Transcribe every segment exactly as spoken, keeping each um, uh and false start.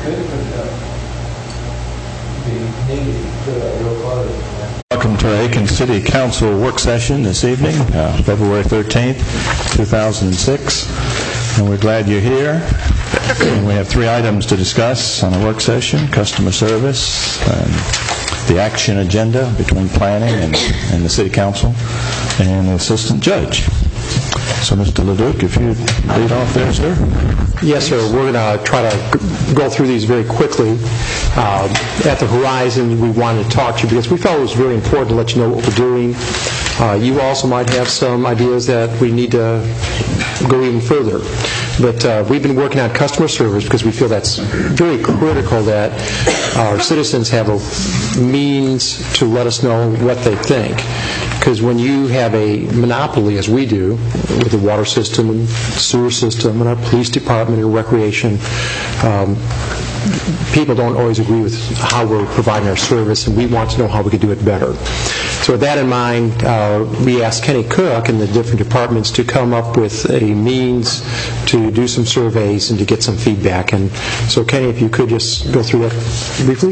Welcome to our Aiken City Council work session this evening, uh, February thirteenth, two thousand six, and we're glad you're here. And we have three items to discuss on the work session: customer service, and the action agenda between planning and, and the City Council, and the assistant judge. So, Mister Leduc, if you lead off there, sir. Yes, sir. We're going to try to go through these very quickly. Uh, at the horizon, we wanted to talk to you because we felt it was very important to let you know what we're doing. Uh, you also might have some ideas that we need to go even further. But uh, we've been working on customer service because we feel that's very critical that our citizens have a means to let us know what they think. Because when you have a monopoly, as we do, with the water system and sewer system and our police department and recreation, um, people don't always agree with how we're providing our service, and we want to know how we could do it better. So with that in mind, uh, we asked Kenny Cook and the different departments to come up with a means to do some surveys and to get some feedback. And so, Kenny, if you could just go through that briefly.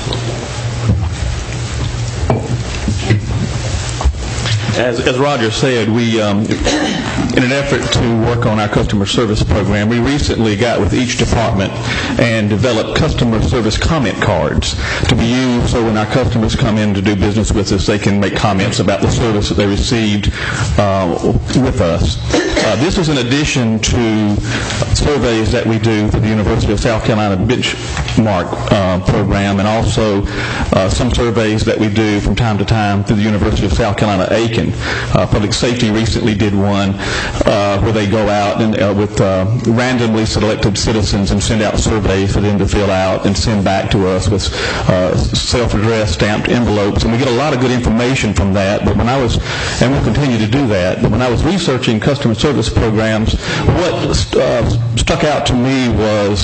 As, as Roger said, we, um, in an effort to work on our customer service program, we recently got with each department and developed customer service comment cards to be used so when our customers come in to do business with us, they can make comments about the service that they received uh, with us. Uh, this is in addition to surveys that we do for the University of South Carolina Benchmark uh, program, and also uh, some surveys that we do from time to time through the University of South Carolina Aiken. Uh, Public Safety recently did one uh, where they go out and uh, with uh, randomly selected citizens and send out surveys for them to fill out and send back to us with uh, self-addressed stamped envelopes, and we get a lot of good information from that. But when I was, and we'll continue to do that, but when I was researching customer service programs, what uh, stuck out to me was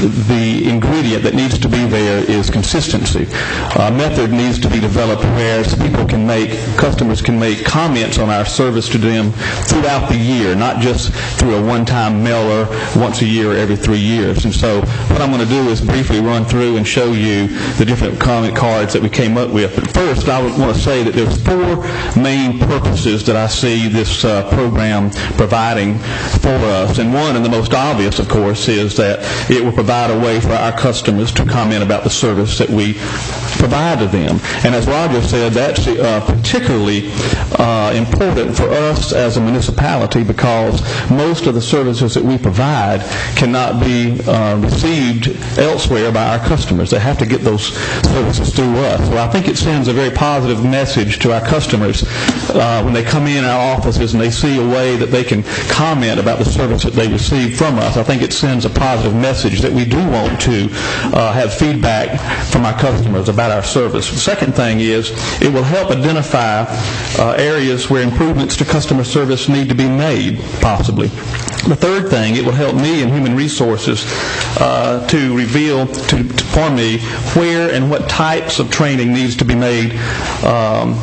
the ingredient that needs to be there is consistency. A method needs to be developed where people can make, customers can make comments on our service to them throughout the year, not just through a one-time mailer once a year or every three years. And so what I'm going to do is briefly run through and show you the different comment cards that we came up with. But first, I would want to say that there's four main purposes that I see this uh, program providing for us. And one, and the most obvious, of course, is that it will provide a way for our customers to comment about the service that we provide to them. And as Roger said, that's uh, particularly uh, important for us as a municipality because most of the services that we provide cannot be uh, received elsewhere by our customers. They have to get those services through us. So I think it sends a very positive message to our customers uh, when they come in our offices and they see a way that they can comment about the service that they receive from us. I think it sends a positive message that we do want to uh, have feedback from our customers about our service. The second thing is it will help identify uh, areas where improvements to customer service need to be made, possibly. The third thing, it will help me in human resources uh, to reveal to, to, for me where and what types of training needs to be made um,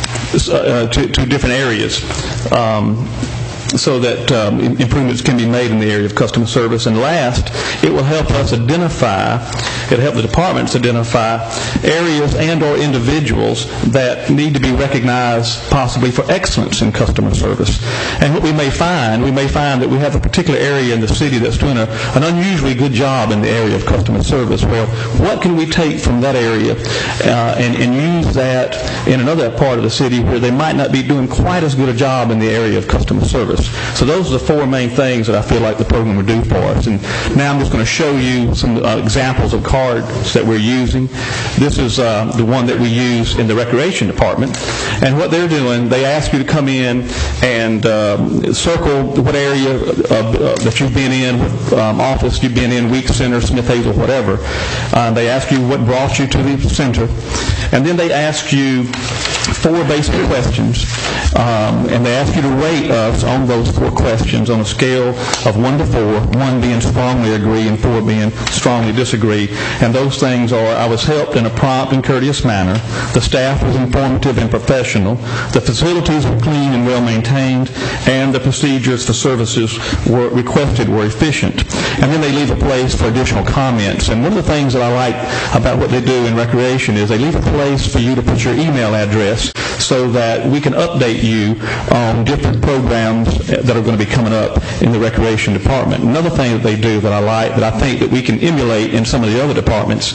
uh, to, to different areas. Um, so that um, improvements can be made in the area of customer service. And last, it will help us identify, it will help the departments identify areas and or individuals that need to be recognized possibly for excellence in customer service. And what we may find, we may find that we have a particular area in the city that's doing a, an unusually good job in the area of customer service. Well, what can we take from that area uh, and, and use that in another part of the city where they might not be doing quite as good a job in the area of customer service? So those are the four main things that I feel like the program would do for us. And now I'm just going to show you some uh, examples of cards that we're using. This is uh, the one that we use in the recreation department. And what they're doing, they ask you to come in and um, circle what area of, uh, that you've been in, what um, office you've been in, Weeks Center, Smith Hazel, whatever. Uh, they ask you what brought you to the center. And then they ask you four basic questions, um, and they ask you to rate us on those four questions on a scale of one to four, one being strongly agree and four being strongly disagree. And those things are: I was helped in a prompt and courteous manner, the staff was informative and professional, the facilities were clean and well maintained, and the procedures for services were requested were efficient. And then they leave a place for additional comments. And one of the things that I like about what they do in recreation is they leave a place for you to put your email address so that we can update you on different programs that are going to be coming up in the recreation department. Another thing that they do that I like, that I think that we can emulate in some of the other departments,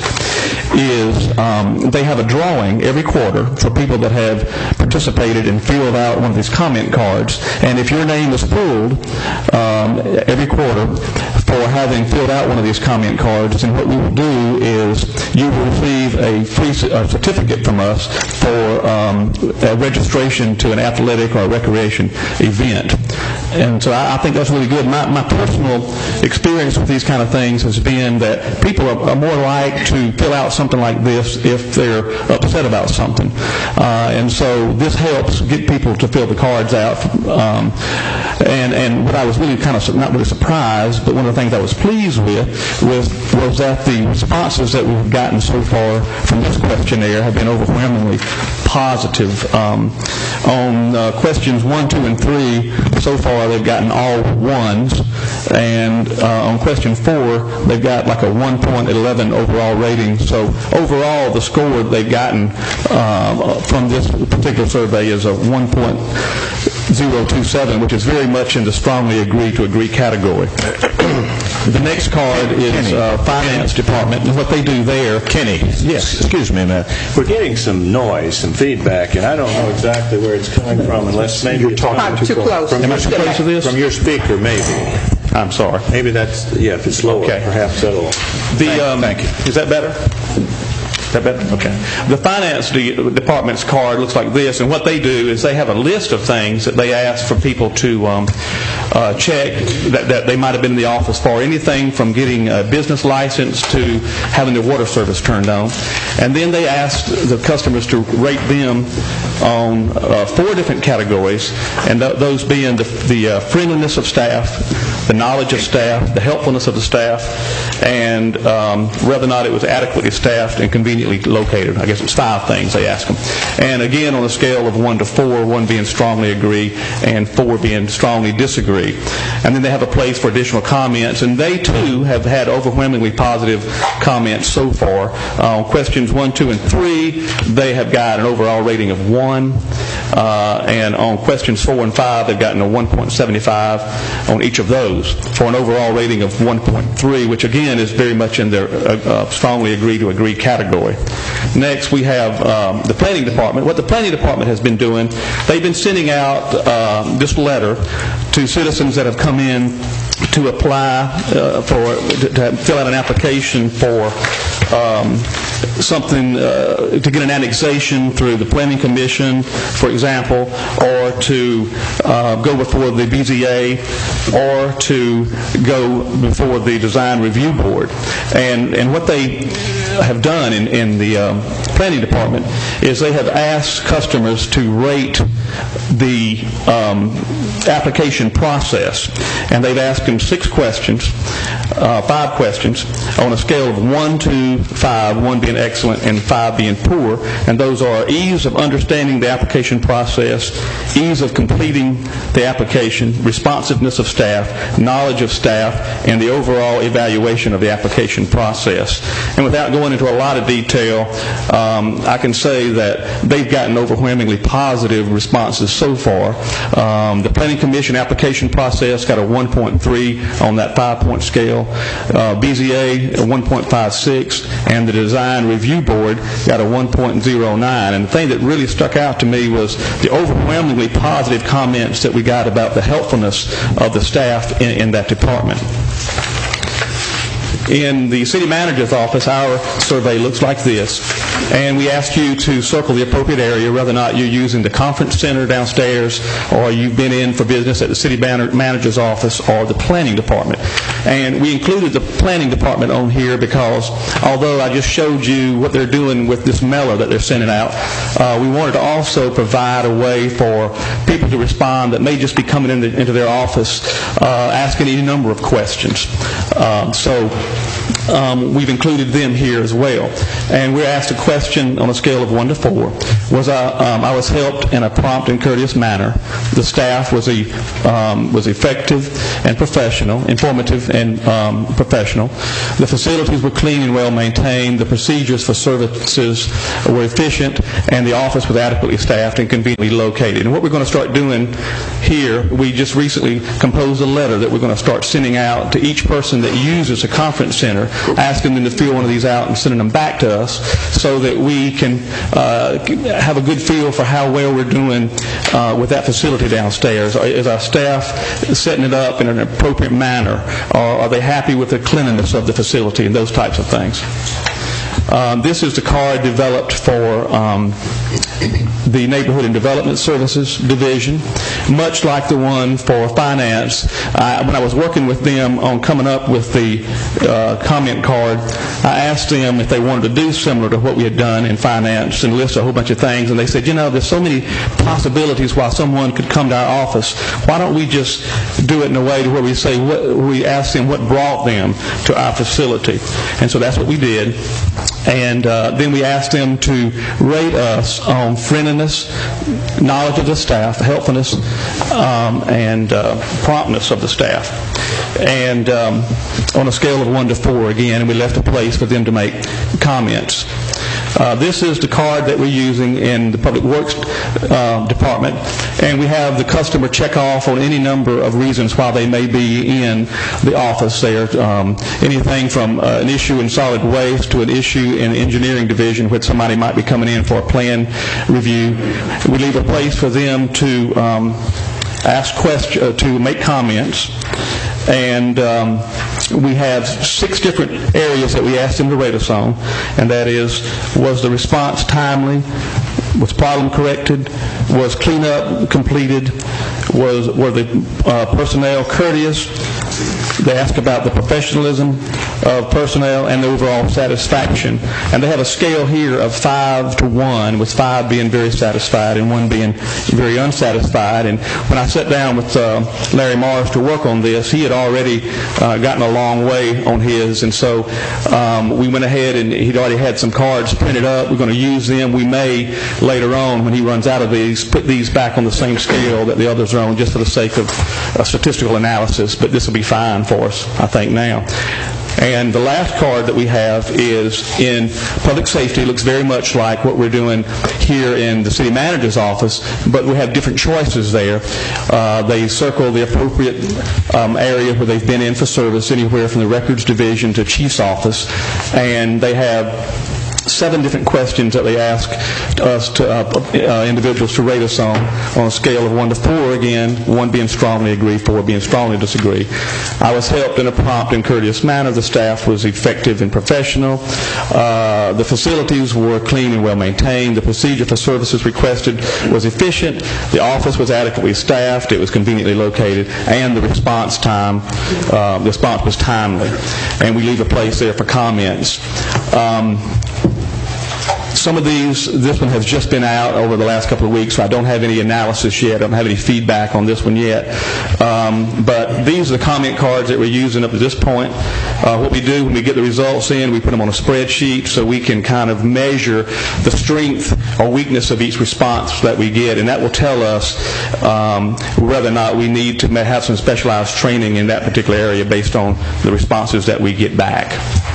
is um, they have a drawing every quarter for people that have participated and filled out one of these comment cards. And if your name is pulled um, every quarter for having filled out one of these comment cards, then what we will do is you will receive a free a certificate from us for um, a registration to an athletic or a recreation event. And so I, I think that's really good. My, my personal experience with these kind of things has been that people are, are more like to fill out something like this if they're upset about something. Uh, and so this helps get people to fill the cards out. Um, and, and what I was really kind of, not really surprised, but one of the things I was pleased with was, was that the responses that we've gotten so far from this questionnaire have been overwhelmingly positive. Um, on uh, questions one, two, and three, so far they've gotten all ones, and uh, on question four, they've got like a one point one one overall rating. So overall, the score they've gotten uh, from this particular survey is a one point zero two seven, which is very much in the strongly agree to agree category. The next card is uh, finance department, and what they do there. Kenny, yes, excuse me a minute. We're getting some noise, some feedback, and I don't know exactly where it's coming from, unless maybe you're it's talking too close. From, Am I too close to this? From your speaker, maybe. I'm sorry. Maybe that's, yeah, if it's lower, Okay. perhaps that'll... The, um, Thank you. Is that better? Is that better? Okay. The finance de- department's card looks like this, and what they do is they have a list of things that they ask for people to um, uh, check that, that they might have been in the office for, anything from getting a business license to having their water service turned on. And then they ask the customers to rate them on uh, four different categories, and th- those being the, the uh, friendliness of staff, the knowledge of staff, the helpfulness of the staff, and um, whether or not it was adequately staffed and conveniently located. I guess it's five things they ask them. And again, on a scale of one to four, one being strongly agree and four being strongly disagree. And then they have a place for additional comments, and they too have had overwhelmingly positive comments so far. On uh, questions one, two, and three, they have got an overall rating of one. Uh, and on questions four and five, they've gotten a one point seven five on each of those for an overall rating of one point three, which again is very much in their uh, uh, strongly agree to agree category. Next, we have um, the planning department. What the planning department has been doing, they've been sending out uh, this letter to citizens that have come in to apply uh, for, to, to fill out an application for um, something, uh, to get an annexation through the Planning Commission, for example, or to uh, go before the B Z A, or to go before the Design Review Board. And and what they have done in, in the um, Planning Department is they have asked customers to rate the um, application process. And they've asked them six questions, uh, five questions, on a scale of one to five, one being excellent and five being poor. And those are ease of understanding the application process, ease of completing the application, responsiveness of staff, knowledge of staff, and the overall evaluation of the application process. And without going into a lot of detail, um, I can say that they've gotten overwhelmingly positive responses so far. Um, the Planning Commission application process got a one point three on that five-point scale. Uh, B Z A, a one point five six, and the Design Review Board got a one point zero nine. And the thing that really stuck out to me was the overwhelmingly positive comments that we got about the helpfulness of the staff in, in that department. In the city manager's office, our survey looks like this, and we ask you to circle the appropriate area, whether or not you're using the conference center downstairs or you've been in for business at the city manager's office or the planning department. And we included the planning department on here because although I just showed you what they're doing with this mailer that they're sending out, uh, we wanted to also provide a way for people to respond that may just be coming into, into their office uh, asking any number of questions. Um, so um, we've included them here as well. And we're asked a question on a scale of one to four. Was I, um, I was helped in a prompt and courteous manner. The staff was a, um, was effective and professional, informative and um, professional. The facilities were clean and well maintained. The procedures for services were efficient, and the office was adequately staffed and conveniently located. And what we're going to start doing here, we just recently composed a letter that we're going to start sending out to each person that uses a conference center, asking them to fill one of these out and sending them back to us so that we can uh, have a good feel for how well we're doing uh, with that facility downstairs. Is our staff setting it up in an appropriate manner? Or are they happy with the cleanliness of the facility and those types of things? Um, this is the card developed for um, the Neighborhood and Development Services Division, much like the one for finance. I, when I was working with them on coming up with the uh, comment card, I asked them if they wanted to do similar to what we had done in finance and list a whole bunch of things, and they said, you know, there's so many possibilities why someone could come to our office. Why don't we just do it in a way to where we say, what, we ask them what brought them to our facility. And so that's what we did. And uh, then we asked them to rate us on friendliness, knowledge of the staff, helpfulness, um, and uh, promptness of the staff. And um, on a scale of one to four, again, and we left a place for them to make comments. Uh, this is the card that we're using in the Public Works uh, Department, and we have the customer check off on any number of reasons why they may be in the office there. Um, anything from uh, an issue in solid waste to an issue in the engineering division where somebody might be coming in for a plan review. We leave a place for them to um, ask questions, uh, to make comments. And um, we have six different areas that we asked them to rate us on, and that is, was the response timely? Was problem corrected? Was cleanup completed? Was were the uh, personnel courteous? They ask about the professionalism of personnel and the overall satisfaction. And they have a scale here of five to one, with five being very satisfied and one being very unsatisfied. And when I sat down with uh, Larry Morris to work on this, he had already uh, gotten a long way on his. And so um, we went ahead and he'd already had some cards printed up. We're going to use them. We may later on, when he runs out of these, put these back on the same scale that the others are on, just for the sake of a statistical analysis. But this will be fine for us, I think, now. And the last card that we have is in public safety. It looks very much like what we're doing here in the city manager's office, but we have different choices there. Uh, they circle the appropriate um, area where they've been in for service, anywhere from the records division to chief's office, and they have seven different questions that they ask us to uh, uh, individuals to rate us on on a scale of one to four. Again, one being strongly agree, four being strongly disagree. I was helped in a prompt and courteous manner. The staff was effective and professional. Uh, the facilities were clean and well maintained. The procedure for services requested was efficient. The office was adequately staffed. It was conveniently located, and the response time, uh, the response was timely. And we leave a place there for comments. Um, Some of these, this one has just been out over the last couple of weeks, so I don't have any analysis yet. I don't have any feedback on this one yet. Um, but these are the comment cards that we're using up to this point. Uh, what we do when we get the results in, we put them on a spreadsheet so we can kind of measure the strength or weakness of each response that we get, and that will tell us um, whether or not we need to have some specialized training in that particular area based on the responses that we get back.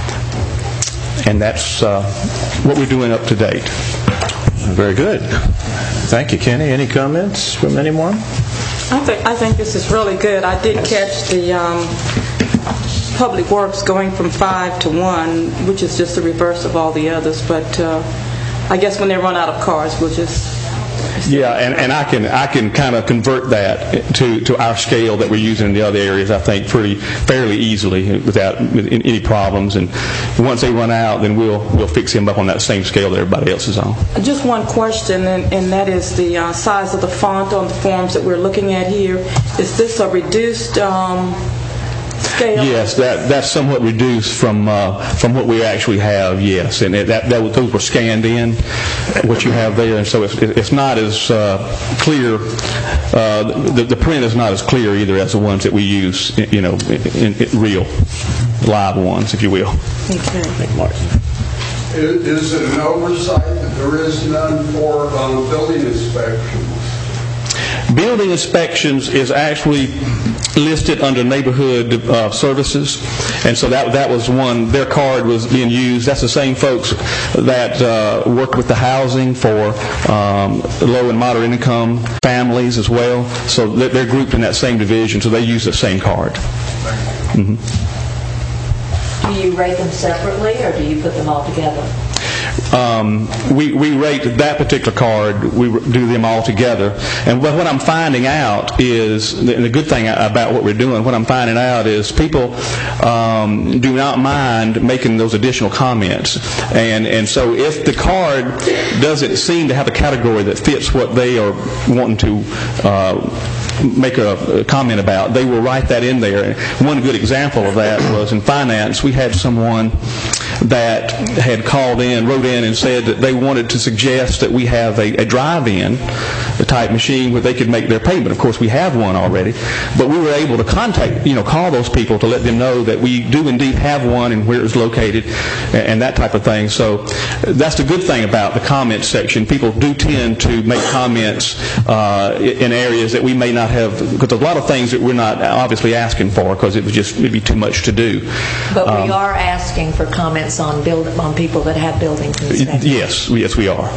And that's uh, what we're doing up to date. Very good. Thank you, Kenny. Any comments from anyone? I think I think this is really good. I did catch the um, Public Works going from five to one, which is just the reverse of all the others. But uh, I guess when they run out of cars, we'll just... Yeah, and, and I can I can kind of convert that to, to our scale that we're using in the other areas, I think, pretty fairly easily without any problems. And once they run out, then we'll we'll fix them up on that same scale that everybody else is on. Just one question, and, and that is the uh, size of the font on the forms that we're looking at here. Is this a reduced um, Scale? Yes, that that's somewhat reduced from uh, from what we actually have. Yes, and it, that, that those were scanned in, what you have there, and so it's, it's not as uh, clear. Uh, the, the print is not as clear either as the ones that we use, you know, in, in real live ones, if you will. Okay. Is, is it an oversight that there is none for um, building inspections? Building inspections is actually listed under neighborhood uh, services, and so that that was one. Their card was being used. That's the same folks that uh, work with the housing for um, low and moderate income families as well. So they're, they're grouped in that same division. So they use the same card. Mm-hmm. Do you rate them separately, or do you put them all together? Um, we, we rate that particular card, we do them all together. And what, what I'm finding out is, the, the good thing about what we're doing, what I'm finding out is people um, do not mind making those additional comments. And, and so if the card doesn't seem to have a category that fits what they are wanting to uh, make a, a comment about, they will write that in there. One good example of that was in finance. We had someone that had called in, wrote in and said that they wanted to suggest that we have a, a drive-in a type machine where they could make their payment. Of course, we have one already, but we were able to contact, you know, call those people to let them know that we do indeed have one and where it's located and, and that type of thing. So that's the good thing about the comments section. People do tend to make comments uh, in areas that we may not have, because there's a lot of things that we're not obviously asking for because it was just it'd be too much to do. But we um, are asking for comments on build on people that have buildings inspected. Yes, yes, we are.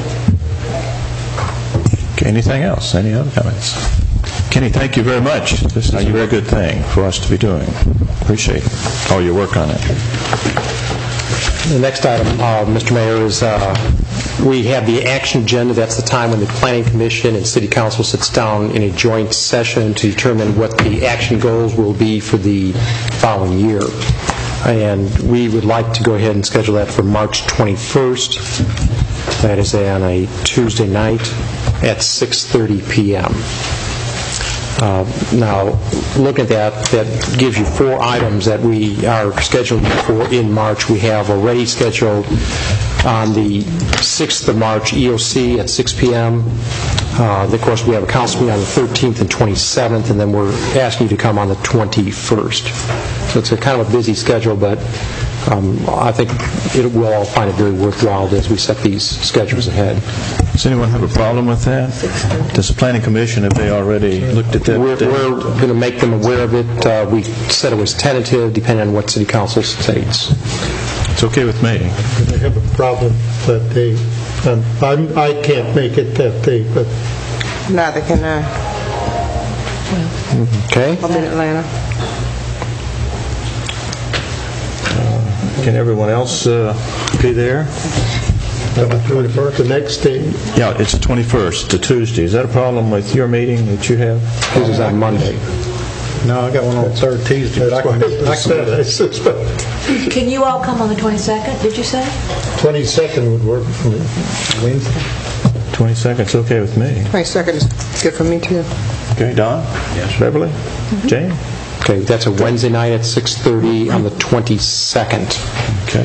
Okay, anything else? Any other comments? Kenny, thank you very much. This is a very good thing for us to be doing. Appreciate all your work on it. The next item, uh, Mister Mayor, is uh, we have the action agenda. That's the time when the Planning Commission and City Council sits down in a joint session to determine what the action goals will be for the following year. And we would like to go ahead and schedule that for March twenty-first. That is on a Tuesday night at six thirty p.m. Uh, now, look at that. That gives you four items that we are scheduling for in March. We have already scheduled on the sixth of March E O C at six p.m. Uh, of course, we have a council meeting on the thirteenth and twenty-seventh, and then we're asking you to come on the twenty-first. So it's a kind of a busy schedule, but um, I think it, we'll all find it very worthwhile as we set these schedules ahead. Does anyone have a problem with that? Does the Planning Commission, have they already looked at that? We're, date? we're going to make them aware of it. Uh, we said it was tentative, depending on what City Council states. It's okay with me. I have a problem that day. Um, I'm, I can't make it that day, but Neither can I. Okay? I'm in Atlanta. Can everyone else uh, be there? the twenty-first, the next day. Yeah, it's the twenty-first, the Tuesday. Is that a problem with your meeting that you have? This is on Monday. No, I got one on third Tuesday. That's what I said. I suspect. Can you all come on the twenty-second, did you say? twenty-second would work for me. Wednesday. twenty-second's okay with me. twenty-second is good for me, too. Okay, Don? Yes. Beverly? Mm-hmm. Jane? Okay, that's a Wednesday night at six thirty on the twenty-second. Okay.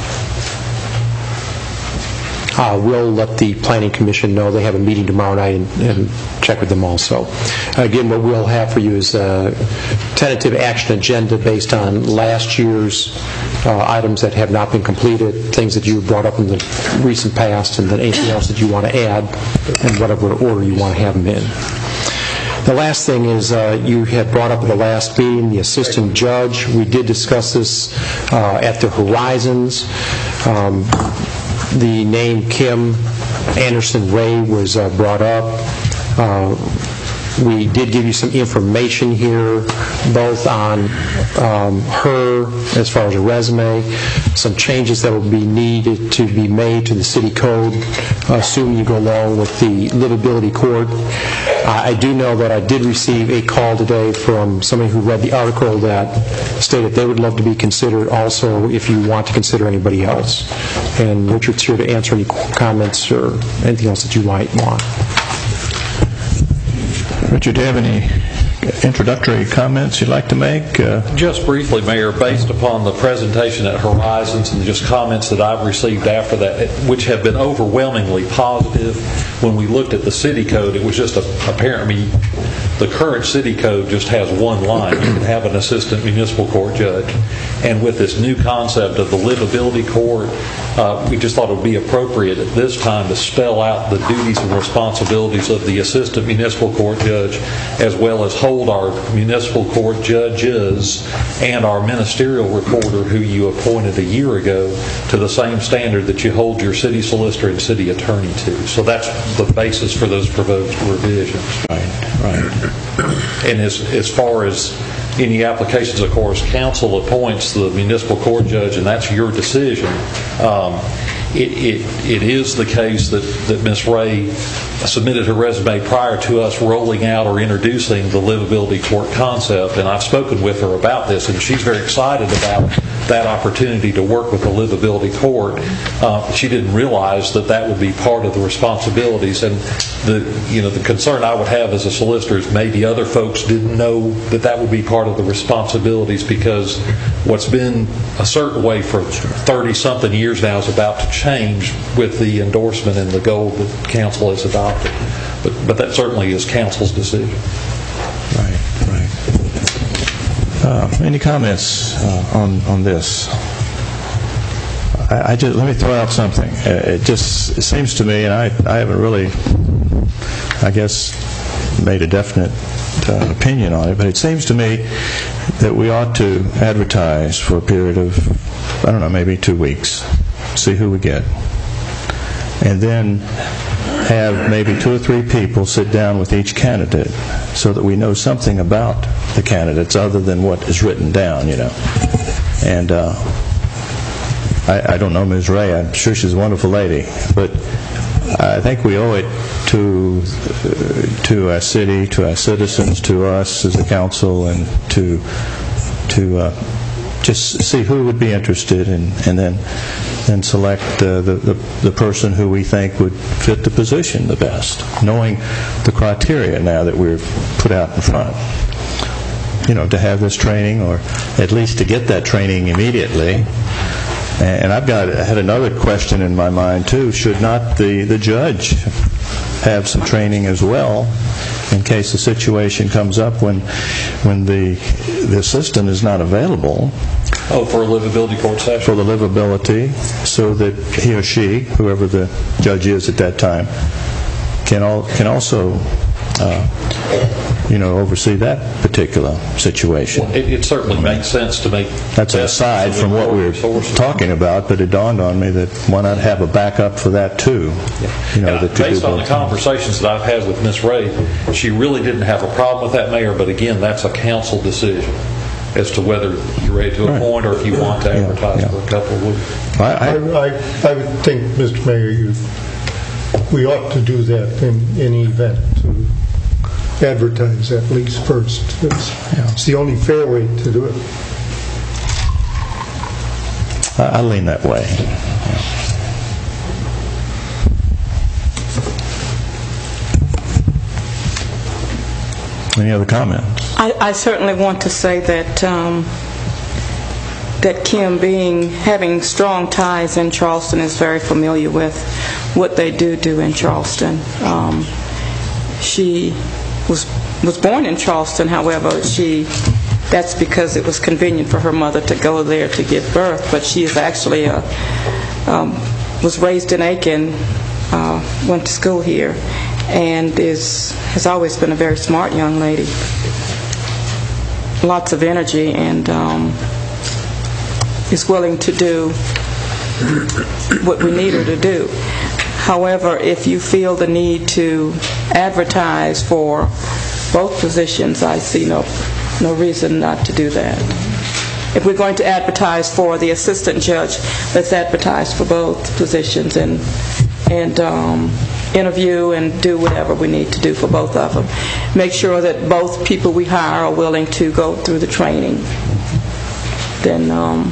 Uh, we'll let the Planning Commission know. They have a meeting tomorrow night and, and check with them also. Again, what we'll have for you is a tentative action agenda based on last year's uh, items that have not been completed, things that you brought up in the recent past, and then anything else that you want to add, in whatever order you want to have them in. The last thing is uh, you had brought up at the last meeting the assistant judge. We did discuss this uh, at the Horizons. Um, the name Kim Anderson Ray was uh, brought up. Uh, we did give you some information here, both on um, her as far as a resume, some changes that will be needed to be made to the city code, assuming you go along with the livability court. I do know that I did receive a call today from somebody who read the article that stated they would love to be considered also if you want to consider anybody else. And Richard's here to answer any comments or anything else that you might want. Richard, do you have any introductory comments you'd like to make? Uh, Just briefly, Mayor, based upon the presentation at Horizons and just comments that I've received after that, which have been overwhelmingly positive, when we looked at the city code, it was just a, apparent. I mean, the current city code just has one line. You can have an assistant municipal court judge. And with this new concept of the livability court, uh, we just thought it would be appropriate at this time to spell out the duties and responsibilities of the assistant municipal court judge, as well as hold our municipal court judges and our ministerial recorder, who you appointed a year ago, to the same standard that you hold your city solicitor and city attorney to. So that's the basis for those proposed revisions. Right, right. And as, as far as any applications, of course, council appoints the municipal court judge, and that's your decision. Um, it, it, it is the case that, that Miz Ray submitted her resume prior to us rolling out or introducing the livability court concept, and I've spoken with her about this, and she's very excited about that opportunity to work with the livability court. Uh, she didn't realize that that would be part of the responsibilities, and the you know the concern I would have as a solicitor is maybe other folks didn't know that that would be part of the responsibilities, because what's been a certain way for thirty something years now is about to change with the endorsement and the goal that council has adopted. But, but that certainly is council's decision. Right, right. Uh, any comments uh, on on this? I, I just let me throw out something. Uh, it just it seems to me, and I I haven't really, I guess, made a definite uh, opinion on it, but it seems to me that we ought to advertise for a period of, I don't know, maybe two weeks, see who we get, and then have maybe two or three people sit down with each candidate so that we know something about the candidates other than what is written down, you know. And uh, I, I don't know Miz Ray. I'm sure she's a wonderful lady, but I think we owe it to uh, to our city, to our citizens, to us as a council, and to to uh, just see who would be interested, and, and then then select uh, the, the the person who we think would fit the position the best, knowing the criteria now that we've put out in front. You know, to have this training, or at least to get that training immediately. And I've got I had another question in my mind too. Should not the, the judge have some training as well, in case the situation comes up when when the the assistant is not available? Oh, for a livability court session? For the livability, so that he or she, whoever the judge is at that time, can all can also uh, you know oversee that particular situation. Well, it, it certainly makes sense to make. That's aside from what we're talking about, but it dawned on me that why not have a backup for that too? Yeah. You know, that based on the things. conversations that I've had with Miz Ray, she really didn't have a problem with that, Mayor. But again, that's a council decision as to whether you're ready to appoint, right, or if you want to advertise yeah, yeah. for a couple of weeks. I, I, I, I would think, Mister Mayor, you, we ought to do that in any event, to advertise at least first. It's, yeah. it's the only fair way to do it. I, I lean that way. Yeah. Any other comments? I, I certainly want to say that um, that Kim, being having strong ties in Charleston, is very familiar with what they do do in Charleston. Um, she was was born in Charleston, however, she that's because it was convenient for her mother to go there to give birth. But she is actually a um, was raised in Aiken, uh, went to school here, and is has always been a very smart young lady. Lots of energy, and um, is willing to do what we need her to do. However, if you feel the need to advertise for both positions, I see no no reason not to do that. If we're going to advertise for the assistant judge, let's advertise for both positions and and um, interview and do whatever we need to do for both of them. Make sure that both people we hire are willing to go through the training. Then um,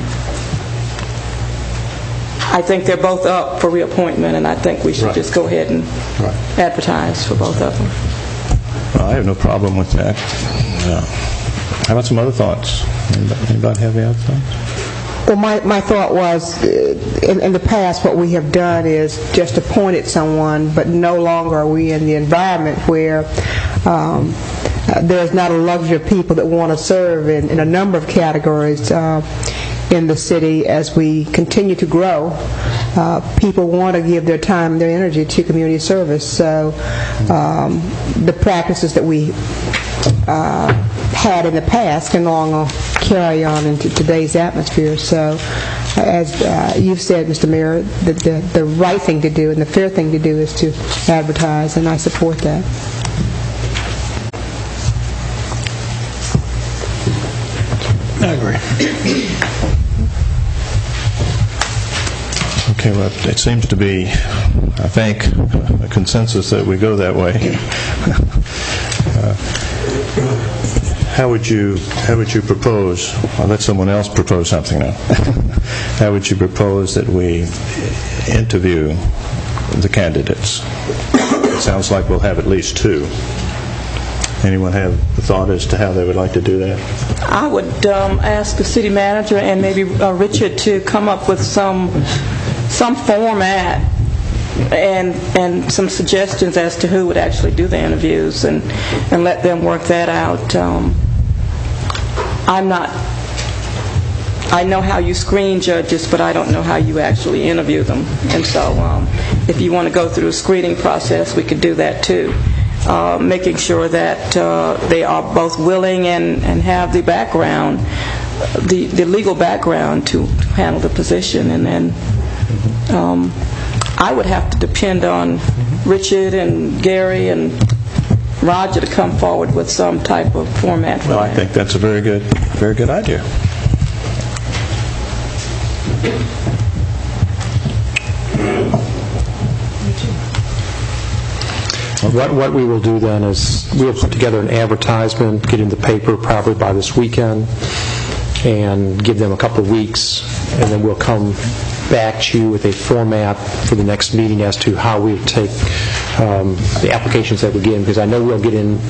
I think they're both up for reappointment, and I think we should right. just go ahead and right. advertise for both of them. Well, I have no problem with that. Uh, how about some other thoughts? Anybody, anybody have any other thoughts? Well, my, my thought was, uh, in, in the past, what we have done is just appointed someone, but no longer are we in the environment where um, uh, there's not a luxury of people that want to serve in, in a number of categories uh, in the city. As we continue to grow, uh, people want to give their time and their energy to community service. So um, the practices that we uh, had in the past can no longer carry on into today's atmosphere. So, as uh, you've said, Mister Mayor, the, the, the right thing to do and the fair thing to do is to advertise, and I support that. I agree. Okay, well, it seems to be, I think, a consensus that we go that way. uh, How would you how would you propose? I'll let someone else propose something now. How would you propose that we interview the candidates? It sounds like we'll have at least two. Anyone have a thought as to how they would like to do that? I would um, ask the city manager and maybe uh, Richard to come up with some some format and and some suggestions as to who would actually do the interviews, and and let them work that out. Um, I'm not. I know how you screen judges, but I don't know how you actually interview them. And so, um, if you want to go through a screening process, we could do that too. Uh, making sure that uh, they are both willing and, and have the background, the the legal background to handle the position, and then. Um, I would have to depend on Richard and Gary and Roger to come forward with some type of format for Well, that. I think that's a very good, very good idea. What, what we will do then is we'll put together an advertisement, get in the paper probably by this weekend, and give them a couple of weeks, and then we'll come back to you with a format for the next meeting as to how we take um, the applications that we get in, because I know we'll get in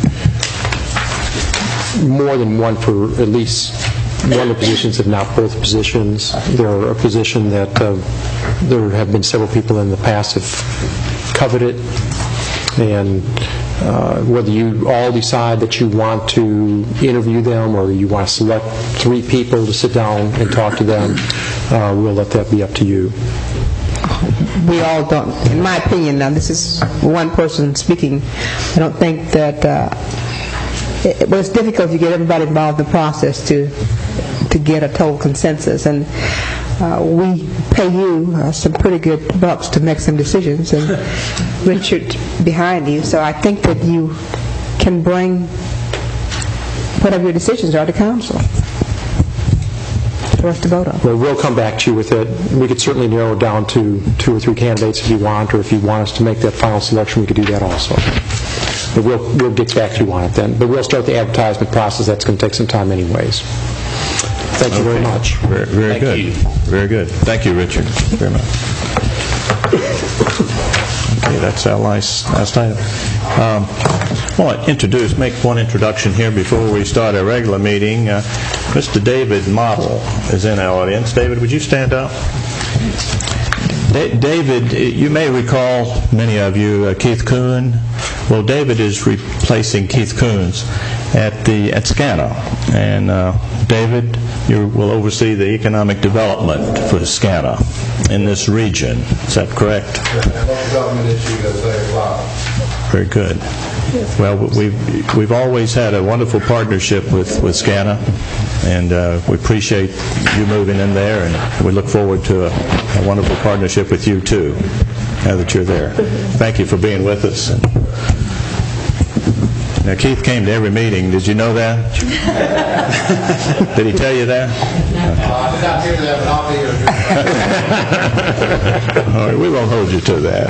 more than one for at least one of the positions, if not both positions. There are a position that uh, there have been several people in the past have coveted, and uh, whether you all decide that you want to interview them or you want to select three people to sit down and talk to them, uh, we'll let that be up to you. We all don't, in my opinion, now this is one person speaking, I don't think that, uh, it, well, it's difficult if you get everybody involved in the process to to get a total consensus, and uh, we pay you uh, some pretty good bucks to make some decisions, and Richard behind you, so I think that you can bring whatever your decisions are to council for us to vote on. Well, we'll come back to you with it. We could certainly narrow it down to two or three candidates if you want, or if you want us to make that final selection, we could do that also. But we'll, we'll get back to you on it then. But we'll start the advertisement process. That's going to take some time anyways. Thank you very much. Very, very Thank good. you. Very good. Thank you, Richard, very much. Okay, that's our last, last item. Um, I want to introduce, make one introduction here before we start our regular meeting. Uh, Mister David Model is in our audience. David, would you stand up? Da- David, you may recall, many of you, uh, Keith Kuhn. Well, David is replacing Keith Coons at the at SCANA, and uh, David, you will oversee the economic development for SCANA in this region. Is that correct? Government issue that they apply. Very good. Well, we've we've always had a wonderful partnership with with SCANA, and uh, we appreciate you moving in there, and we look forward to a, a wonderful partnership with you too, now that you're there. Thank you for being with us. And now, Keith came to every meeting. Did you know that? Did he tell you that? Uh, I did not hear that, but I'll be here. All right, we won't hold you to that.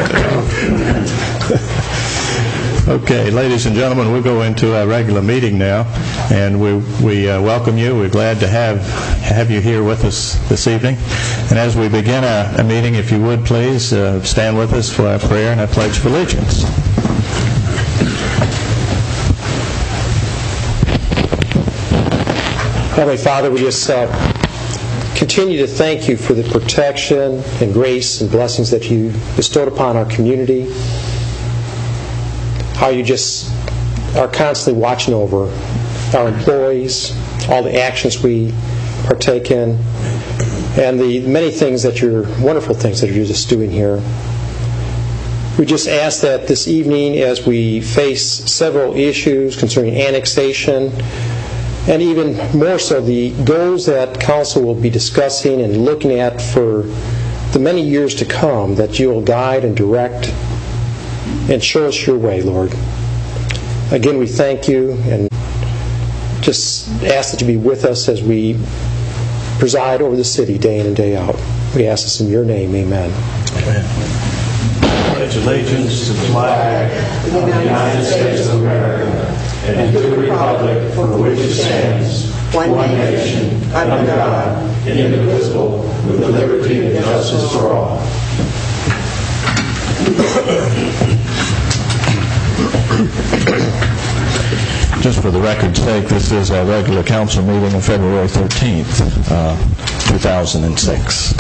Okay, ladies and gentlemen, we'll go into our regular meeting now, and we we uh, welcome you. We're glad to have have you here with us this evening. And as we begin our, our meeting, if you would please uh, stand with us for our prayer and our pledge of allegiance. Heavenly Father, we just uh, continue to thank you for the protection and grace and blessings that you bestowed upon our community. How you just are constantly watching over our employees, all the actions we partake in, and the many things that you're, wonderful things that you're just doing here. We just ask that this evening, as we face several issues concerning annexation, and even more so the goals that Council will be discussing and looking at for the many years to come, that you will guide and direct and show us your way, Lord. Again, we thank you and just ask that you be with us as we preside over the city day in and day out. We ask this in your name. Amen. Amen. Pledge allegiance to the flag of the United States of America and to the republic for which it stands, one nation, under God, indivisible, with liberty and justice for all. Just for the record's sake, this is our regular council meeting of February thirteenth, uh, two thousand six.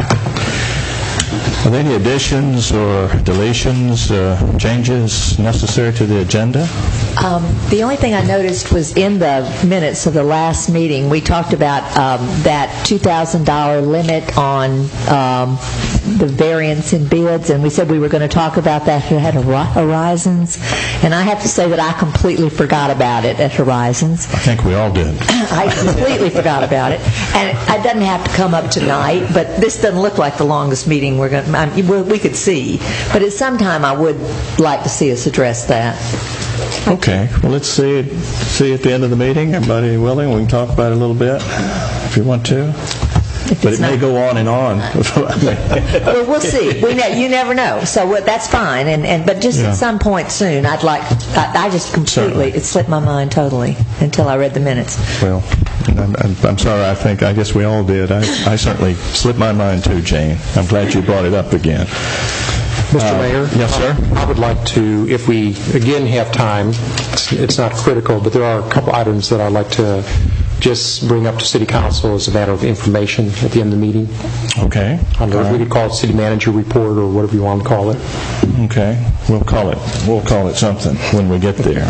Are there any additions or deletions, uh, changes necessary to the agenda? Um, the only thing I noticed was in the minutes of the last meeting, we talked about um, that two thousand dollars limit on um, the variance in bids, and we said we were going to talk about that at Horizons. And I have to say that I completely forgot about it at Horizons. I think we all did. I completely forgot about it. And it doesn't have to come up tonight, but this doesn't look like the longest meeting we're going to, I mean, we could see. But at some time I would like to see us address that. Okay. Well, let's see it, see at the end of the meeting. Everybody willing? We can talk about it a little bit if you want to. But it may go on and on. Well, we'll see. We ne- you never know. So what, that's fine. And, and But just Yeah. at some point soon, I'd like, I, I just completely, Certainly. it slipped my mind totally until I read the minutes. Well, I'm, I'm, I'm sorry. I think, I guess we all did. I, I certainly slipped my mind too, Jane. I'm glad you brought it up again. Mister Uh, Mayor? Yes, sir? I would like to, if we again have time, it's, it's not critical, but there are a couple items that I'd like to just bring up to City Council as a matter of information at the end of the meeting. Okay. I don't know All if we right. could call it City Manager Report or whatever you want to call it. Okay, we'll call it, we'll call it something when we get there.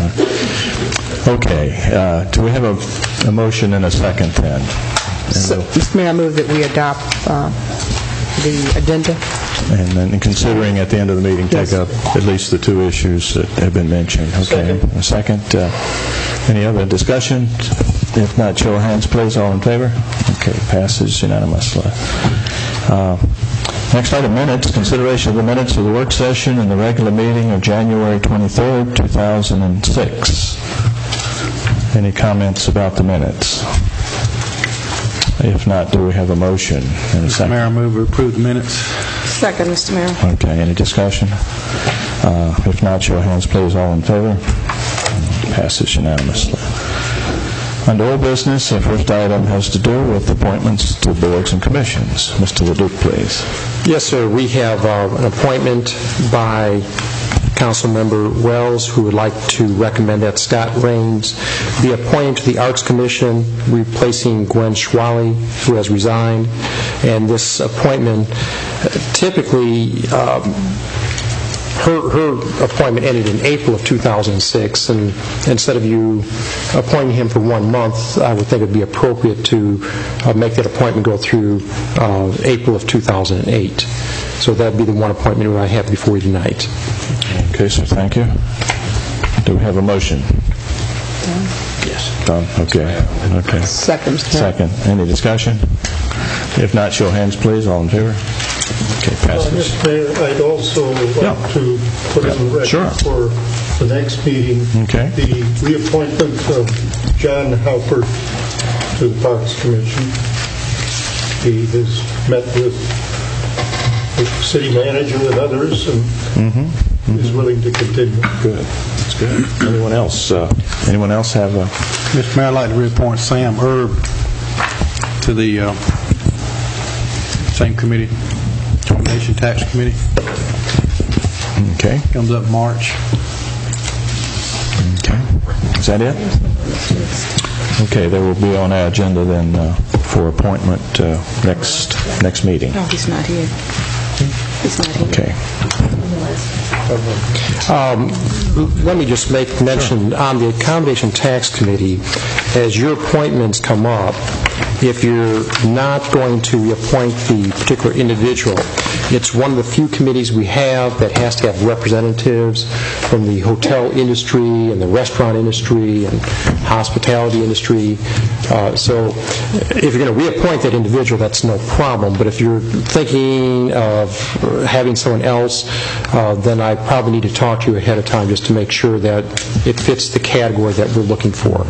Okay, uh, do we have a, a motion and a second then? And So, we'll- Mister Mayor, I move that we adopt uh, the agenda. And then considering at the end of the meeting, take up at least the two issues that have been mentioned. Okay, a second. Uh, any other discussion? If not, show of hands, please. All in favor? Okay, passes unanimously. Uh, next item, minutes. Consideration of the minutes of the work session and the regular meeting of January twenty-third, two thousand six. Any comments about the minutes? If not, do we have a motion? And a second? Mayor, I move to approve the minutes. Second, Mister Mayor. Okay, any discussion? Uh, if not, show of hands, please. All in favor? Passes unanimously. Under old business, the first item has to do with appointments to boards and commissions. Mister Leduc, please. Yes, sir. We have uh, an appointment by Councilmember Wells, who would like to recommend that Scott Raines be appointed to the Arts Commission, replacing Gwen Schwally, who has resigned. And this appointment, uh, typically, um, her, her appointment ended in April of two thousand six, and instead of you appointing him for one month, I would think it would be appropriate to uh, make that appointment go through uh, April of two thousand eight. So that would be the one appointment I have before you tonight. Okay, sir, thank you. Do we have a motion? Yes. Done, okay. Okay. Second, Mister Mayor. Second. Any discussion? If not, show of hands, please. All in favor? Okay, Uh, passes. Mister Mayor, I'd also Yeah. like to put in the Sure. record for the next meeting, Okay. the reappointment of John Halpert to the Parks Commission. He has met with the city manager and others, and is willing to continue. Good. That's good. Anyone else? Uh, anyone else have a... Mister Mayor, I'd like to reappoint Sam Erb to the uh, same committee, Nation Tax Committee. Okay. Comes up March. Okay. Is that it? Okay, they will be on our agenda then uh, for appointment uh, next next meeting. No, he's not here. He's not here. Okay. Um, let me just make mention, sure. On the Accommodation Tax Committee, as your appointments come up, if you're not going to reappoint the particular individual, it's one of the few committees we have that has to have representatives from the hotel industry and the restaurant industry and hospitality industry. Uh, so if you're going to reappoint that individual, that's no problem. But if you're thinking of having someone else, uh, then I probably need to talk to you ahead of time just to make sure that it fits the category that we're looking for.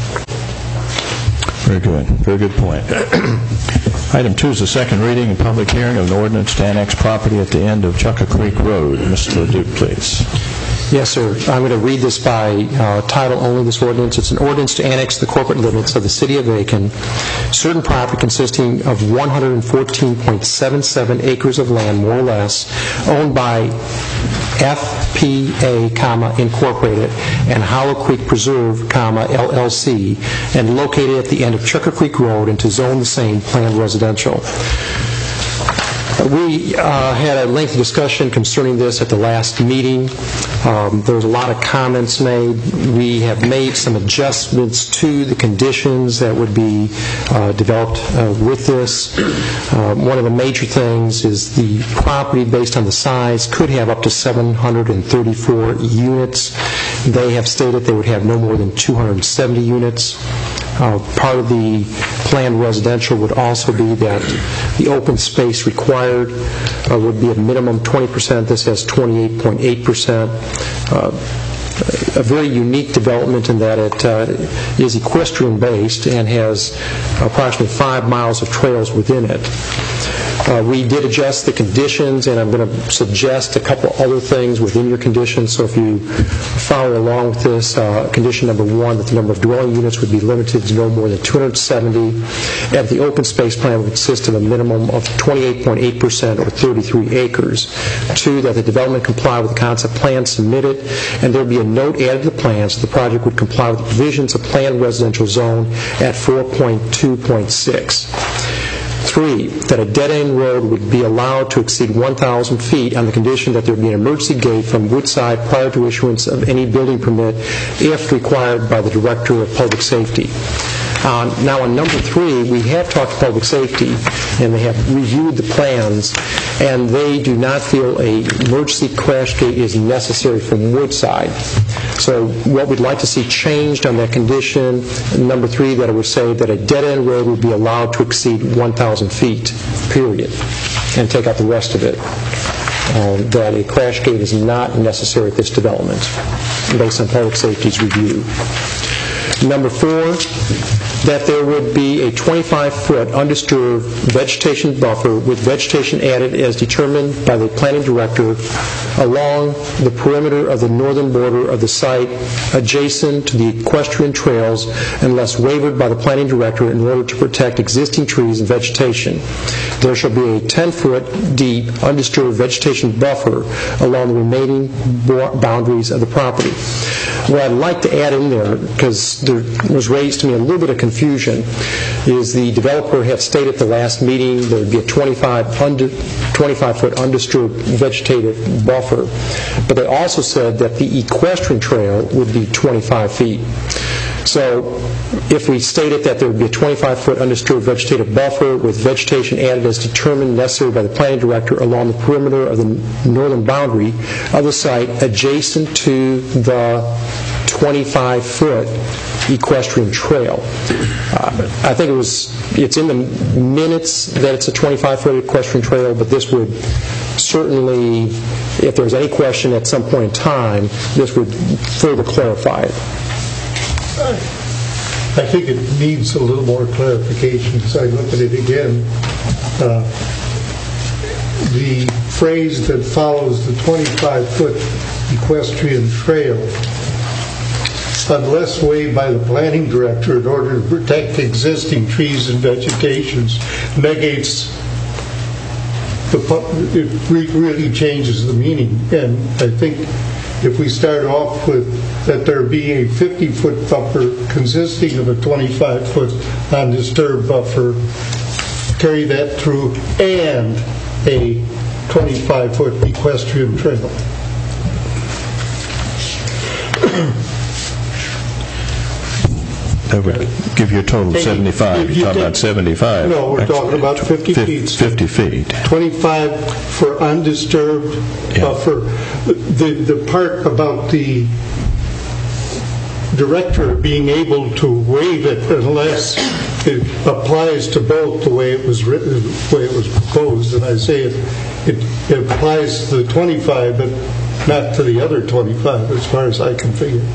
Very good. Very good point. Item two is the second reading and public hearing of an ordinance to annex property at the end of Chucker Creek Road. Mister Duke, please. Yes, sir. I'm going to read this by uh, title only, this ordinance. It's an ordinance to annex the corporate limits of the city of Aiken, certain property consisting of one hundred fourteen point seven seven acres of land, more or less, owned by F P A, comma, Incorporated, and Hollow Creek Preserve, comma, L L C, and located at the end of Chucker Creek Road and to zone the same planned residential. We uh, had a lengthy discussion concerning this at the last meeting. Um, there was a lot of comments made. We have made some adjustments to the conditions that would be uh, developed uh, with this. Uh, one of the major things is the property, based on the size, could have up to seven hundred thirty-four units. They have stated they would have no more than two hundred seventy units. Uh, part of the planned residential would also be that the open space required uh, would be a minimum twenty percent. This has twenty-eight point eight percent. Uh, a very unique development in that it uh, is equestrian-based and has approximately five miles of trails within it. Uh, we did adjust the conditions, and I'm going to suggest a couple other things within your conditions. So if you follow along with this, uh, condition number one, that the number of dwelling units would be limited to no more than two hundred seventy, and the open space plan would consist of a minimum of twenty-eight point eight percent or thirty-three acres. Two, that the development comply with the concept plan submitted, and there would be a note added to the plan so the project would comply with the provisions of planned residential zone at four point two point six. Three, that a dead-end road would be allowed to exceed one thousand feet on the condition that there would be an emergency gate from Woodside prior to issuance of any building permit if required by the Director of Public Safety. Uh, now, on number three, we have talked to Public Safety, and they have reviewed the plans, and they do not feel a emergency crash gate is necessary from Woodside. So what we'd like to see changed on that condition, number three, that it would say that a dead-end road would be allowed to exceed one thousand feet, period, and take out the rest of it. Um, that a crash gate is not necessary at this development, based on Public Safety's review. Number four, that there would be a twenty-five foot undisturbed vegetation buffer with vegetation added as determined by the planning director along the perimeter of the northern border of the site adjacent to the equestrian trails unless waived by the planning director in order to protect existing trees and vegetation. There shall be a ten foot deep undisturbed vegetation buffer along the remaining boundaries of the property. What I'd like to add in there, because there was raised to me a little bit of confusion, is the developer had stated at the last meeting there would be a twenty-five foot undisturbed vegetative buffer, but they also said that the equestrian trail would be twenty-five feet. So if we stated that there would be a twenty-five foot undisturbed vegetative buffer with vegetation added as determined necessary by the planning director along the perimeter of the northern boundary of the site adjacent to the twenty-five foot equestrian trail. Uh, I think it was, it's in the minutes that it's a twenty-five foot equestrian trail, but this would certainly, if there was any question at some point in time, this would further clarify it. I think it needs a little more clarification because I looked at it again. Uh, the phrase that follows the twenty-five foot equestrian trail, unless waived by the planning director in order to protect existing trees and vegetations, negates the, it really changes the meaning. And I think if we start off with that there be a fifty-foot buffer consisting of a twenty-five-foot undisturbed buffer, carry that through, and a twenty-five-foot equestrian trail. That would give you a total of seventy-five. You're talking about seventy-five. No, we're talking about fifty feet. fifty feet. twenty-five for undisturbed Yeah. buffer. The, the part about the director being able to waive it unless it applies to both the way it was written, the way it was proposed, and I say it, it, it applies to the twenty-five, but not to the other twenty-five, as far as I can figure.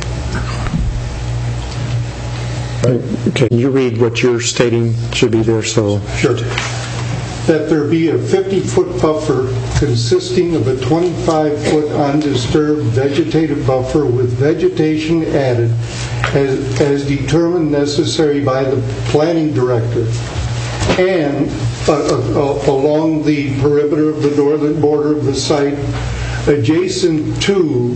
Can you read what you're stating should be there? So Sure. That there be a fifty-foot buffer consisting of a twenty-five-foot undisturbed vegetative buffer with vegetation added as, as determined necessary by the planning director, and uh, uh, along the perimeter of the northern border of the site adjacent to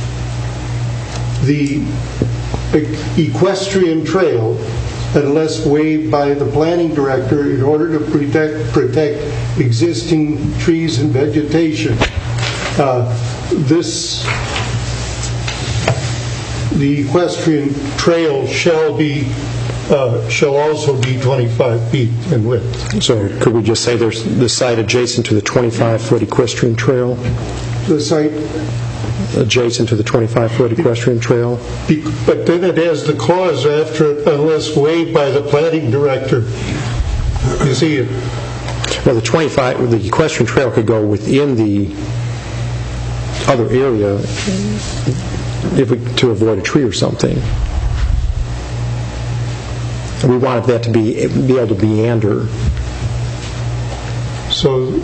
the equestrian trail, unless waived by the planning director in order to protect protect existing trees and vegetation. Uh, this the equestrian trail shall be uh, shall also be twenty-five feet in width. So could we just say there's the site adjacent to the twenty-five-foot equestrian trail? The site adjacent to the twenty-five-foot equestrian trail? But then it has the clause after it, unless waived by the planning director. You see it? Well, the twenty-five, the equestrian trail could go within the other area if we, to avoid a tree or something. We wanted that to be be able to meander. So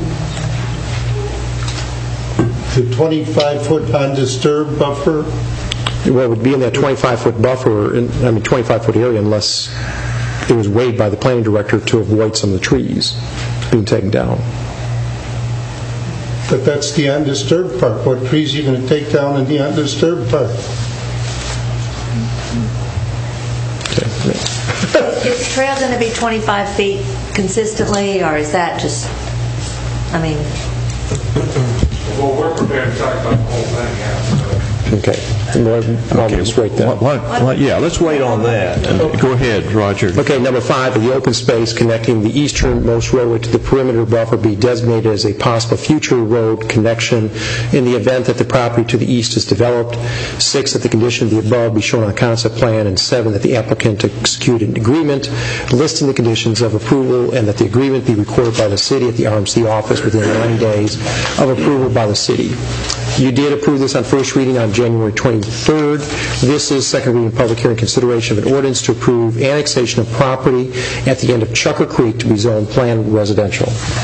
the twenty-five-foot undisturbed buffer? Well, it would be in that twenty-five-foot buffer, in, I mean twenty-five-foot area, unless it was waived by the planning director to avoid some of the trees being taken down. But that's the undisturbed part. What trees are you going to take down in the undisturbed part? Is the trail going to be twenty-five feet consistently, or is that just, I mean... Well, we're prepared to talk about the whole thing, yeah. So. Okay. Well, okay. Let's wait there. What, what, what, yeah, let's wait on that. And go ahead, Roger. Okay, number five, the open space connecting the easternmost roadway to the perimeter buffer be designated as a possible future road connection in the event that the property to the east is developed. Six, that the condition of the above be shown on the concept plan. And seven, that the applicant execute an agreement listing the conditions of approval, and that the agreement be recorded by the city at the R M C office within ninety days of approval by the city. You did approve this on first reading on January twenty-third. This is second reading public hearing consideration of an ordinance to approve annexation of property at the end of Chucker Creek to be zoned planned residential.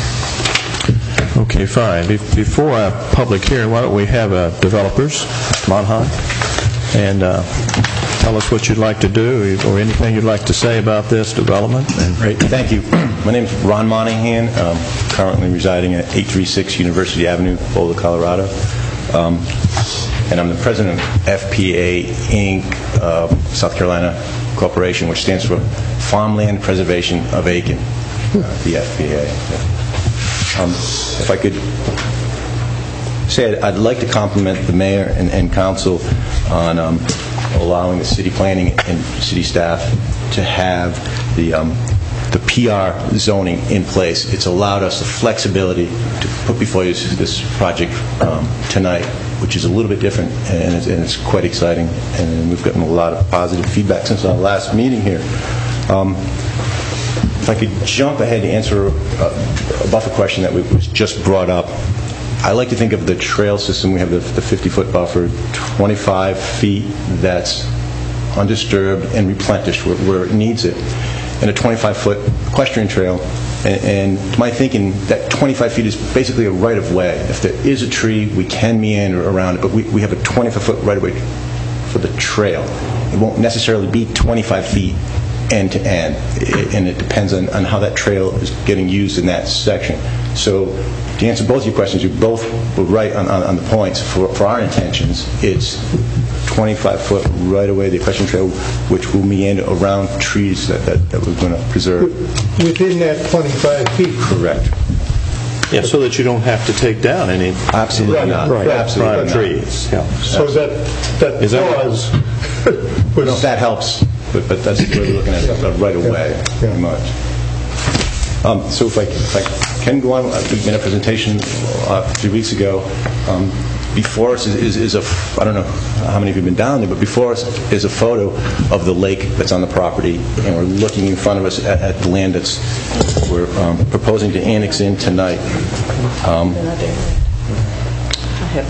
Okay, fine. Be- before our public hearing, why don't we have uh, developers, Monhan, and uh, tell us what you'd like to do or anything you'd like to say about this development. And Great, thank you. My name is Ron Monahan. I'm currently residing at eight thirty-six University Avenue, Boulder, Colorado. Um, and I'm the president of F P A, Incorporated, uh, South Carolina Corporation, which stands for Farmland Preservation of Aiken, uh, the F P A. Um, if I could say, I'd, I'd like to compliment the mayor and, and council on um, allowing the city planning and city staff to have the um, the P R zoning in place. It's allowed us the flexibility to put before you this, this project um, tonight, which is a little bit different, and it's, and it's quite exciting. And we've gotten a lot of positive feedback since our last meeting here. Um, if I could jump ahead to answer a, a buffer question that was just brought up. I like to think of the trail system. We have the fifty-foot buffer, twenty-five feet that's undisturbed and replenished where, where it needs it, and a twenty-five-foot equestrian trail. And, and my thinking, that twenty-five feet is basically a right-of-way. If there is a tree, we can meander around it, but we, we have a twenty-five-foot right-of-way for the trail. It won't necessarily be twenty-five feet end to end, it, and it depends on, on how that trail is getting used in that section. So to answer both your questions, you both were right on, on, on the points. For, for our intentions, it's twenty-five foot right away, the equestrian trail, which will meander around trees that, that, that we're going to preserve. Within that twenty-five feet? Correct. Yeah, so that you don't have to take down any Absolutely Right, not. right. Absolutely private not. trees. Yeah. So that, that Is that- clause No, was... that helps, but, but that's what we're looking at, uh, right away, Yeah. pretty much. Um, so if I, if I can go on, I made a presentation uh, a few weeks ago. Um, before us is, is, is a, f- I don't know how many of you have been down there, but before us is a photo of the lake that's on the property, and we're looking in front of us at, at the land that's we're um, proposing to annex in tonight. Um, I have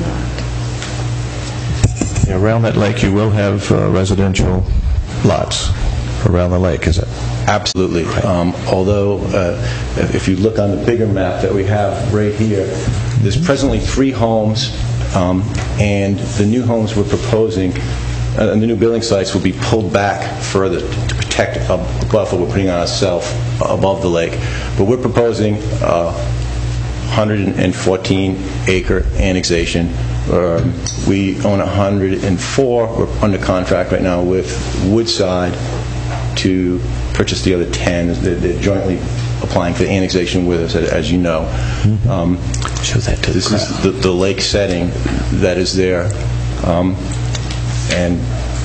not. Yeah, around that lake, you will have uh, residential lots around the lake, is it? Absolutely. Um, although, uh, if you look on the bigger map that we have right here, there's presently three homes, um, and the new homes we're proposing, uh, and the new building sites will be pulled back further to, to protect a buffer we're putting on ourselves above the lake. But we're proposing a one hundred fourteen acre annexation. Um, we own one hundred four. We're under contract right now with Woodside to purchase the other ten. They're, they're jointly applying for the annexation with us, as you know. Um, Show that to the this is the, the lake setting that is there. Um, and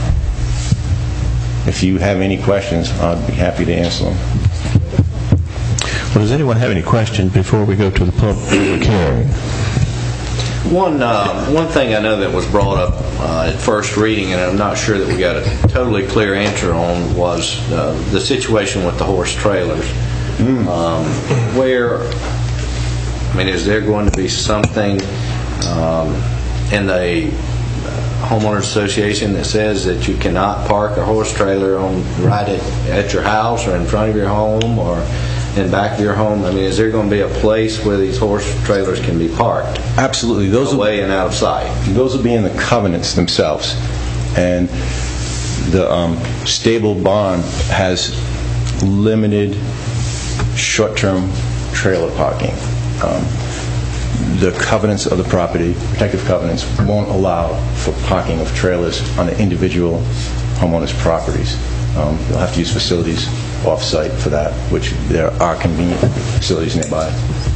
if you have any questions, I'd be happy to answer them. Well, does anyone have any questions before we go to the public hearing? One uh, one thing I know that was brought up uh, at first reading, and I'm not sure that we got a totally clear answer on, was uh, the situation with the horse trailers. Mm. Um, where, I mean, is there going to be something um, in the homeowners association that says that you cannot park a horse trailer on right at, at your house or in front of your home or in back of your home? I mean, is there going to be a place where these horse trailers can be parked? Absolutely. Those away and out of sight. Those will be in the covenants themselves. And the um, stable barn has limited short-term trailer parking. Um, the covenants of the property, protective covenants, won't allow for parking of trailers on the individual homeowners' properties. Um, they'll have to use facilities off-site for that, which there are convenient facilities nearby.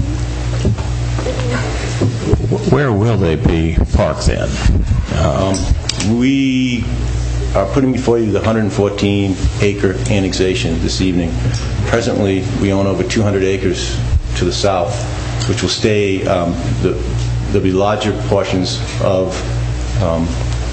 Where will they be parked then? Um, we are putting before you the one hundred fourteen acre annexation this evening. Presently, we own over two hundred acres to the south, which will stay, um, the, there'll be larger portions of um,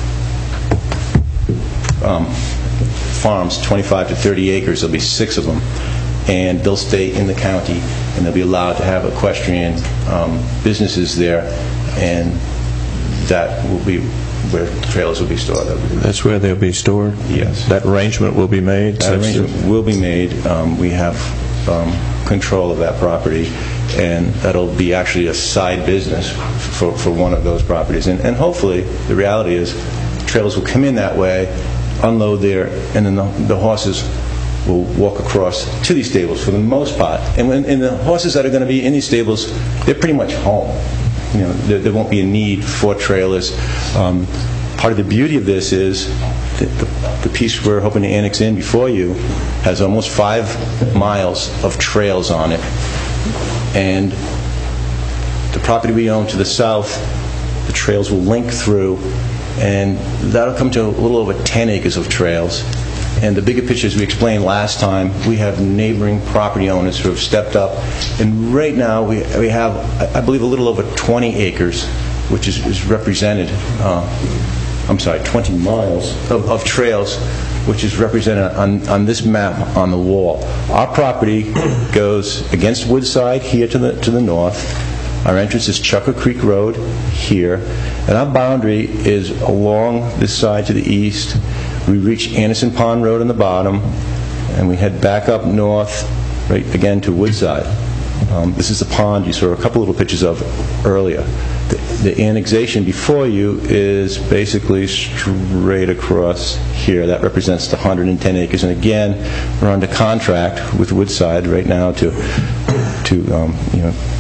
um, farms, twenty-five to thirty acres. There'll be six of them, and they'll stay in the county, and they'll be allowed to have equestrian um, businesses there, and that will be where trailers will be stored. That's where they'll be stored? Yes. That arrangement will be made? That arrangement will be made. Um, we have um, control of that property, and that'll be actually a side business for, for one of those properties. And, and hopefully, the reality is, trailers will come in that way, unload there, and then the, the horses will walk across to these stables for the most part. And, when, and the horses that are going to be in these stables, they're pretty much home. You know, there, there won't be a need for trailers. Um, part of the beauty of this is that the, the piece we're hoping to annex in before you has almost five miles of trails on it. And the property we own to the south, the trails will link through, and that'll come to a little over ten acres of trails. And the bigger picture, as we explained last time, we have neighboring property owners who have stepped up. And right now, we, we have, I believe, a little over twenty acres, which is, is represented, uh, I'm sorry, twenty miles of, of trails, which is represented on, on this map on the wall. Our property goes against Woodside here to the, to the north. Our entrance is Chucker Creek Road here. And our boundary is along this side to the east. We reach Anderson Pond Road on the bottom, and we head back up north, right again to Woodside. Um, this is the pond you saw a couple little pictures of earlier. The, the annexation before you is basically straight across here. That represents the one hundred ten acres. And again, we're under contract with Woodside right now to, to um, you know,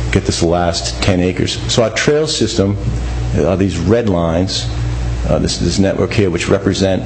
get this last ten acres. So our trail system are these red lines, uh, this, this network here, which represent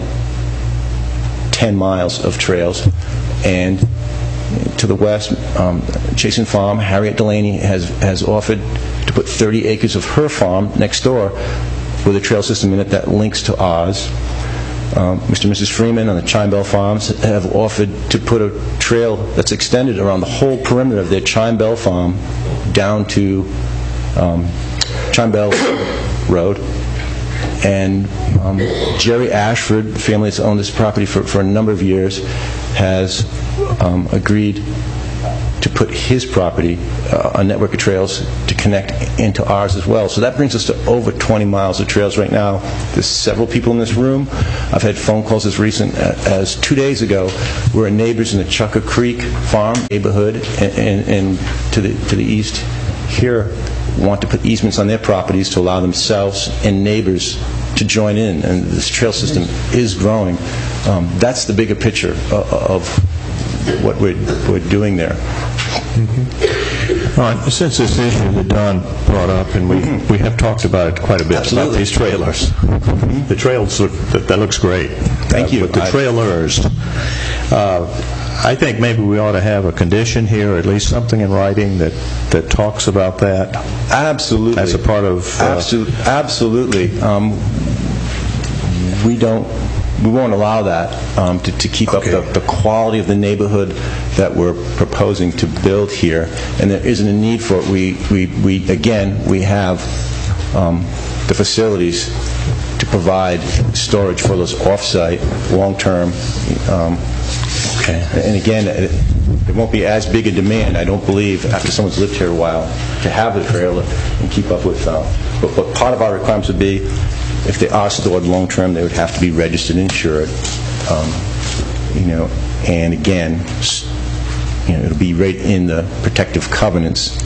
ten miles of trails. And to the west, um, Chasen Farm, Harriet Delaney has, has offered to put thirty acres of her farm next door with a trail system in it that links to ours. Um, Mister and Missus Freeman on the Chime Bell Farms have offered to put a trail that's extended around the whole perimeter of their Chime Bell Farm down to um, Chime Bell Road. And um, Jerry Ashford, the family that's owned this property for, for a number of years, has um, agreed to put his property uh, a network of trails to connect into ours as well. So that brings us to over twenty miles of trails right now. There's several people in this room. I've had phone calls as recent as two days ago. We're neighbors in the Chucker Creek Farm neighborhood, and, and, and to the to the east here want to put easements on their properties to allow themselves and neighbors to join in, and this trail system is growing. Um, that's the bigger picture of, of what we're, we're doing there. Mm-hmm. All right, since this issue that Don brought up, and we, mm-hmm. we have talked about it quite a bit, Absolutely. about these trailers. Mm-hmm. The trails, look, that, that looks great. Thank uh, you. But the trailers, uh, I think maybe we ought to have a condition here, or at least something in writing that, that talks about that. Absolutely. As a part of... Uh, Absolutely. Absolutely. Um, we don't... We won't allow that um, to, to keep okay. up the, the quality of the neighborhood that we're proposing to build here, and there isn't a need for it. We, we, we again, we have um, the facilities to provide storage for those off-site, long-term. Um, okay. And again, it, it won't be as big a demand, I don't believe, after someone's lived here a while, to have the trailer and keep up with. Uh, but, but part of our requirements would be, if they are stored long-term, they would have to be registered and insured. Um, you know, and again, you know, it'll be right in the protective covenants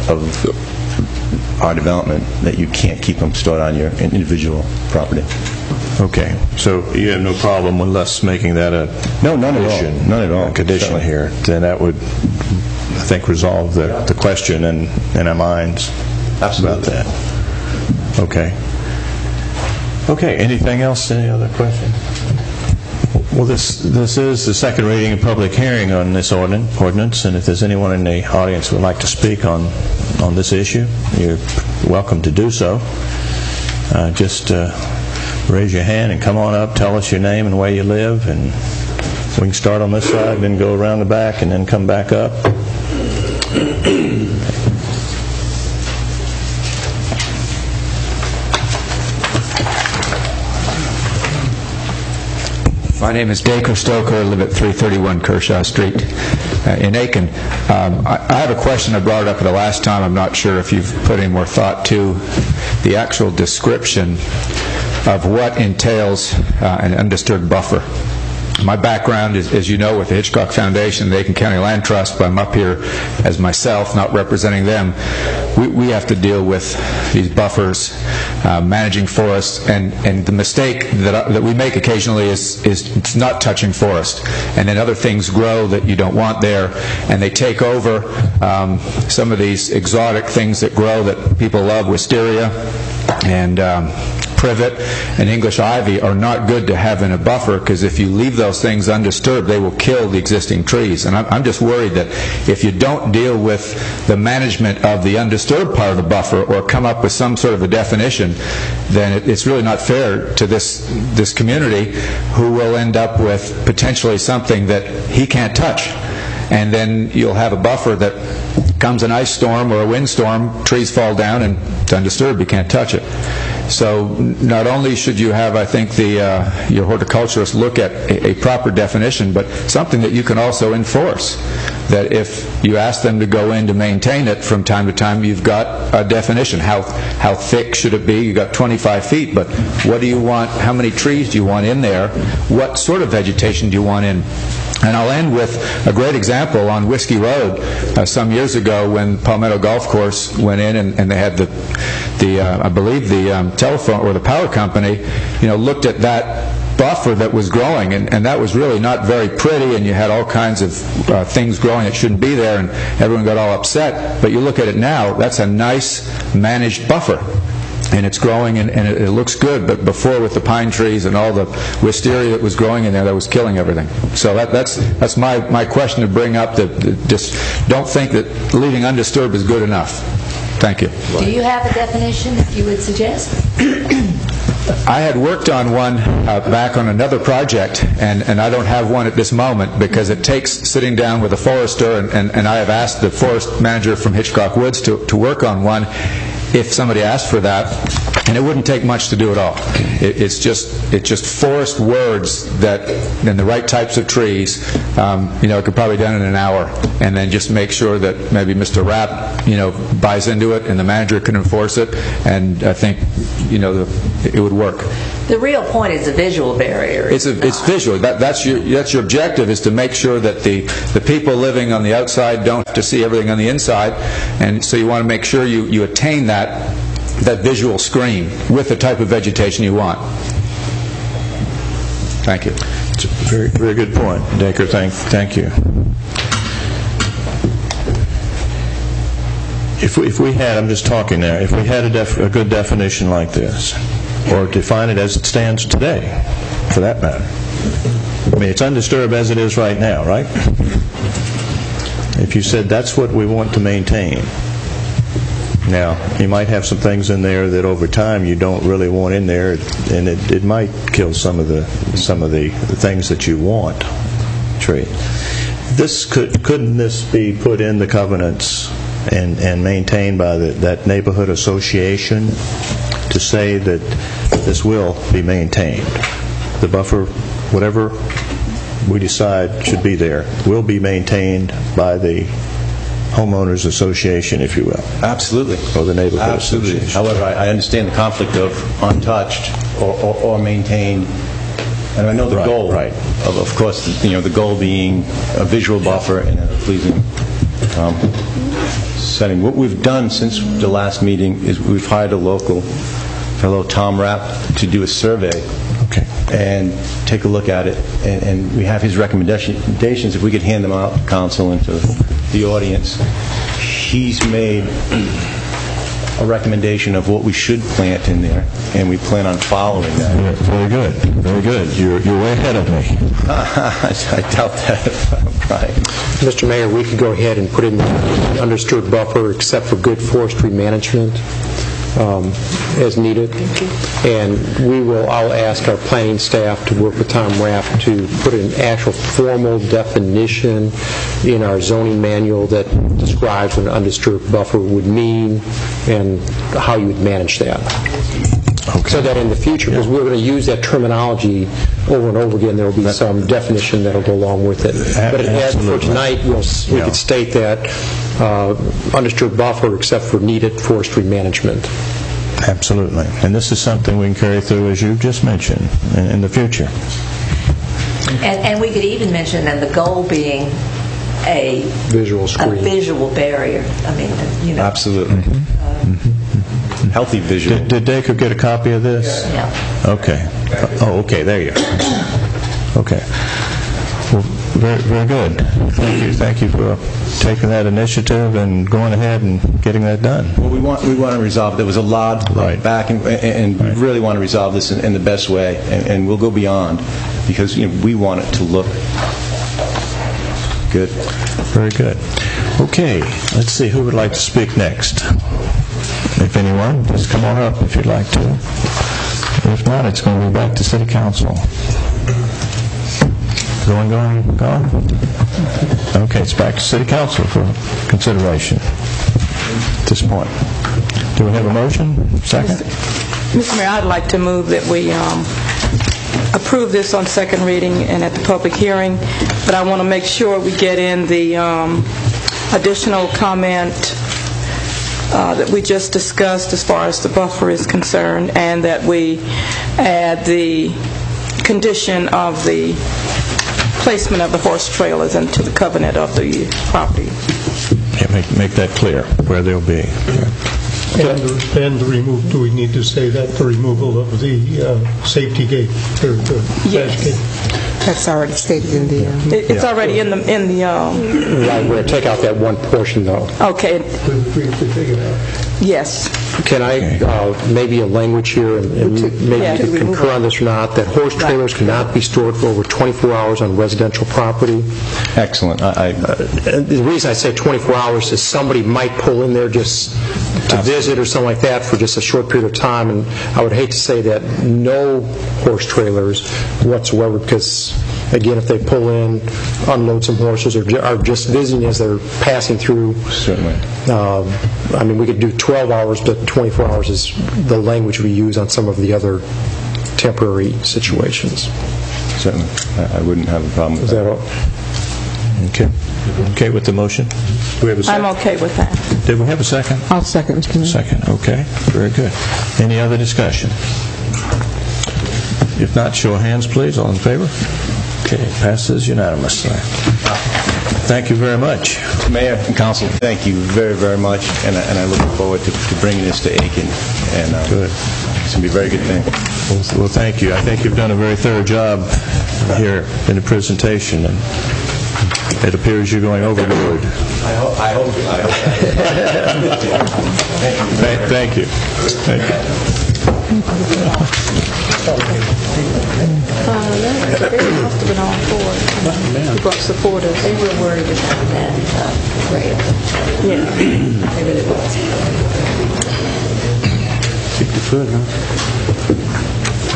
of our development that you can't keep them stored on your individual property. Okay, so you have no problem with us making that a no, none condition, at all. None at all. A condition Certainly. here. Then that would, I think, resolve the, the question in, in our minds Absolutely. about that. Okay. Okay, anything else? Any other questions? Well, this this is the second reading and public hearing on this ordinance, and if there's anyone in the audience who would like to speak on, on this issue, you're welcome to do so. Uh, just uh, raise your hand and come on up, tell us your name and where you live, and we can start on this side, then go around the back, and then come back up. My name is Dacre Stoker. I live at three thirty-one Kershaw Street uh, in Aiken. Um, I, I have a question. I brought it up the last time. I'm not sure if you've put any more thought to the actual description of what entails uh, an undisturbed buffer. My background is, as you know, with the Hitchcock Foundation, the Aiken County Land Trust, but I'm up here as myself, not representing them. We, we have to deal with these buffers, uh, managing forests, and, and the mistake that, I, that we make occasionally is, is it's not touching forest. And then other things grow that you don't want there, and they take over um, some of these exotic things that grow that people love, wisteria and um, privet and English ivy are not good to have in a buffer, because if you leave those things undisturbed, they will kill the existing trees. And I'm, I'm just worried that if you don't deal with the management of the undisturbed part of the buffer, or come up with some sort of a definition, then it, it's really not fair to this this community, who will end up with potentially something that he can't touch. And then you'll have a buffer that comes an ice storm or a windstorm, trees fall down, and it's undisturbed, you can't touch it. So not only should you have, I think, the uh, your horticulturist look at a, a proper definition, but something that you can also enforce. That if you ask them to go in to maintain it from time to time, you've got a definition. How how thick should it be? You've got twenty-five feet, but what do you want? How many trees do you want in there? What sort of vegetation do you want in? And I'll end with a great example on Whiskey Road uh, some years ago, when Palmetto Golf Course went in and, and they had the, the uh, I believe the um, telephone or the power company, you know, looked at that buffer that was growing, and, and that was really not very pretty, and you had all kinds of uh, things growing that shouldn't be there, and everyone got all upset. But you look at it now, that's a nice managed buffer. And it's growing, and, and it, it looks good. But before, with the pine trees and all the wisteria that was growing in there, that was killing everything. So that, that's that's my, my question to bring up. That, that just don't think that leaving undisturbed is good enough. Thank you. Do you have a definition that you would suggest? I had worked on one uh, back on another project, and, and I don't have one at this moment because it takes sitting down with a forester, and, and, and I have asked the forest manager from Hitchcock Woods to, to work on one if somebody asked for that, and it wouldn't take much to do at all. It, it's just it's just forest words that, and the right types of trees. Um, you know, it could probably be done in an hour, and then just make sure that maybe Mister Rapp, you know, buys into it, and the manager can enforce it, and I think, you know, the, it would work. The real point is a visual barrier. It's a, it's visual. That, that's your that's your objective, is to make sure that the the people living on the outside don't have to see everything on the inside, and so you want to make sure you, you attain that that visual screen with the type of vegetation you want. Thank you. It's a very very good point, Dacre. Thank thank you. If we, if we had, I'm just talking there, if we had a, def, a good definition like this, or define it as it stands today, for that matter. I mean, it's undisturbed as it is right now, right? If you said that's what we want to maintain. Now, you might have some things in there that over time you don't really want in there, and it, it might kill some of the some of the, the things that you want. Tree. This could couldn't this be put in the covenants and, and maintained by the, that neighborhood association to say that this will be maintained? The buffer, whatever we decide should be there, will be maintained by the homeowners association, if you will. Absolutely. Or the neighborhood Absolutely. association. However, I, I understand the conflict of untouched or, or, or maintained. And I know the right, goal, right. Of, of course, you know, the goal being a visual buffer and a pleasing um, setting. What we've done since the last meeting is we've hired a local fellow, Tom Rapp, to do a survey. Okay. And take a look at it, and, and we have his recommendations. If we could hand them out to council and to the audience, he's made a recommendation of what we should plant in there, and we plan on following that. Very good, very good. You're you're way ahead of me. I doubt that, Brian. Mister Mayor, we could go ahead and put in the undisturbed buffer except for good forestry management um, as needed. And we will, I'll ask our planning staff to work with Tom Rapp to put an actual formal definition in our zoning manual that describes what an undisturbed buffer would mean and how you would manage that. Okay. So that in the future, because we're going to use that terminology over and over again, there will be some definition that will go along with it. But as for tonight, we'll, we Yeah. could state that uh, undisturbed buffer except for needed forestry management. Absolutely. And this is something we can carry through, as you've just mentioned, in, in the future. And, and we could even mention that the goal being a visual screen, a visual barrier. I mean, you know. Absolutely. Uh, mm-hmm. Healthy visual. Did, did Dacre get a copy of this? Yeah. Okay. Oh, okay. There you are. Okay. Well, very, very good. Thank you. Thank you for taking that initiative and going ahead and getting that done. Well, we want we want to resolve. There was a lot right. back, and, and right. we really want to resolve this in, in the best way, and, and we'll go beyond because you know, we want it to look good. Very good. Okay. Let's see who would like to speak next. If anyone, just come on up if you'd like to. If not, it's going to be back to City Council. Going, going, gone? Okay, it's back to City Council for consideration at this point. Do we have a motion? Second? Mister Mayor, I'd like to move that we um, approve this on second reading and at the public hearing, but I want to make sure we get in the um, additional comment uh, that we just discussed as far as the buffer is concerned, and that we add the condition of the placement of the horse trailers into the covenant of the property. Yeah, make, make that clear, where they'll be. And the, and the remove, do we need to say that, the removal of the uh, safety gate, or the Yes. dash gate? That's already stated in the... Uh, It- It's already in the, in the, um, Right, we're going to take out that one portion, though. okay, We have to take it out. yes. Can I, uh, maybe a language here, and and maybe Yeah. you could concur on this or not, that horse trailers cannot be stored for over twenty-four hours on residential property? Excellent. I, I, And the reason I say twenty-four hours is somebody might pull in there just to visit or something like that for just a short period of time, and I would hate to say that no horse trailers whatsoever, because, again, if they pull in, unload some horses, or ju- are just visiting as they're passing through, certainly. uh, I mean, we could do twelve hours, but twenty-four hours is the language we use on some of the other temporary situations. Certainly. I, I wouldn't have a problem with Is that all? Okay. Okay with the motion? Do we have a second? I'm okay with that. Did we have a second? I'll second, Mister Mayor. Second, okay. Very good. Any other discussion? If not, show of hands, please. All in favor? Okay, passes unanimously. Thank you very much. Mayor and Council, thank you very, very much, and I, and I look forward to, to bringing this to Aiken. And uh, Good. It's going to be a very good thing. Well, well, thank you. I think you've done a very thorough job here in the presentation, and it appears you're going overboard. I hope. I hope. I hope. Thank thank you. Thank you. They must have been on board. You brought supporters. They were worried about that uh, rail. Yeah. They really was. Keep the foot, huh?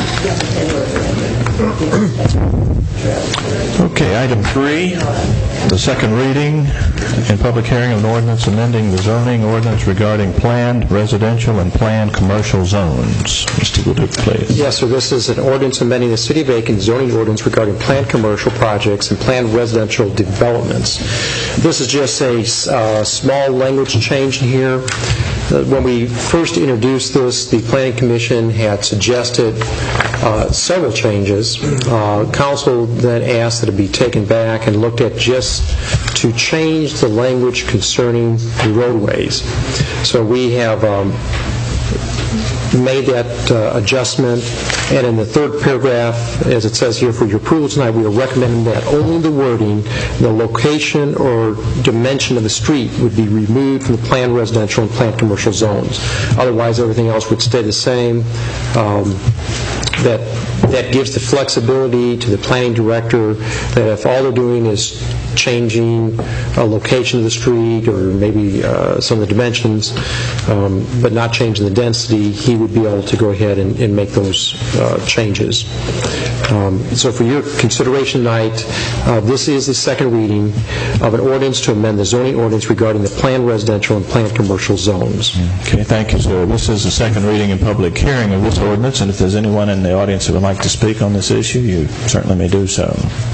Okay, item three, the second reading and public hearing of an ordinance amending the zoning ordinance regarding planned residential and planned commercial zones. Mister Leduc, please. Yes, sir. This is an ordinance amending the City of Aiken zoning ordinance regarding planned commercial projects and planned residential developments. This is just a uh, small language change in here. Uh, When we first introduced this, the Planning Commission had suggested uh, several changes. Uh, Council then asked that it be taken back and looked at just to change the language concerning the roadways. So we have um, made that uh, adjustment, and in the third paragraph, as it says here, for your approval tonight, we are recommending that only the wording, the location or dimension of the street would be removed from the planned residential and planned commercial zones. Otherwise, everything else would stay the same. Um, that that gives the flexibility to the planning director that if all they're doing is changing a location of the street or maybe uh, some of the dimensions, um, but not changing the density, he would be able to go ahead and, and make those uh, changes. Um, so for your consideration tonight, uh, this is the second reading of an ordinance to amend the zoning ordinance regarding the planned residential and planned commercial zones. Okay, thank you, sir. This is the second reading and public hearing of this ordinance, and if there's anyone in the audience that would like to speak on this issue, you certainly may do so.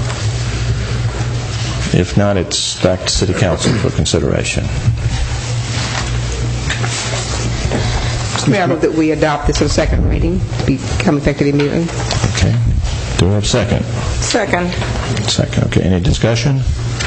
If not, it's back to City Council for consideration. Mister Mayor, I move that we adopt this for the second reading, become effective immediately. Okay. Do we have a second? Second. Second. Okay. Any discussion?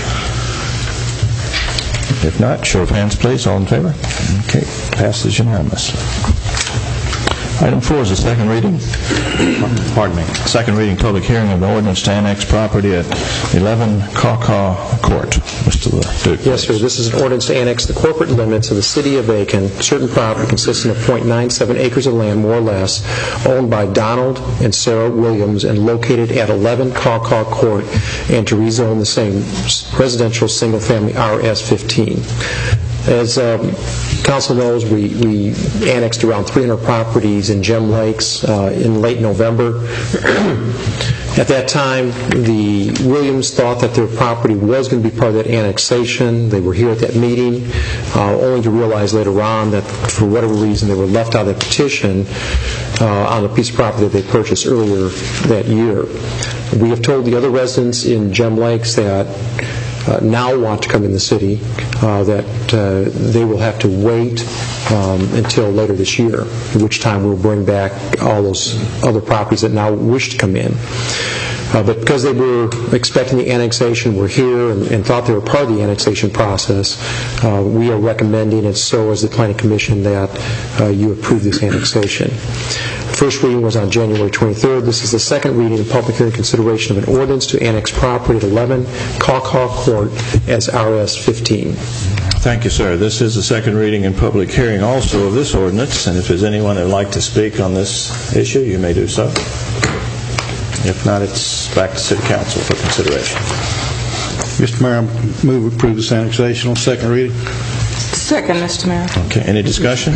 If not, show of hands, please. All in favor? Okay. Passes unanimously. Item four is the second reading, pardon me, second reading public hearing of the ordinance to annex property at eleven Caw-Caw Court. Mister Leduc. Yes, sir. This is an ordinance to annex the corporate limits of the City of Aiken, certain property consisting of .nine nine seven acres of land, more or less, owned by Donald and Sarah Williams and located at eleven Caw-Caw Court, and to rezone the same residential single-family R S fifteen. As um, Council knows, we, we annexed around three hundred properties in Gem Lakes uh, in late November. At that time, the Williams thought that their property was going to be part of that annexation. They were here at that meeting, uh, only to realize later on that for whatever reason they were left out of that petition uh, on a piece of property that they purchased earlier that year. We have told the other residents in Gem Lakes that uh, now want to come in the city, uh, that uh, they will have to wait um, until later this year, at which time we'll bring back all those other properties that now wish to come in. Uh, but because they were expecting the annexation, were here and, and thought they were part of the annexation process, uh, we are recommending, and so is the Planning Commission, that uh, you approve this annexation. First reading was on January twenty-third. This is the second reading and public hearing consideration of an ordinance to annex property at eleven Caw-Caw Court as R S fifteen. Thank you, sir. This is the second reading and public hearing also of this ordinance, and if there's anyone that would like to speak on this issue, you may do so. If not, it's back to City Council for consideration. Mister Mayor, I move we approve this annexation on second reading. Second, Mister Mayor. Okay, any discussion?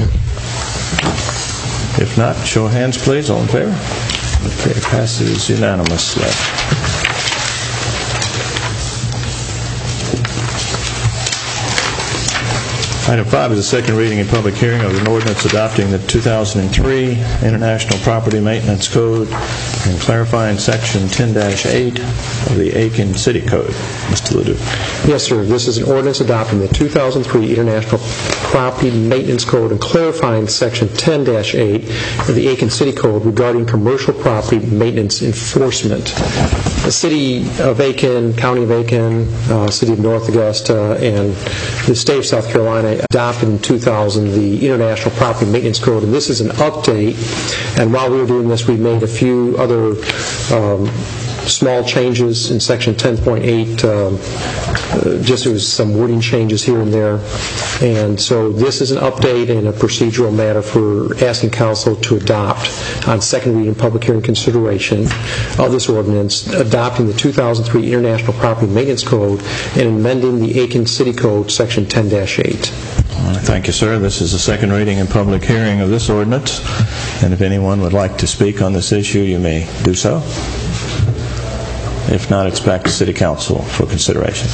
If not, show of hands, please. All in favor? Okay, passes unanimously. Item five is a second reading and public hearing of an ordinance adopting the two thousand three International Property Maintenance Code and clarifying Section ten dash eight of the Aiken City Code. Mister Leduc. Yes, sir. This is an ordinance adopting the two thousand three International Property Maintenance Code and clarifying Section ten dash eight of the Aiken City Code regarding commercial property maintenance enforcement. The City of Aiken, County of Aiken, uh, City of North Augusta, and the State of South Carolina adopted in two thousand the International Property Maintenance Code, and this is an update. And while we were doing this, we made a few other um, small changes in Section ten point eight. Um, uh, just there was some wording changes here and there. And so this is an update and a procedural matter for asking Council to adopt on second reading public hearing consideration of this ordinance, adopting the two thousand three International Property Maintenance Code and amending the Aiken City Code, Section ten dash eight. Thank you, sir. This is the second reading and public hearing of this ordinance. And if anyone would like to speak on this issue, you may do so. If not, it's back to City Council for consideration.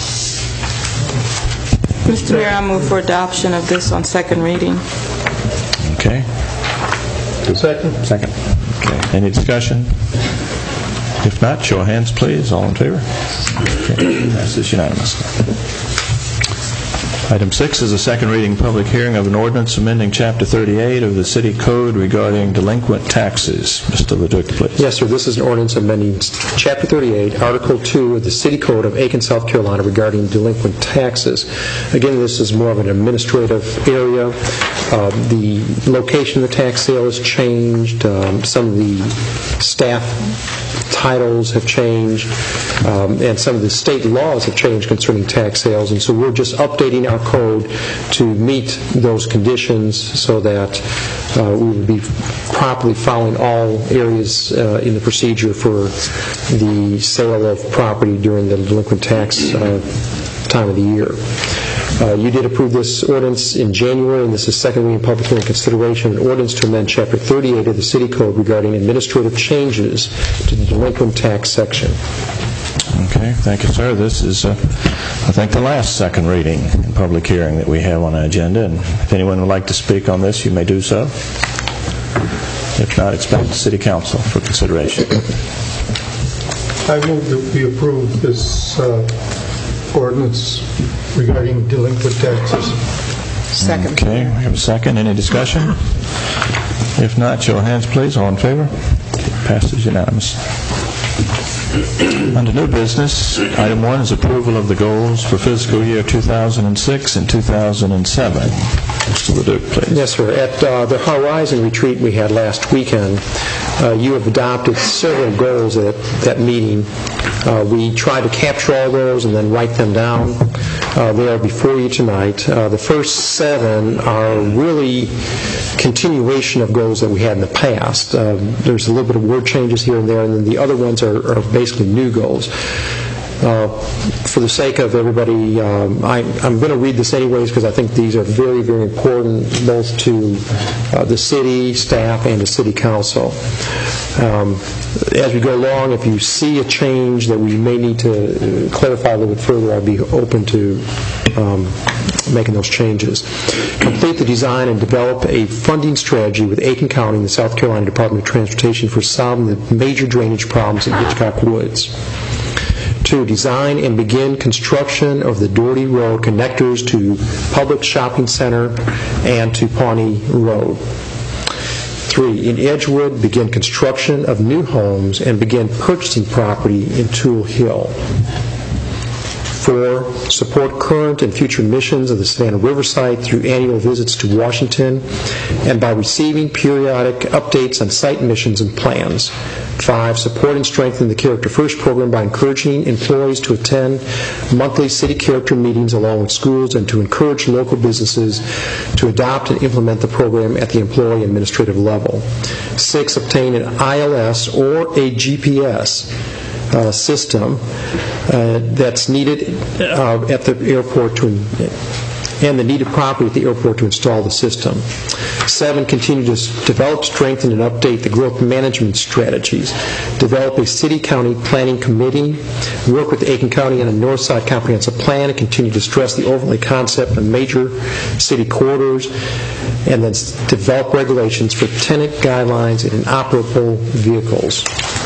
Mister Mayor, I move for adoption of this on second reading. Okay. Second. Second. Okay. Any discussion? If not, show of hands, please. All in favor? Okay. Passes unanimously. Item six is a second reading public hearing of an ordinance amending Chapter thirty-eight of the City Code regarding delinquent taxes. Mister Leduc, please. Yes, sir. This is an ordinance amending Chapter thirty-eight, Article two of the City Code of Aiken, South Carolina regarding delinquent taxes. Again, this is more of an administrative area. Uh, the location of the tax sale has changed. Um, some of the staff titles have changed, um, and some of the state laws have changed concerning tax sales, and so we're just updating our code to meet those conditions so that uh, we would be properly following all areas uh, in the procedure for the sale of property during the delinquent tax uh, time of the year. Uh, you did approve this ordinance in January, and this is second reading public hearing consideration of an ordinance to amend Chapter thirty-eight of the City Code regarding administrative changes to the delinquent tax section. Okay, thank you, sir. This is, uh, I think, the last second reading and public hearing that we have on our agenda, and if anyone would like to speak on this, you may do so. If not, it's back to City Council for consideration. I move that we approve this uh, ordinance regarding delinquent taxes. Second. Okay, we have a second. Any discussion? If not, show of hands, please. All in favor? Passes unanimously. Under new business, item one is approval of the goals for fiscal year two thousand six and two thousand seven. Mister Leduc, please. Yes, sir. At uh, the Horizon retreat we had last weekend, uh, you have adopted several goals at that meeting. Uh, we tried to capture all those and then write them down. Uh, they are before you tonight. Uh, the first seven are really continuation of goals that we had in the past. Uh, there's a little bit of word changes here and there, and then the other ones are, are basically new goals. Uh, for the sake of everybody, um, I, I'm going to read this anyways because I think these are very, very important both to uh, the city staff and the city council. Um, as we go along, if you see a change that we may need to uh, clarify a little bit further, I'll be open to um, making those changes. Complete the design and develop a funding strategy with Aiken County and the South Carolina Department of Transportation for solving the major drainage problems in Hitchcock Woods. Two, design and begin construction of the Doherty Road connectors to Public Shopping Center and to Pawnee Road. Three, in Edgewood, begin construction of new homes and begin purchasing property in Toole Hill. Four, support current and future missions of the Savannah River Site through annual visits to Washington and by receiving periodic updates on site missions and plans. Five, support and strengthen the Character First program by encouraging employees to attend monthly city character meetings along with schools and to encourage local businesses to adopt and implement the program at the employee administrative level. Six, obtain an I L S or a G P S uh, system uh, that's needed uh, at the airport to and the needed property at the airport to install the system. Seven, continue to develop, strengthen, and update the growth management strategies. Develop a city-county planning committee. Work with Aiken County on a north side comprehensive plan and continue to stress the overlay concept of major city corridors. And then develop regulations for tenant guidelines and inoperable vehicles.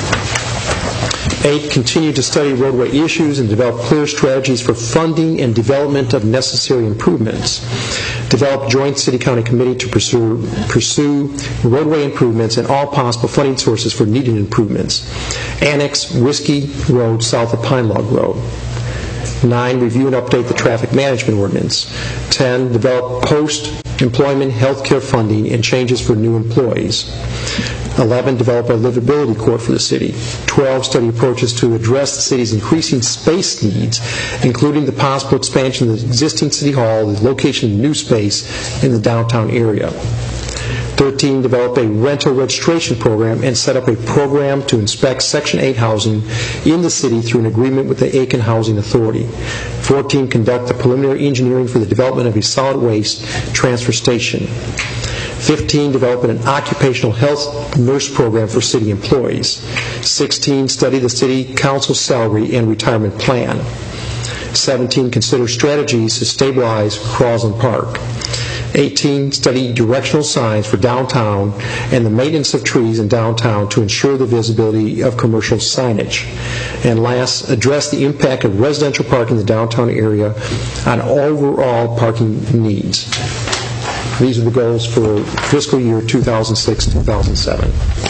Eight, continue to study roadway issues and develop clear strategies for funding and development of necessary improvements. Develop joint city-county committee to pursue, pursue roadway improvements and all possible funding sources for needed improvements. Annex Whiskey Road south of Pine Log Road. Nine, review and update the traffic management ordinance. Ten, develop post-employment health care funding and changes for new employees. eleven, develop a livability court for the city. twelve, study approaches to address the city's increasing space needs, including the possible expansion of the existing city hall, the location of new space in the downtown area. thirteen, develop a rental registration program and set up a program to inspect Section eight housing in the city through an agreement with the Aiken Housing Authority. fourteen, conduct the preliminary engineering for the development of a solid waste transfer station. fifteen, develop an occupational health nurse program for city employees. sixteen, study the city council salary and retirement plan. seventeen, consider strategies to stabilize Crosland Park. eighteen, study directional signs for downtown and the maintenance of trees in downtown to ensure the visibility of commercial signage. And last, address the impact of residential parking in the downtown area on overall parking needs. These are the goals for fiscal year two thousand six to two thousand seven.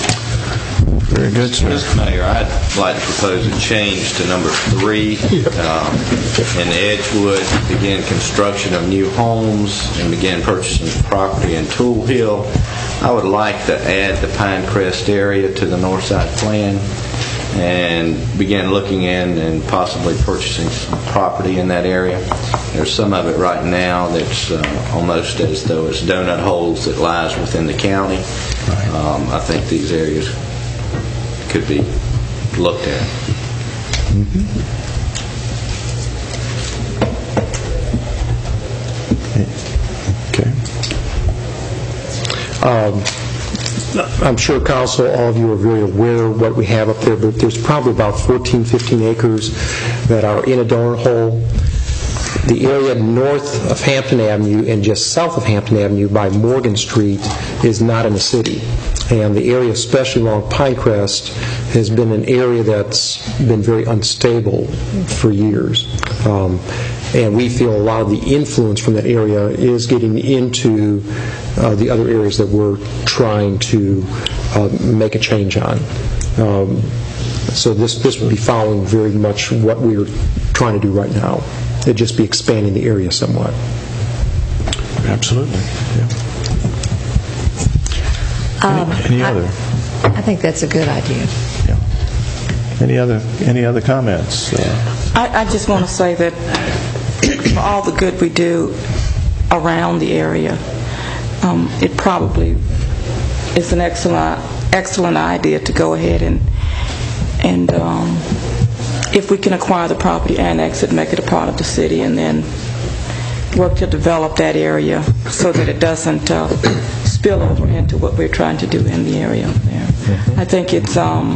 Very good, sir. Mister Mayor, I'd like to propose a change to number three. Um, in Edgewood, begin construction of new homes and begin purchasing property in Toole Hill. I would like to add the Pinecrest area to the north side plan and begin looking in and possibly purchasing some property in that area. There's some of it right now that's uh, almost as though it's donut holes that lies within the county. Um, I think these areas could be looked at. Mm-hmm. Okay. Um, I'm sure, Council, all of you are very aware of what we have up there, but there's probably about fourteen, fifteen acres that are in a donut hole. The area north of Hampton Avenue and just south of Hampton Avenue by Morgan Street is not in the city. And the area, especially along Pinecrest, has been an area that's been very unstable for years. Um, and we feel a lot of the influence from that area is getting into uh, the other areas that we're trying to uh, make a change on. Um, so this, this would be following very much what we're trying to do right now. It'd just be expanding the area somewhat. Absolutely. Yeah. Um, any, any other? I, I think that's a good idea. Yeah. Any other any other comments? Uh, I, I just want to say that for all the good we do around the area, um, it probably is an excellent excellent idea to go ahead and and um, if we can acquire the property, annex it, make it a part of the city, and then work to develop that area so that it doesn't uh, spill over into what we're trying to do in the area there. Mm-hmm. I think it's um,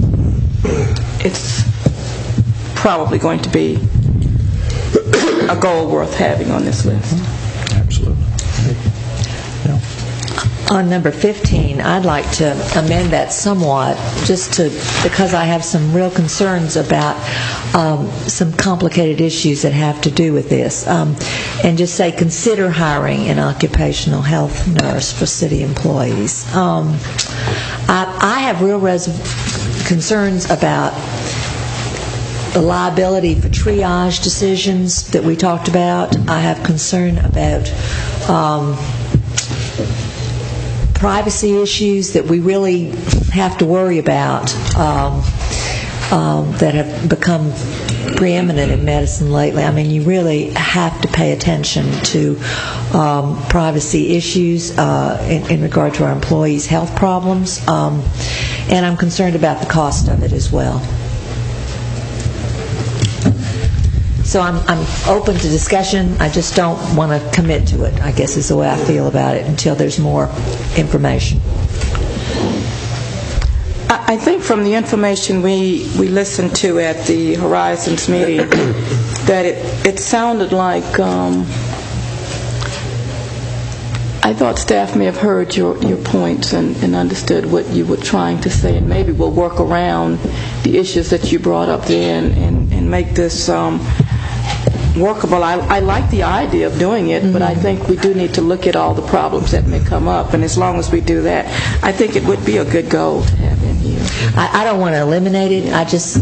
it's probably going to be a goal worth having on this list. Absolutely. Yeah. On number fifteen, I'd like to amend that somewhat, just to, because I have some real concerns about um, some complicated issues that have to do with this. Um, and just say, consider hiring an occupational health nurse for city employees. Um, I, I have real res- concerns about the liability for triage decisions that we talked about. I have concern about um, privacy issues that we really have to worry about um, um, that have become preeminent in medicine lately. I mean, you really have to pay attention to um, privacy issues uh, in, in regard to our employees' health problems, um, and I'm concerned about the cost of it as well. So I'm, I'm open to discussion. I just don't want to commit to it, I guess is the way I feel about it, until there's more information. I think from the information we, we listened to at the Horizons meeting, that it, it sounded like, um, I thought staff may have heard your, your points and, and understood what you were trying to say, and maybe we'll work around the issues that you brought up there and, and, and make this um, workable. I, I like the idea of doing it, mm-hmm. but I think we do need to look at all the problems that may come up, and as long as we do that, I think it would be a good goal to have in here. I, I don't want to eliminate it. I just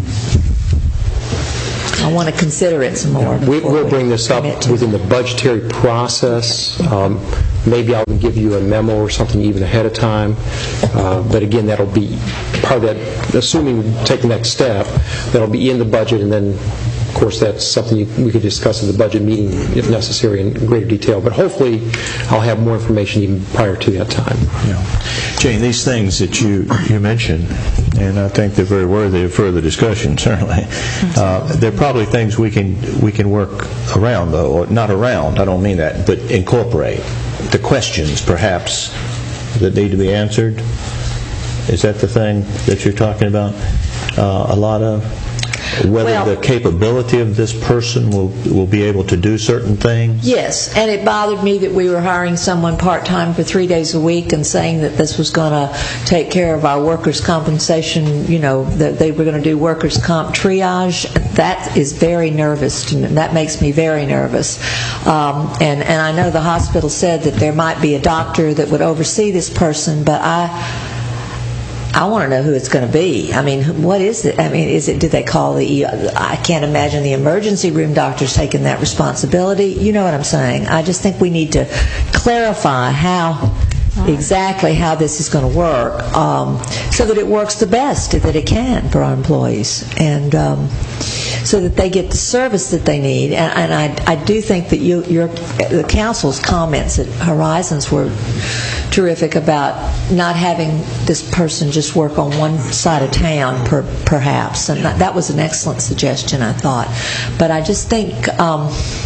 I want to consider it some more. We, we'll bring this up within the budgetary process. Um, maybe I'll give you a memo or something even ahead of time. Uh, but again, that'll be part of that, assuming we take the next step, that'll be in the budget, and then of course, that's something you, we could discuss in the budget meeting, if necessary, in greater detail. But hopefully, I'll have more information even prior to that time. Yeah. Jane, these things that you, you mentioned, and I think they're very worthy of further discussion, certainly, uh, they're probably things we can we can work around, though, or not around, I don't mean that, but incorporate. The questions, perhaps, that need to be answered. Is that the thing that you're talking about? Uh, a lot of... Whether well, the capability of this person will will be able to do certain things? Yes, and it bothered me that we were hiring someone part-time for three days a week and saying that this was going to take care of our workers' compensation, you know, that they were going to do workers' comp triage. That is very nervous to me. That makes me very nervous. Um, and, and I know the hospital said that there might be a doctor that would oversee this person, but I... I want to know who it's going to be. I mean, what is it? I mean, is it? Did they call the? I can't imagine the emergency room doctors taking that responsibility. You know what I'm saying? I just think we need to clarify how exactly how this is going to work, um, so that it works the best that it can for our employees, and um, so that they get the service that they need. And, and I, I do think that you, your the council's comments at Horizons were terrific about not having this person just work on one side of town, per, perhaps. And that, that was an excellent suggestion, I thought. But I just think um,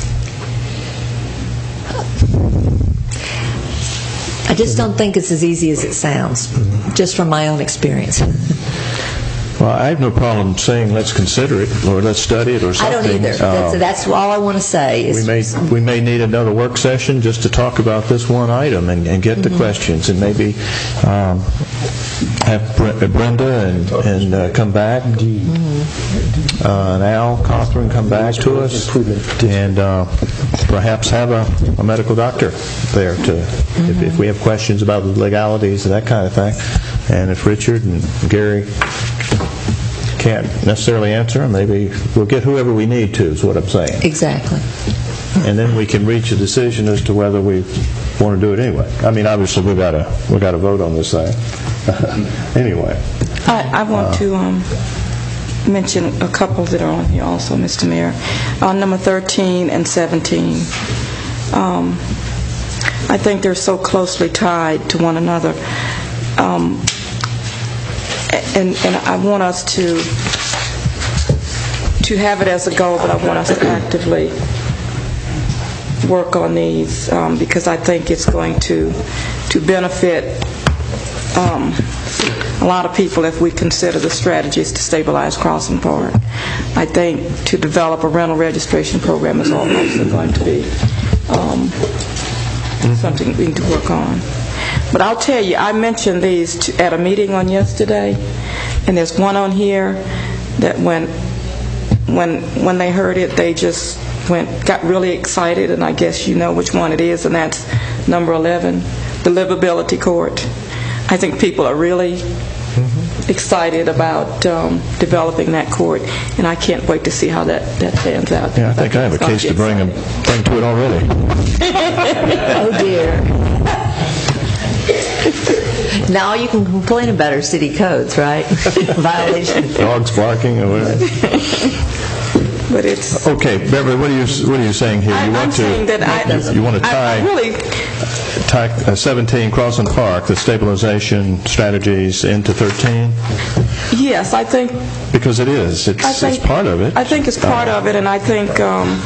I just don't think it's as easy as it sounds, just from my own experience. Well, I have no problem saying let's consider it or let's study it or something. I don't either. Uh, that's, that's all I want to say. Is we may we may need another work session just to talk about this one item and, and get mm-hmm. the questions, and maybe um, have Brenda and, and uh, come back, mm-hmm. uh, and Al Cothran come back to us, and uh, perhaps have a, a medical doctor there to mm-hmm. if, if we have questions about the legalities and that kind of thing, and if Richard and Gary can't necessarily answer them, maybe we'll get whoever we need to, is what I'm saying. Exactly. And then we can reach a decision as to whether we want to do it anyway. I mean, obviously we've got to we got to vote on this thing. Anyway. I, I want uh, to um, mention a couple that are on here also, Mister Mayor. On number thirteen and seventeen, um, I think they're so closely tied to one another. Um, And, and I want us to to have it as a goal, but I want us to actively work on these um, because I think it's going to to benefit um, a lot of people if we consider the strategies to stabilize Crossing Park. I think to develop a rental registration program is also going to be um, something we need to work on. But I'll tell you, I mentioned these to, at a meeting on yesterday, and there's one on here that when when when they heard it, they just went got really excited, and I guess you know which one it is, and that's number eleven, the livability court. I think people are really mm-hmm. excited about um, developing that court, and I can't wait to see how that, that pans out. Yeah, I think I, I have a case to bring, them, bring to it already. Oh, dear. Now you can complain about our city codes, right? Violations. Dogs barking or whatever. But it's okay, Beverly. What are you what are you saying here? I, you want I'm to saying that I, you want to tie I, I really tie uh, seventeen Crossland Park, the stabilization strategies, into thirteen. Yes, I think because it is. It's, I think, it's part of it. I think it's part uh, of it, and I think. Um,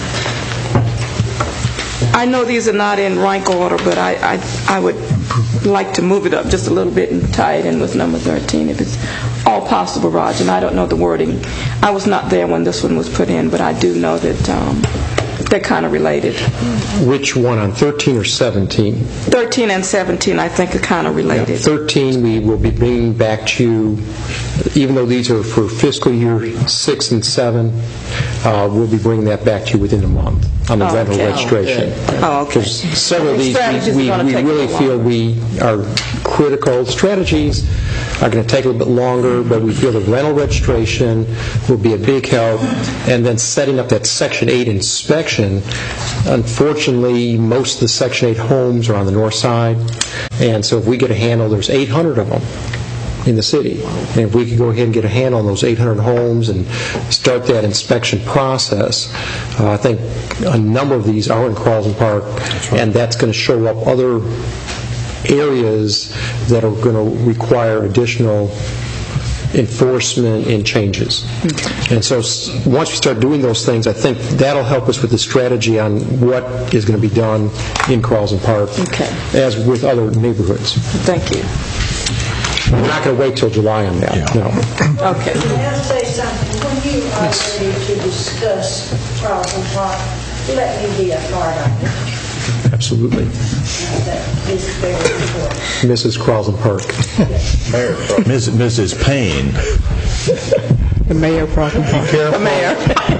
I know these are not in rank order, but I, I I would like to move it up just a little bit and tie it in with number thirteen if it's all possible, Roger. And I don't know the wording. I was not there when this one was put in, but I do know that um, they're kind of related. Which one, on thirteen or seventeen? thirteen and seventeen, I think, are kind of related. Yeah, thirteen, we will be bringing back to you, even though these are for fiscal year six and seven, uh, we'll be bringing that back to you within a month on the oh, rental okay. registration. Oh, okay. Several of these, we, we, we really feel we are critical. Strategies are going to take a little bit longer, but we feel the rental registration will be a big help. And then setting up that Section eight inspection, unfortunately, most of the Section eight homes are on the north side. And so if we get a handle, there's eight hundred of them in the city. And if we could go ahead and get a handle on those eight hundred homes and start that inspection process, uh, I think a number of these are in Crossland Park, that's right. And that's going to show up other areas that are going to require additional enforcement and changes. Okay. And so once we start doing those things, I think that'll help us with the strategy on what is going to be done in Crossland Park, okay, as with other neighborhoods. Thank you. We're not going to wait till July on that. Yeah. No. Okay. May I say something? When you are yes. ready to discuss Crossland Park, let me be a part of it. Absolutely. Uh, that is very important. Missus Crossland Park. Mayor Missus Missus Payne. The mayor of Crossland Park. The mayor.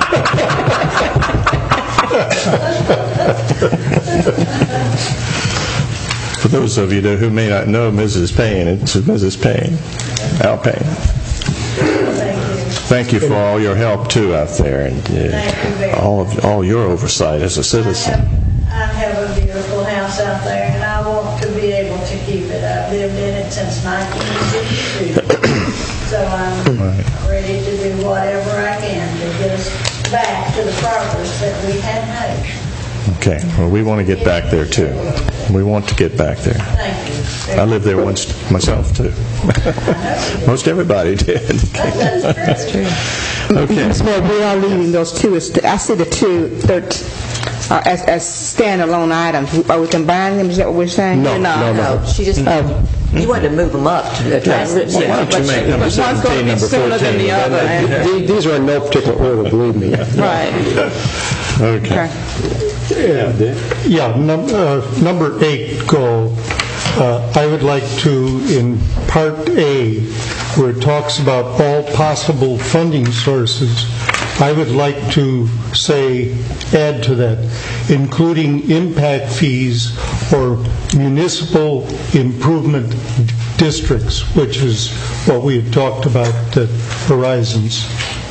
For those of you who may not know Missus Payne, it's Missus Payne, Al Payne. Thank you for all your help too out there, and uh, all of all your oversight as a citizen. I have a beautiful house out there, and I want to be able to keep it. I've lived in it since nineteen sixty-two, so I'm right. ready to do whatever I can to get us back to the progress that we had made. Okay, well, we want to get back there too. We want to get back there. Thank you. I lived there once myself too. Most everybody did. That's true. Okay. So we are leaving those two. I see the two thirteen. Uh, as, as standalone items. Are we combining them? Is that what we're saying? No, no, no. no. She just, um, you wanted to move them up to address it. Why don't you make number seventeen, number fourteen? The other. These are in no particular order, believe me. Right. Okay. Yeah, yeah num- uh, number eight, goal. Uh, I would like to, in Part A, where it talks about all possible funding sources, I would like to say, add to that, including impact fees or municipal improvement districts, which is what we had talked about at Horizons.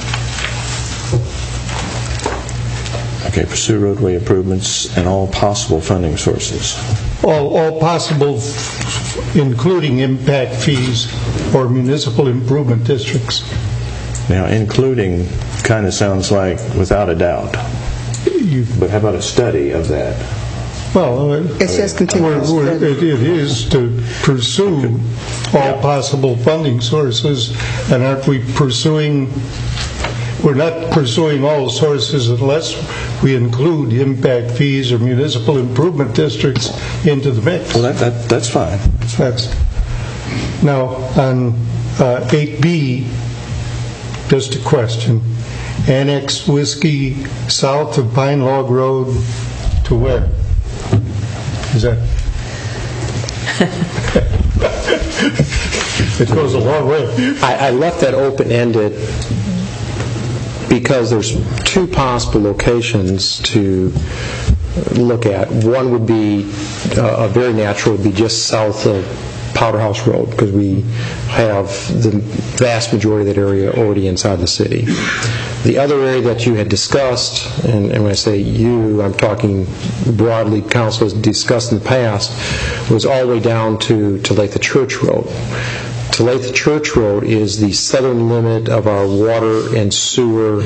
Okay, pursue roadway improvements and all possible funding sources. All, all possible, f- including impact fees or municipal improvement districts. Now, including kind of sounds like without a doubt. You, but how about a study of that? Well, it says continuous. It, it is to pursue all yeah. possible funding sources, and aren't we pursuing? We're not pursuing all sources unless we include impact fees or municipal improvement districts into the mix. Well, that, that that's fine. That's now on uh, eight B. Just a question. Annex Whiskey south of Pine Log Road to where? Is that It goes a long way. I, I left that open-ended because there's two possible locations to look at. One would be, uh, a very natural, would be just south of Powder House Road, because we have the vast majority of that area already inside the city. The other area that you had discussed, and, and when I say you, I'm talking broadly, council has discussed in the past, was all the way down to Talitha Church Road. Talitha Church Road is the southern limit of our water and sewer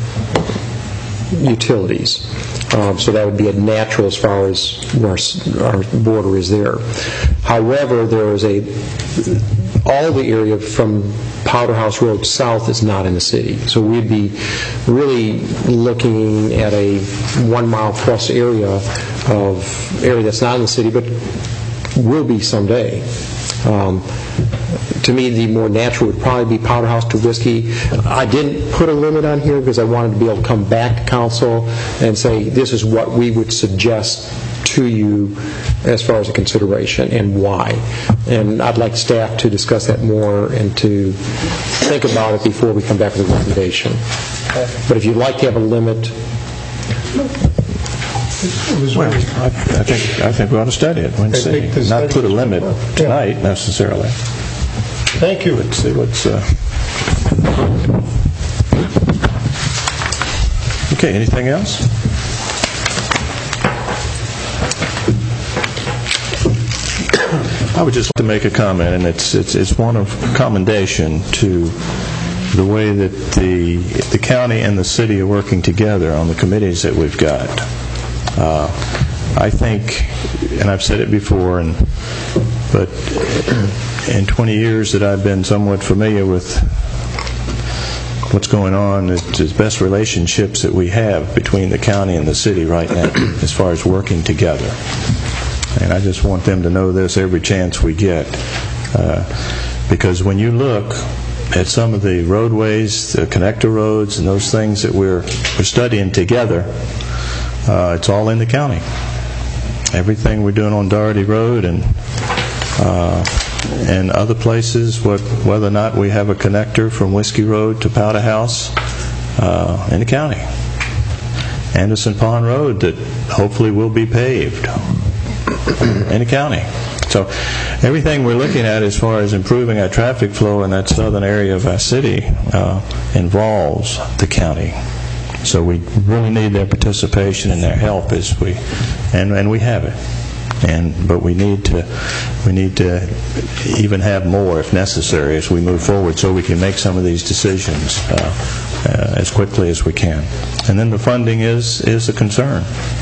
utilities. Um, so that would be a natural as far as our, our border is there. However, there is a all the area from Powder House Road south is not in the city. So we'd be really looking at a one mile plus area of area that's not in the city, but will be someday. Um, to me, the more natural would probably be Powder House to Whiskey. I didn't put a limit on here because I wanted to be able to come back to council and say this is what we would suggest to you as far as a consideration and why. And I'd like staff to discuss that more and to think about it before we come back with a recommendation. But if you'd like to have a limit... Well, I, I think I think we ought to study it and see. Not put a limit tonight necessarily. Thank you. Let's see what's. Uh... Okay. Anything else? I would just like to make a comment, and it's it's it's one of commendation to the way that the the county and the city are working together on the committees that we've got. Uh, I think, and I've said it before, and but in twenty years that I've been somewhat familiar with what's going on, it's the best relationships that we have between the county and the city right now as far as working together. And I just want them to know this every chance we get. Uh, because when you look at some of the roadways, the connector roads, and those things that we're, we're studying together, Uh, it's all in the county. Everything we're doing on Doherty Road and uh, and other places, what, whether or not we have a connector from Whiskey Road to Powder House, uh, in the county. Anderson Pond Road that hopefully will be paved in the county. So everything we're looking at as far as improving our traffic flow in that southern area of our city uh, involves the county. So we really need their participation and their help as we, and and we have it, and but we need to we need to even have more if necessary as we move forward, so we can make some of these decisions uh, uh, as quickly as we can. And then the funding is is a concern.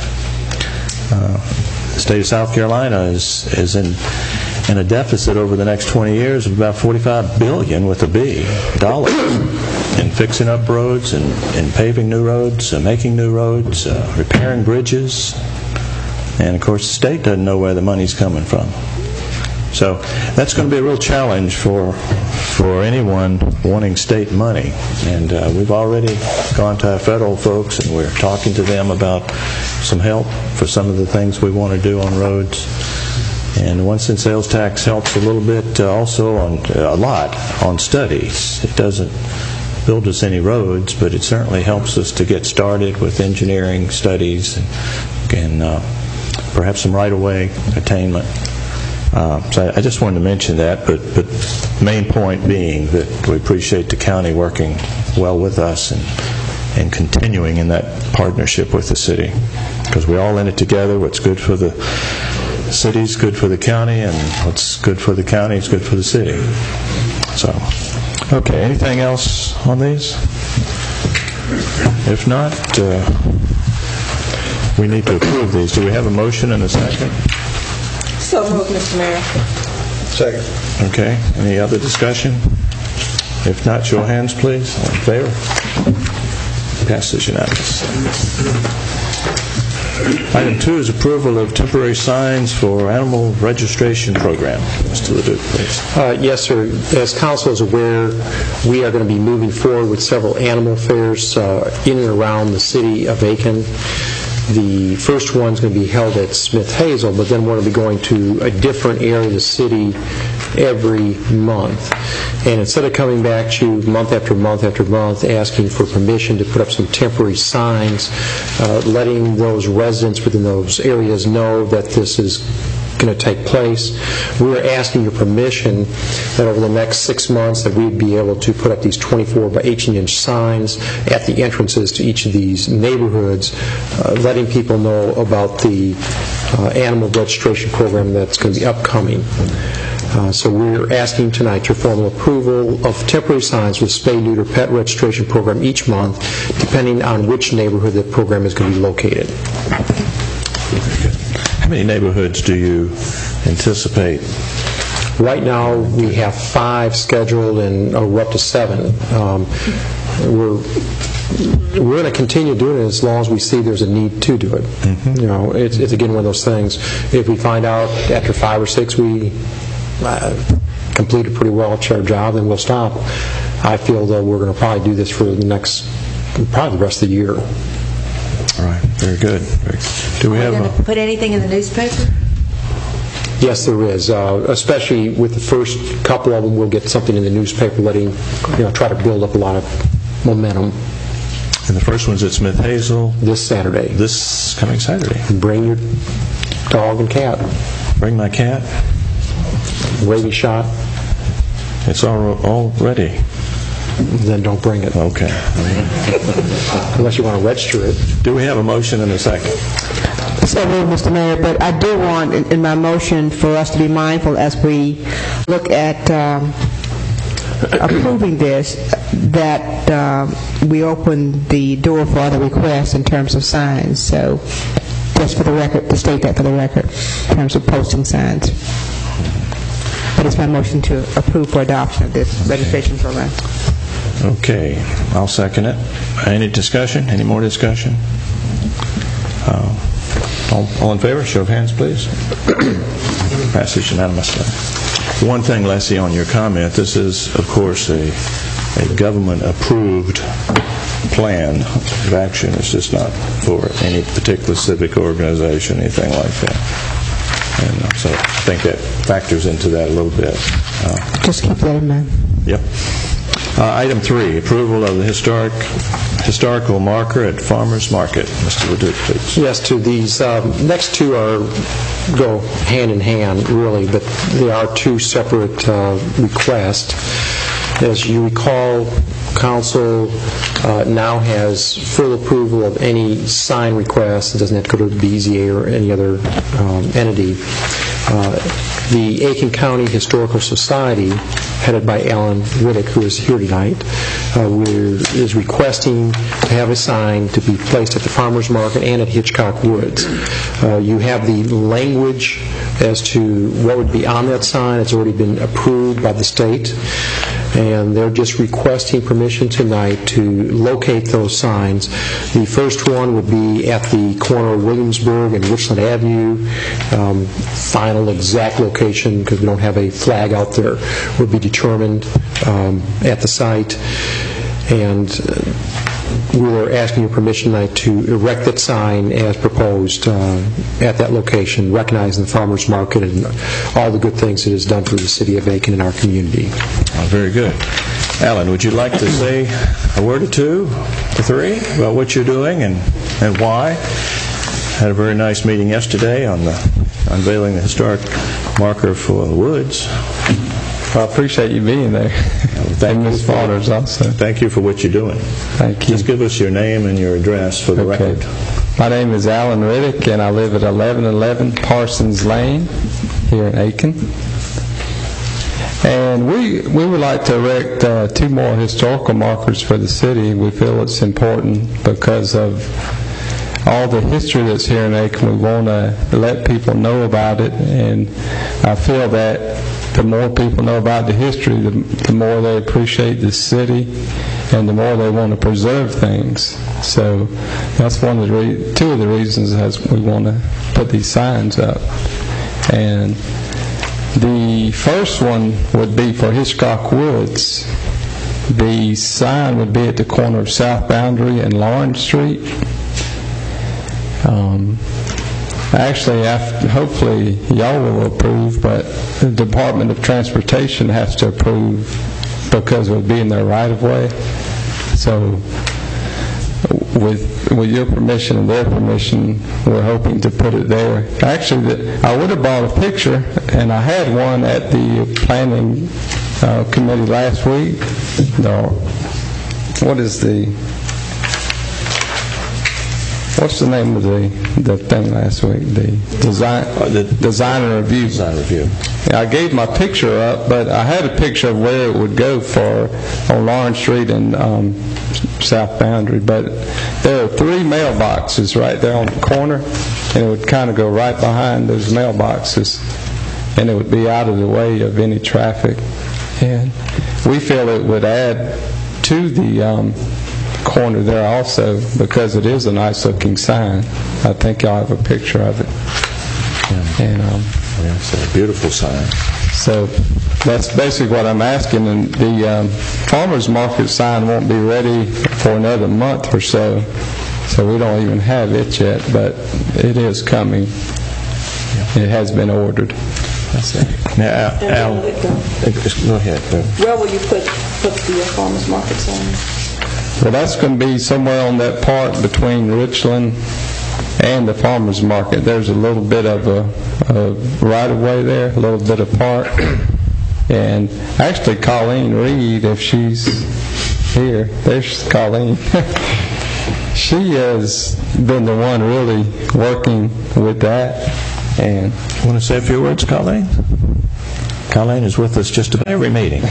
Uh, the state of South Carolina is is in in a deficit over the next twenty years of about forty-five billion with a B dollars. And fixing up roads and, and paving new roads, uh, making new roads, uh, repairing bridges. And, of course, the state doesn't know where the money's coming from. So that's going to be a real challenge for for anyone wanting state money. And uh, we've already gone to our federal folks, and we're talking to them about some help for some of the things we want to do on roads. And the one cent sales tax helps a little bit uh, also on uh, a lot on studies. It doesn't build us any roads, but it certainly helps us to get started with engineering studies and, and uh, perhaps some right-of-way attainment. Uh, so I, I just wanted to mention that, but but main point being that we appreciate the county working well with us and and continuing in that partnership with the city, because we're all in it together. What's good for the city is good for the county, and what's good for the county is good for the city. So. Okay, anything else on these? If not, uh, we need to approve these. Do we have a motion and a second? So moved, Mister Mayor. Second. Okay, any other discussion? If not, show of hands, please. All in favor? Passes unanimously. Item two is approval of temporary signs for animal registration program. Mister Leduc, please. Uh, yes, sir. As council is aware, we are going to be moving forward with several animal fairs uh, in and around the city of Aiken. The first one's going to be held at Smith Hazel, but then we're going to be going to a different area of the city every month. And instead of coming back to you month after month after month asking for permission to put up some temporary signs, uh, letting those residents within those areas know that this is going to take place, we're asking your permission that over the next six months that we'd be able to put up these twenty-four by eighteen inch signs at the entrances to each of these neighborhoods, uh, letting people know about the uh, animal registration program that's going to be upcoming. Uh, so we're asking tonight your formal approval of temporary signs with spay-neuter pet registration program each month, depending on which neighborhood the program is going to be located. How many neighborhoods do you anticipate? Right now, we have five scheduled, and uh, we're up to seven. Um, we're we're going to continue doing it as long as we see there's a need to do it. Mm-hmm. You know, it's, it's again one of those things. If we find out after five or six we uh, completed pretty well our job, then we'll stop. I feel that we're going to probably do this for the next, probably the rest of the year. All right, very good. Do we Are have we going to put anything in the newspaper? Yes, there is. Uh, especially with the first couple of them, we'll get something in the newspaper, letting you know, try to build up a lot of momentum. And the first one's at Smith Hazel this Saturday. This coming Saturday. Bring your dog and cat. Bring my cat. Rabies shot. It's all all ready. Then don't bring it. Okay. Unless you want to register it. Do we have a motion and a second? So moved, Mister Mayor, but I do want in, in my motion for us to be mindful as we look at um, approving this, that um, we open the door for other requests in terms of signs. So just for the record, to state that for the record, in terms of posting signs. But it's my motion to approve for adoption of this okay. registration program. Okay, I'll second it. Any discussion? Any more discussion? Uh, all, all in favor? Show of hands, please. Passes unanimously. One thing, Leslie, on your comment, this is, of course, a, a government-approved plan of action. It's just not for any particular civic organization, anything like that. And so I think that factors into that a little bit. Uh, just keep that in mind. Yep. Uh, item three, approval of the historic historical marker at Farmers Market. Mister Leduc, please. Yes, to these um, next two are go hand in hand, really, but they are two separate uh, requests. As you recall, Council uh, now has full approval of any sign request. It doesn't have to go to B Z A or any other um, entity. Uh, the Aiken County Historical Society, headed by Alan Riddick, who is here tonight, uh, is requesting to have a sign to be placed at the Farmers Market and at Hitchcock Woods. Uh, you have the language as to what would be on that sign. It's already been approved by the state, and they're just requesting permission tonight to locate those signs. The first one would be at the corner of Williamsburg and Richland Avenue. Um, final exact location, because we don't have a flag out there, would be determined um, at the site. And uh, we're asking your permission tonight to erect that sign as proposed uh, at that location, recognizing the farmers market and all the good things it has done for the city of Aiken and our community. Oh, very good. Alan, would you like to say a word or two, or three, about what you're doing and, and why? Had a very nice meeting yesterday on the unveiling the historic marker for the woods. Well, I appreciate you being there. Thank you, Miz Fathers, also. Thank you for what you're doing. Thank you. Just give us your name and your address for the okay. record. My name is Alan Riddick, and I live at eleven eleven Parsons Lane here in Aiken. And we we would like to erect uh, two more historical markers for the city. We feel it's important because of all the history that's here in Aiken. We want to let people know about it, and I feel that the more people know about the history, the, the more they appreciate the city, and the more they want to preserve things. So that's one of the re- two of the reasons as we want to put these signs up. And the first one would be for Hitchcock Woods. The sign would be at the corner of South Boundary and Lawrence Street. Um, Actually, af- hopefully y'all will approve, but the Department of Transportation has to approve because it would be in their right-of-way. So with with your permission and their permission, we're hoping to put it there. Actually, the, I would have bought a picture, and I had one at the planning uh, committee last week. No, what is the... What's the name of the, the thing last week? The design, uh, the design and review. Design review. Yeah, I gave my picture up, but I had a picture of where it would go for on Lawrence Street and um, South Boundary. But there are three mailboxes right there on the corner, and it would kind of go right behind those mailboxes, and it would be out of the way of any traffic. And we feel it would add to the um, corner there also, because it is a nice looking sign. I think y'all have a picture of it. Yeah. And um, yeah, it's a beautiful sign. So that's basically what I'm asking. And the um, farmers market sign won't be ready for another month or so, so we don't even have it yet, but it is coming. Yeah. It has been ordered. That's it. Now, Al, Al, go ahead. Where will you put put the uh, farmers market sign? Well, that's going to be somewhere on that part between Richland and the farmers market. There's a little bit of a, a right-of-way there, a little bit of park. And actually, Colleen Reed, if she's here, there's Colleen. She has been the one really working with that. And you want to say a few words, Colleen? Colleen is with us just about every meeting.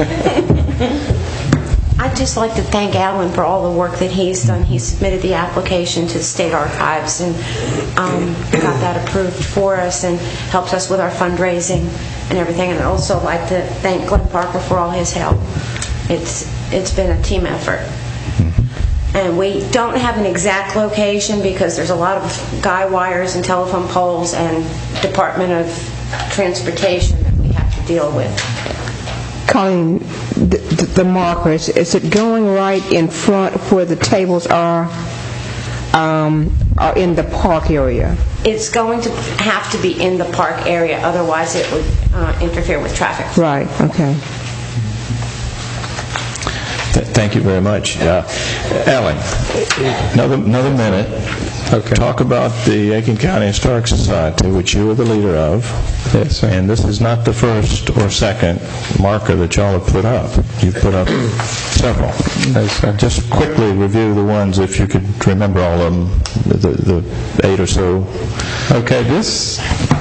I'd just like to thank Alan for all the work that he's done. He submitted the application to the State Archives and um, got that approved for us and helped us with our fundraising and everything. And I'd also like to thank Glenn Parker for all his help. It's It's been a team effort. And we don't have an exact location because there's a lot of guy wires and telephone poles and Department of Transportation that we have to deal with. Colleen, the, the, the markers, is it going right in front where the tables are, um, are in the park area? It's going to have to be in the park area, otherwise it would uh, interfere with traffic. Right, okay. Th- thank you very much. Uh, Alan, another, another minute. Okay. Talk about the Aiken County Historic Society, which you are the leader of. Yes, sir. And this is not the first or second marker that y'all have put up. You've put up several. Yes, sir. Just quickly review the ones, if you could remember all of them, the, the eight or so. Okay, this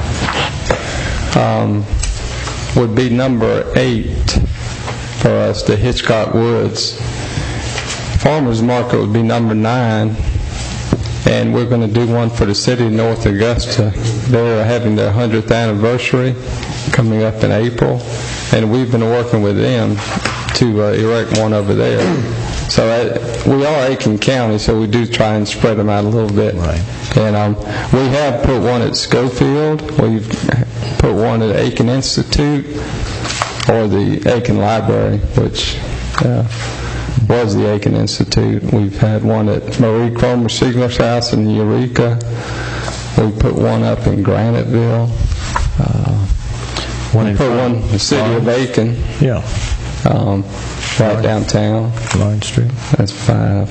um, would be number eight for us, the Hitchcock Woods. Farmers Market would be number nine. And we're going to do one for the city of North Augusta. They're having their hundredth anniversary coming up in April, and we've been working with them to uh, erect one over there. So uh, we are Aiken County, so we do try and spread them out a little bit. Right. And um, we have put one at Schofield. We've put one at Aiken Institute or the Aiken Library, which uh, was the Aiken Institute. We've had one at Marie Cromer Siegler's house in Eureka. We put one up in Graniteville. Uh, one we in put one in the city of Aiken. Yeah. Um, right downtown. Lawrence Street. That's five.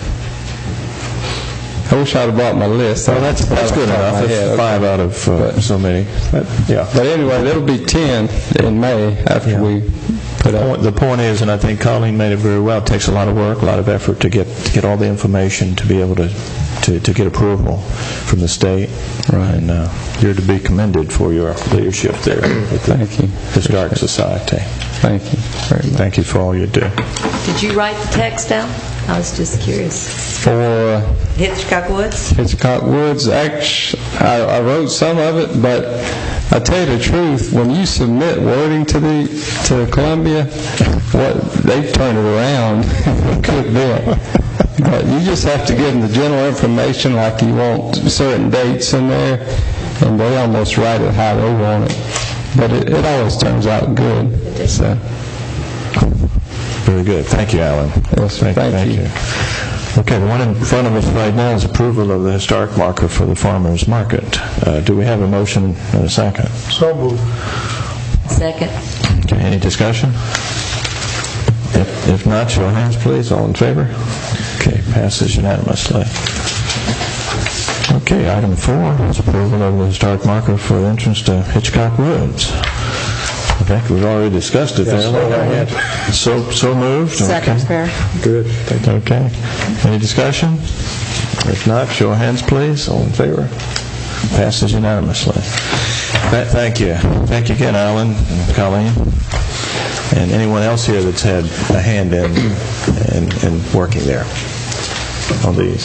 I wish I'd have brought my list. Well, that's, that's good enough. That's five out of uh, but, so many. But, yeah. But anyway, there'll be ten in May after yeah. we put up. The point is, and I think Colleen made it very well, it takes a lot of work, a lot of effort to get to get all the information to be able to, to, to get approval from the state. Right. And uh, you're to be commended for your leadership there with the Thank you. Historic Society. Thank you very much. Thank you for all you do. Did you write the text down? I was just curious. For Hitchcock Woods? Hitchcock Woods, actually, I, I wrote some of it, but I tell you the truth, when you submit wording to the to Columbia, what they turn it around a good bit. But you just have to give them the general information, like you want certain dates in there, and they almost write it how they want it. But it, it always turns out good. So. Very good. Thank you, Alan. Yes, thank, thank, thank you. you. Okay, the one in front of us right now is approval of the historic marker for the farmers market. Uh, do we have a motion and a second? So moved. Second. Okay, any discussion? If, if not, show of hands, please. All in favor? Okay, passes unanimously. Okay, item four is approval of the historic marker for the entrance to Hitchcock Woods. I think we've already discussed it Yes, there. So, so moved. Second, Okay. Mayor. Good. Thank you. Okay. Any discussion? If not, show of hands, please. All in favor? Passes unanimously. Th- Thank you. Thank you again, Alan and Colleen, and anyone else here that's had a hand in in, in working there on these.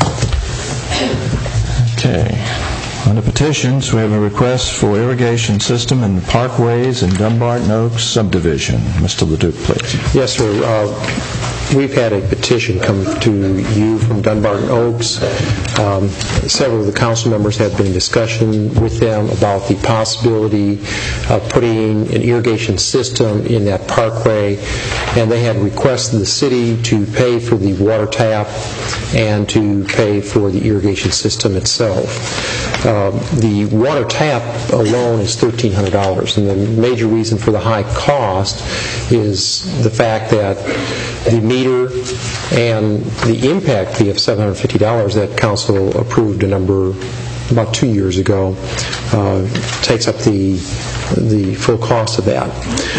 Okay. On the petitions, we have a request for irrigation system in the Parkways and Dumbarton Oaks subdivision. Mister Leduc, please. Yes, sir. Uh, we've had a petition come to you from Dunbarton Oaks. Um, several of the council members have been in discussion with them about the possibility of putting an irrigation system in that parkway, and they had requested the city to pay for the water tap and to pay for the irrigation system itself. Uh, the water tap alone is thirteen hundred dollars, and the major reason for the high cost is the fact that the meter and the impact fee of seven hundred fifty dollars that council approved a number about two years ago uh, takes up the the full cost of that.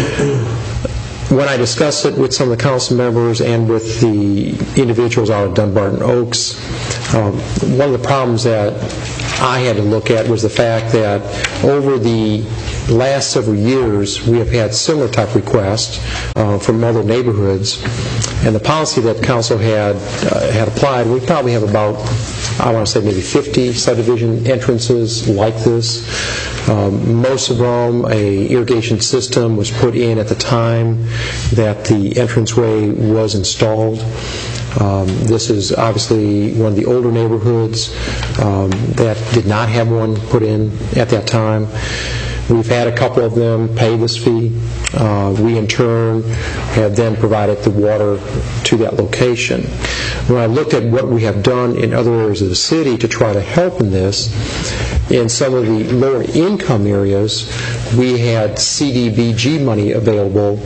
When I discussed it with some of the council members and with the individuals out of Dunbarton Oaks, um, one of the problems that I had to look at was the fact that over the last several years we have had similar type requests uh, from other neighborhoods, and the policy that council had uh, had applied, we probably have about, I want to say maybe fifty subdivision entrances like this. Um, most of them, a irrigation system was put in at the time that the entranceway was installed. Um, this is obviously one of the older neighborhoods um, that did not have one put in at that time. We've had a couple of them pay this fee. Uh, we, in turn, have then provided the water to that location. When I looked at what we have done in other areas of the city to try to help in this, in some of the lower income areas, we had C D B G money available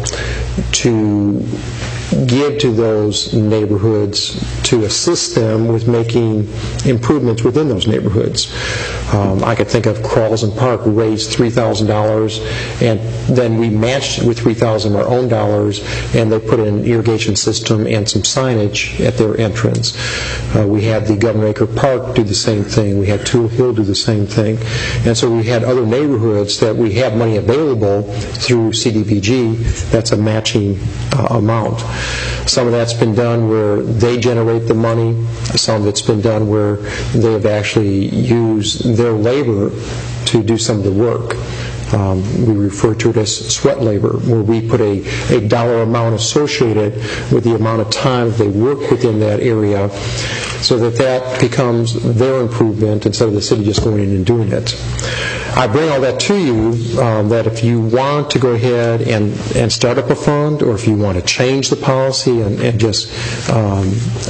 to give to those neighborhoods to assist them with making improvements within those neighborhoods. Um, I could think of Carlson Park raised three thousand dollars, and then we matched it with three thousand dollars of our own dollars, and they put in an irrigation system and some signage at their entrance. Uh, we had the Governor Acre Park do the same thing. We had Tool Hill do the same thing. And so we had other neighborhoods that we have money available through C D B G that's a matching uh, amount. Some of that's been done where they generate the money. Some of it's been done where they have actually used their labor to do some of the work. Um, we refer to it as sweat labor, where we put a, a dollar amount associated with the amount of time they work within that area, so that that becomes their improvement instead of the city just going in and doing it. I bring all that to you, um, that if you want to go ahead and, and start up a fund, or if you want to change the policy and, and just um,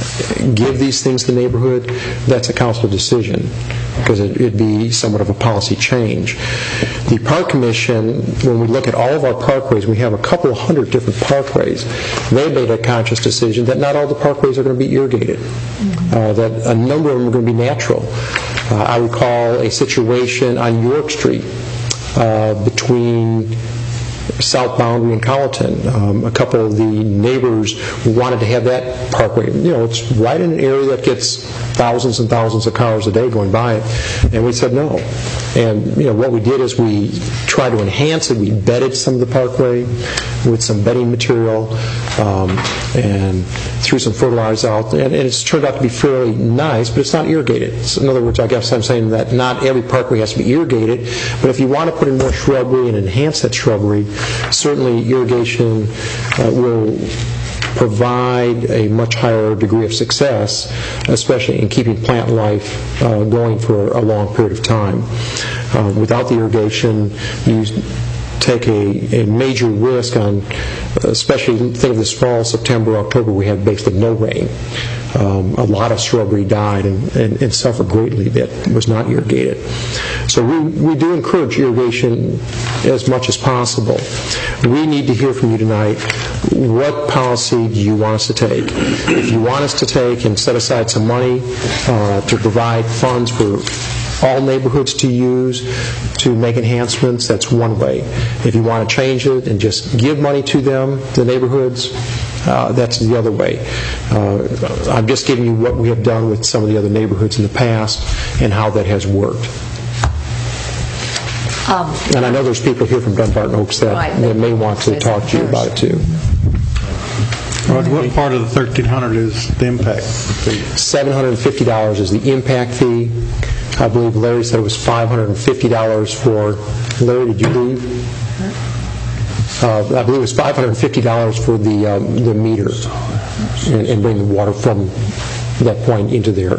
give these things to the neighborhood, that's a council decision, because it would be somewhat of a policy change. The Park Commission, when we look at all of our parkways, we have a couple of hundred different parkways. They made a conscious decision that not all the parkways are going to be irrigated, uh, that a number of them are going to be natural. Uh, I recall a situation on York Street uh, between South Boundary and Colleton. Um, a couple of the neighbors wanted to have that parkway. You know, it's right in an area that gets thousands and thousands of cars a day going by it, and we said no. And you know, what we did is we tried to enhance it. We bedded some of the parkway with some bedding material um, and threw some fertilizer out, and, and it's turned out to be fairly nice, but it's not irrigated. So in other words, I guess I'm saying that not every parkway has to be irrigated, but if you want to put in more shrubbery and enhance that shrubbery, certainly irrigation uh, will provide a much higher degree of success, especially in keeping plant life uh, going for a long period of time. Uh, without the irrigation, you take a, a major risk on, especially think of the fall, September, October, we had basically no rain. Um, a lot of shrubbery died and, and, and suffered greatly that was not irrigated. So we, we do encourage irrigation as much as possible. We need to hear from you tonight. What policy do you want us to take? If you want us to take and set aside some money uh, to provide funds for all neighborhoods to use to make enhancements, that's one way. If you want to change it and just give money to them, the neighborhoods, uh, that's the other way. Uh, I'm just giving you what we have done with some of the other neighborhoods in the past and how that has worked. Um, and I know there's people here from Dunbarton Oaks that, right, that may want to talk to you about it too. What, what part of the thirteen hundred is the impact fee? seven hundred fifty dollars is the impact fee. I believe Larry said it was five hundred fifty dollars for, Larry, did you leave? Uh, I believe it was five hundred fifty dollars for the um, the meter and, and bring the water from that point into there.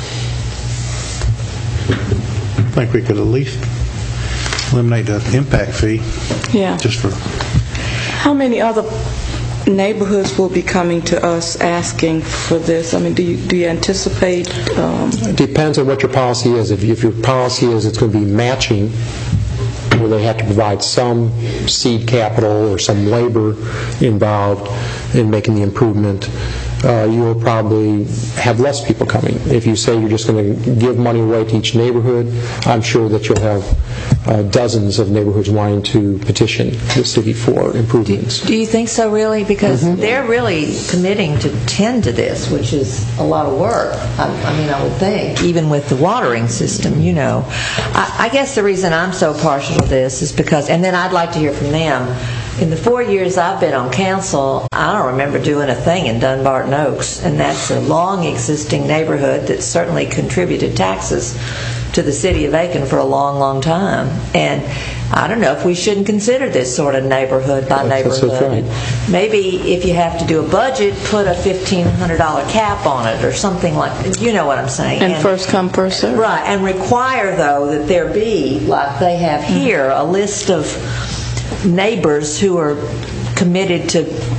I think we could at least eliminate the impact fee. Yeah. Just for. How many other neighborhoods will be coming to us asking for this? I mean, do you, do you anticipate? Um... It depends on what your policy is. If, if your policy is it's going to be matching, where they have to provide some seed capital or some labor involved in making the improvement, uh, you will probably have less people coming. If you say you're just going to give money away to each neighborhood, I'm sure that you'll have uh, dozens of neighborhoods wanting to petition the city for improvements. Do, do you think so, really? Because Mm-hmm. they're really committing to tend to this, which is a lot of work. I, I mean, I would think, even with the watering system, you know. I, I guess the reason I'm so partial to this is because, and then I'd like to hear from them. In the four years I've been on council, I don't remember doing a thing in Dunbarton Oaks, and that's a long existing neighborhood that certainly contributed taxes to the city of Aiken for a long, long time. And I don't know if we shouldn't consider this sort of neighborhood by neighborhood. Maybe if you have to do a budget, put a fifteen hundred dollars cap on it or something like, you know what I'm saying. And, and first come, first serve. Right, and require, though, that there be, like they have here, a list of neighbors who are committed to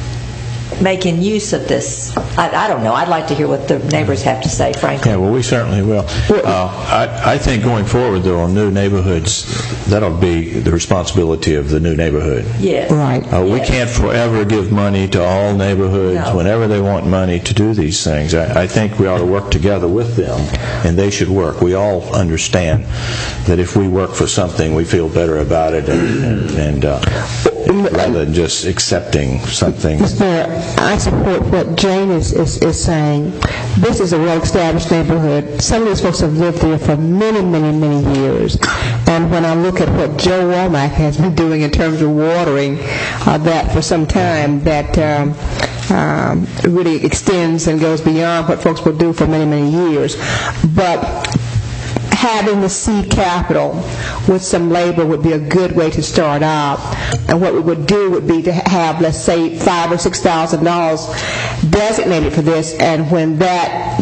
making use of this. I, I don't know. I'd like to hear what the neighbors have to say, frankly. Yeah, well, we certainly will. Uh, I, I think going forward, though, on new neighborhoods, that'll be the responsibility of the new neighborhood. Yes. Right. Uh, we Yes. can't forever give money to all neighborhoods No. whenever they want money to do these things. I, I think we ought to work together with them, and they should work. We all understand that if we work for something, we feel better about it, and, and, and uh, rather than just accepting something. Mister Mayor, I support what Jane is, is, is saying. This is a well-established neighborhood. Some of these folks have lived there for many, many, many years. And when I look at what Joe Womack has been doing in terms of watering uh, that for some time, that um, um, really extends and goes beyond what folks will do for many, many years. But having the seed capital with some labor would be a good way to start out. And what we would do would be to have, let's say, five or six thousand dollars designated for this, and when that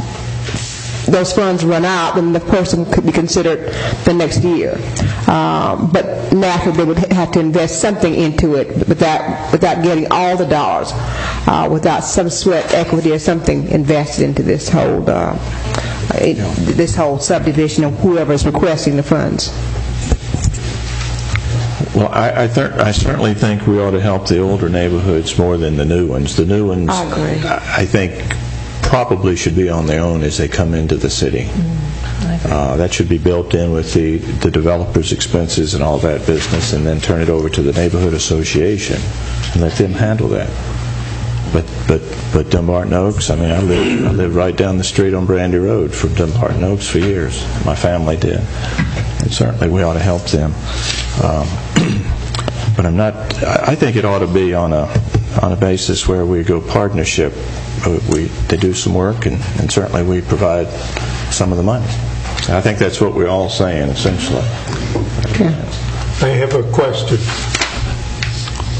those funds run out, then the person could be considered the next year. Um, but naturally, they would have to invest something into it without without getting all the dollars, uh, without some sweat equity or something invested into this whole uh, it, this whole subdivision of whoever is requesting the funds. Well, I, I, th- I certainly think we ought to help the older neighborhoods more than the new ones. The new ones, I agree. I, I think, probably should be on their own as they come into the city. Uh, that should be built in with the, the developer's expenses and all that business, and then turn it over to the neighborhood association and let them handle that. But but but Dumbarton Oaks, I mean, I lived, I lived right down the street on Brandy Road from Dumbarton Oaks for years. My family did. And certainly we ought to help them. Um, but I'm not, I think it ought to be on a on a basis where we go partnership. We, they do some work, and, and certainly we provide some of the money. I think that's what we're all saying, essentially. I have a question.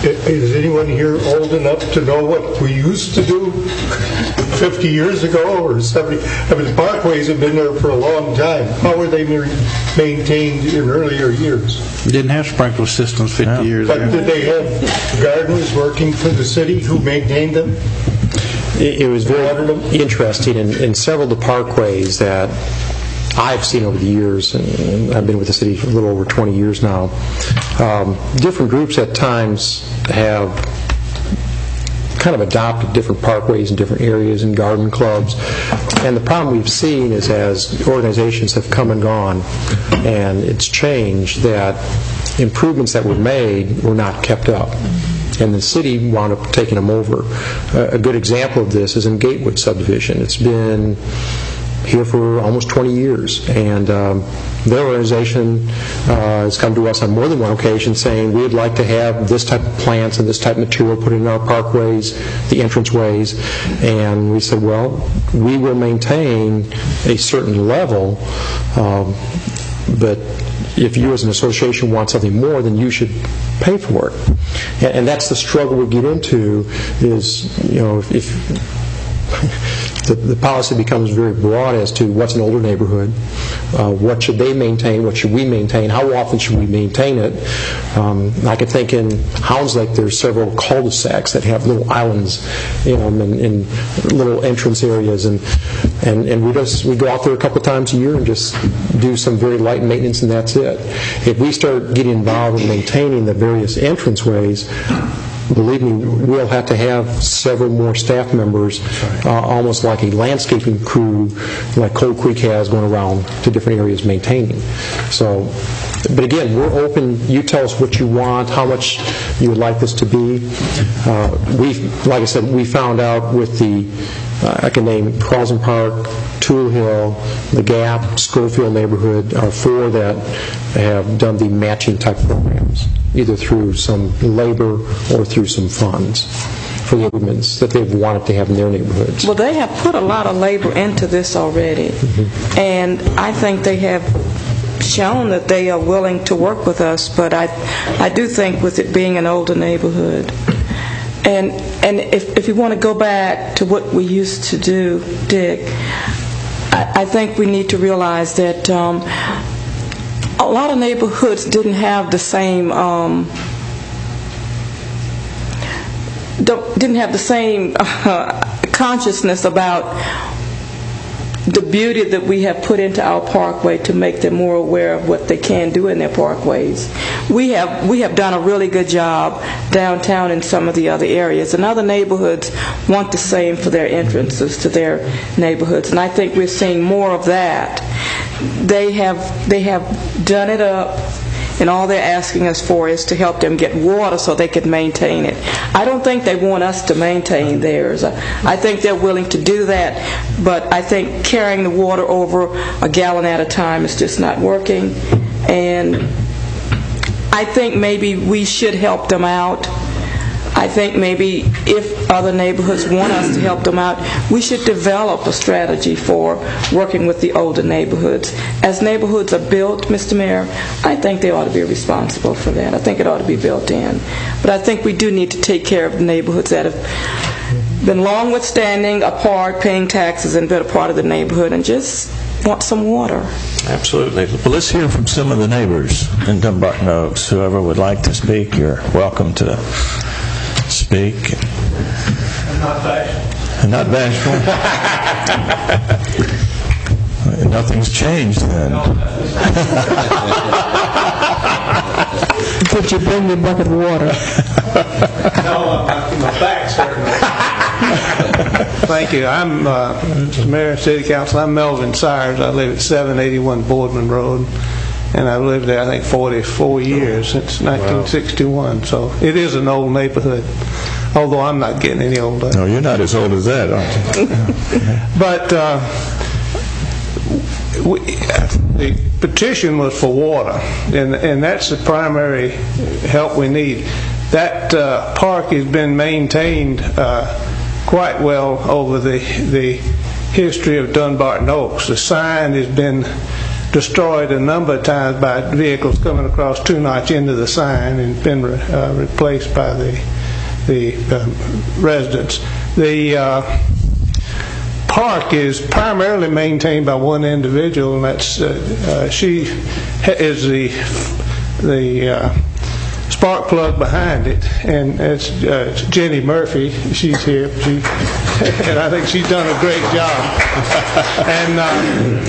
Is anyone here old enough to know what we used to do fifty years ago or seventy? I mean, the parkways have been there for a long time. How were they maintained in earlier years? We didn't have sprinkler systems fifty No. years but ago. But did they have gardeners working for the city who maintained them? It, it was very interesting in, in several of the parkways that I've seen over the years, and I've been with the city for a little over twenty years now. Um, different groups at times have kind of adopted different parkways in different areas and garden clubs. And the problem we've seen is as organizations have come and gone and it's changed, that improvements that were made were not kept up. And the city wound up taking them over. Uh, a good example of this is in Gatewood subdivision. It's been here for almost twenty years, and um, their organization uh, has come to us on more than one occasion saying we'd like to have this type of plants and this type of material put in our parkways, the entranceways, and we said, well, we will maintain a certain level, um, but if you as an association want something more, then you should pay for it. And, and that's the struggle we get into is, you know, if, if The, the policy becomes very broad as to what's an older neighborhood, uh, what should they maintain, what should we maintain, how often should we maintain it. Um, I could think in Hounds Lake there's several cul-de-sacs that have little islands in them and, and little entrance areas, and, and, and we just we go out there a couple of times a year and just do some very light maintenance, and that's it. If we start getting involved in maintaining the various entranceways, believe me, we'll have to have several more staff members, uh, almost like a landscaping crew like Cold Creek has going around to different areas maintaining. So, but again, we're open. You tell us what you want, how much you would like this to be. Uh, we, like I said, we found out with the, uh, I can name Carlson Park, Tool Hill, The Gap, Schofield neighborhood are four that have done the matching type programs, either through some labor or through some funds for the improvements that they've wanted to have in their neighborhoods. Well, they have put a lot of labor into this already, mm-hmm. and I think they have shown that they are willing to work with us, but I I do think with it being an older neighborhood, and and if, if you want to go back to what we used to do, Dick, I, I think we need to realize that um, a lot of neighborhoods didn't have the same um, don't, didn't have the same uh, consciousness about the beauty that we have put into our parkway to make them more aware of what they can do in their parkways. We have we have done a really good job downtown in some of the other areas, and other neighborhoods want the same for their entrances to their neighborhoods, and I think we're seeing more of that. They have they have done it up, and all they're asking us for is to help them get water so they can maintain it. I don't think they want us to maintain theirs. I think they're willing to do that, but I think carrying the water over a gallon at a time is just not working. And I think maybe we should help them out. I think maybe if other neighborhoods want us to help them out, we should develop a strategy for working with the older neighborhoods. As neighborhoods are built, Mister Mayor, I think they ought to be responsible for that. I think it ought to be built in. But I think we do need to take care of the neighborhoods that have been long withstanding, a part, paying taxes, and been a part of the neighborhood, and just want some water. Absolutely. Well, let's hear from some of the neighbors in Dumbarton Oaks. Whoever would like to speak, you're welcome to speak. I'm not bashful. Not bashful? Nothing's changed then. Could you bring me a bucket of water? No, my back's hurting. Thank you. I'm uh, Mister Mayor and City Council. I'm Melvin Sires. I live at seven eighty-one Boardman Road, and I've lived there, I think, forty-four years, since nineteen sixty-one. Wow. So it is an old neighborhood, although I'm not getting any older. No, you're not as old as that, aren't you? But uh, we, the petition was for water, and, and that's the primary help we need. That uh, park has been maintained uh, quite well over the the history of Dumbarton Oaks. The sign has been destroyed a number of times by vehicles coming across two notch into the sign and been uh, replaced by the the um, residents. The uh, park is primarily maintained by one individual, and that's uh, uh, she is the the uh, spark plug behind it, and it's uh, Jenny Murphy. She's here, she, and I think she's done a great job. And uh,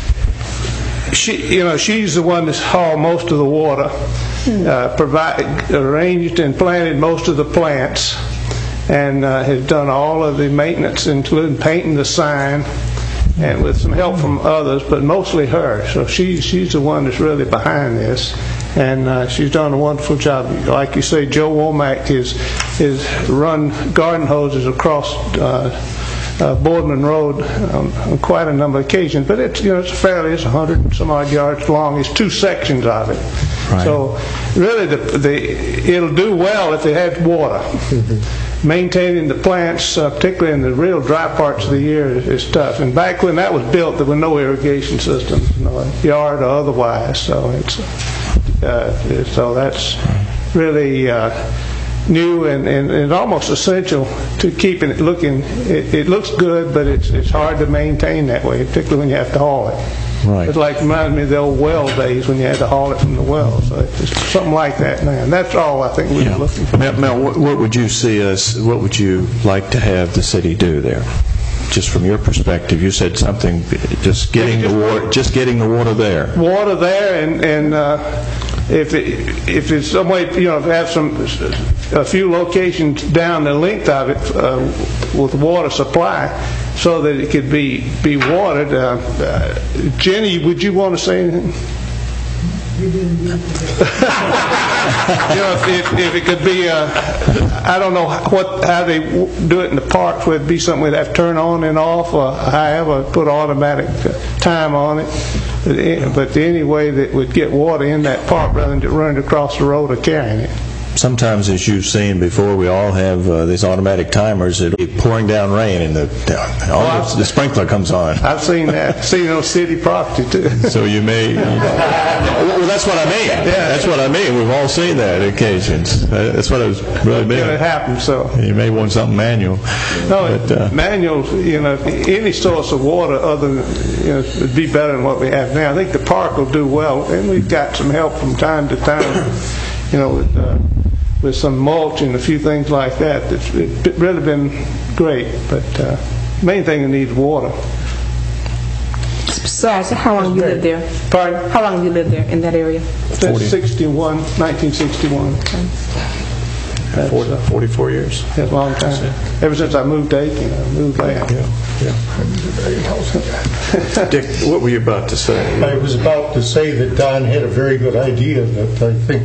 she, you know, she's the one that's hauled most of the water, uh, provide, arranged and planted most of the plants, and uh, has done all of the maintenance, including painting the sign, and with some help from others, but mostly her. So she, she's the one that's really behind this, and uh, she's done a wonderful job. Like you say, Joe Womack has, has run garden hoses across uh, uh, Boardman Road on, on quite a number of occasions, but it's, you know, it's fairly, it's a hundred and some odd yards long. It's two sections of it. Right. So really, the, the, it'll do well if it has water. Mm-hmm. Maintaining the plants, uh, particularly in the real dry parts of the year, is, is tough. And back when that was built, there were no irrigation systems, no yard or otherwise. So it's uh, so that's really uh, new and, and, and almost essential to keeping it looking. It, it looks good, but it's it's hard to maintain that way, particularly when you have to haul it. Right. It's like reminds me of the old well days when you had to haul it from the well. So it's something like that now. And that's all I think we're yeah. looking for. Mel, Mel what, what would you see us? What would you like to have the city do there? Just from your perspective, you said something. Just getting the water. Just getting the water there. Water there, and and uh, if it, if it's some way, you know, have some a few locations down the length of it uh, with water supply, so that it could be be watered. Uh, uh, Jenny, would you want to say anything? You know, if, if, if it could be, uh, I don't know what how they do it in the parks, where it'd be something we'd have to turn on and off, or however, put automatic time on it. But any way that would get water in that park rather than running across the road or carrying it. Sometimes, as you've seen before, we all have uh, these automatic timers. It'll be pouring down rain, and the, all oh, the, the sprinkler comes on. I've seen that. I've seen it on city property too. So you may. You know, well, that's what I mean. Yeah, that's what I mean. We've all seen that on occasions. That's what it was really mean. It happens. So you may want something manual. No, but, uh, manual. You know, any source of water other than, you know, would be better than what we have now. I think the park will do well, and we've got some help from time to time. You know, with. Uh, with some mulch and a few things like that. It's, it's really been great, but uh, main thing it needs water. So, so how long you lived there? Pardon? How long you lived there in that area? Since sixty-one, nineteen sixty-one. Okay. That's, uh, forty-four years. That's a long time. Ever since I moved to Aiken, I moved there. Yeah, yeah. Dick, what were you about to say? I was about to say that Don had a very good idea that I think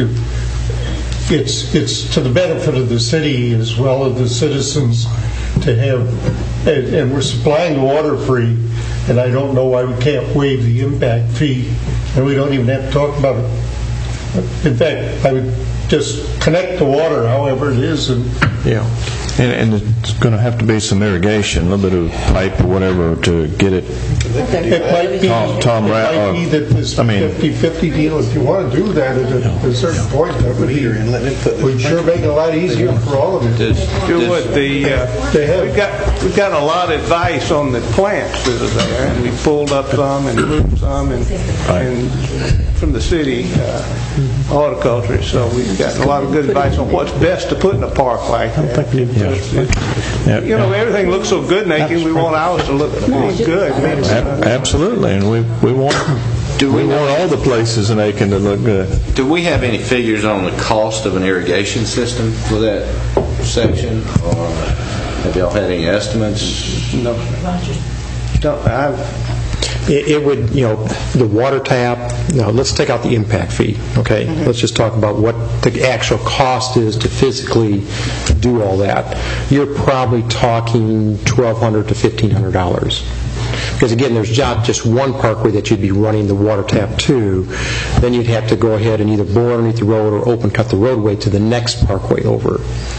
It's it's to the benefit of the city as well as the citizens to have, and, and we're supplying the water free, and I don't know why we can't waive the impact fee, and we don't even have to talk about it. In fact, I would just connect the water however it is, and yeah, and, and it's going to have to be some irrigation, a little bit of pipe or whatever to get it. It might be, Tom, Tom it Ra- might be that this I mean, fifty-fifty deal, if you want to do that at a, at a certain yeah. point, that would, be, would sure make it a lot easier for all of you. Do what the uh, we've got we've got a lot of advice on the plants that are there, and we pulled up some and moved some, and, right. and from the city uh, horticulture. So we've gotten a lot of good advice on what's best to put in a park like that. Yeah. Yeah. You know, everything looks so good in Aiken. We want ours to look good. Absolutely, and we we want do we, we want all the places in Aiken to look good. Do we have any figures on the cost of an irrigation system for that section, or have y'all had any estimates? No. Don't, I've, It, it would, you know, the water tap. No, let's take out the impact fee. Okay, mm-hmm. Let's just talk about what the actual cost is to physically do all that. You're probably talking twelve hundred to fifteen hundred dollars. Because again, there's not just one parkway that you'd be running the water tap to. Then you'd have to go ahead and either bore underneath the road or open cut the roadway to the next parkway over.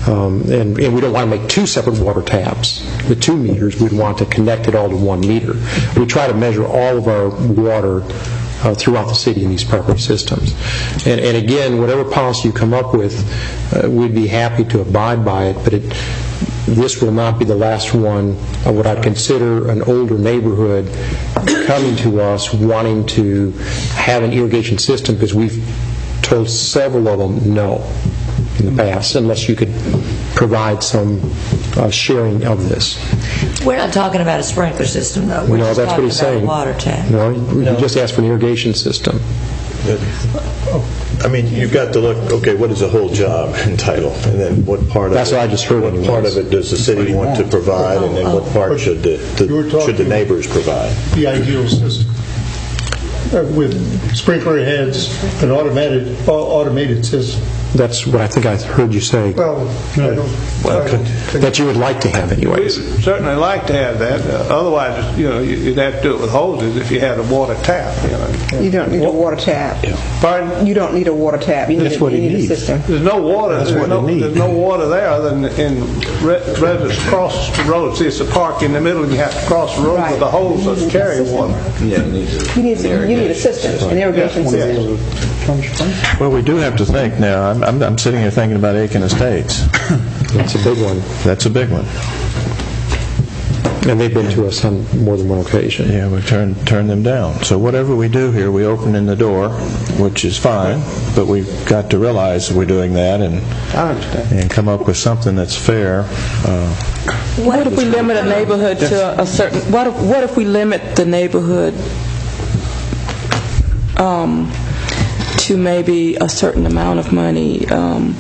Um, and, and we don't want to make two separate water taps with two meters. We'd want to connect it all to one meter. We try to measure all of our water uh, throughout the city in these proper systems. And, and again, whatever policy you come up with, uh, we'd be happy to abide by it, but it, this will not be the last one of what I'd consider an older neighborhood coming to us wanting to have an irrigation system, because we've told several of them no in the past, unless you could provide some uh, sharing of this. We're not talking about a sprinkler system, though. We're no, just that's talking what he's about saying. a water tap. No, you no. just asked for an irrigation system. I mean, you've got to look, okay, what is a whole job entitle? And then what part of That's it, what I just heard. What part of it does the city want to provide, and then what part should the, the should the neighbors provide? The ideal system. Uh, with sprinkler heads, an automated uh, automated system. That's what I think I heard you say. Well, I don't, well I don't that you would like to have anyways. We'd certainly like to have that. Uh, otherwise, you know, you'd have to do it with hoses if you had a water tap. You know, you don't need a water tap. Yeah. Pardon? You don't need a water tap. You That's need, what you it need needs. a system. There's no water. That's there's, what no, it needs. there's no water there other than in re- residents cross the road. See, it's a park in the middle, and you have to cross the road right. with a hose that carry water. Yeah, you need, you need, you need a system, an irrigation system. Well, we do have to think now. I'm, I'm, I'm sitting here thinking about Aiken Estates. That's a big one. That's a big one. And they've been to us on more than one occasion. Yeah, we turn turn them down. So whatever we do here, we open in the door, which is fine, but we've got to realize we're doing that and I understand. and come up with something that's fair. Uh, what if we limit a neighborhood to a certain? What if, what if we limit the neighborhood um, to maybe a certain amount of money, um,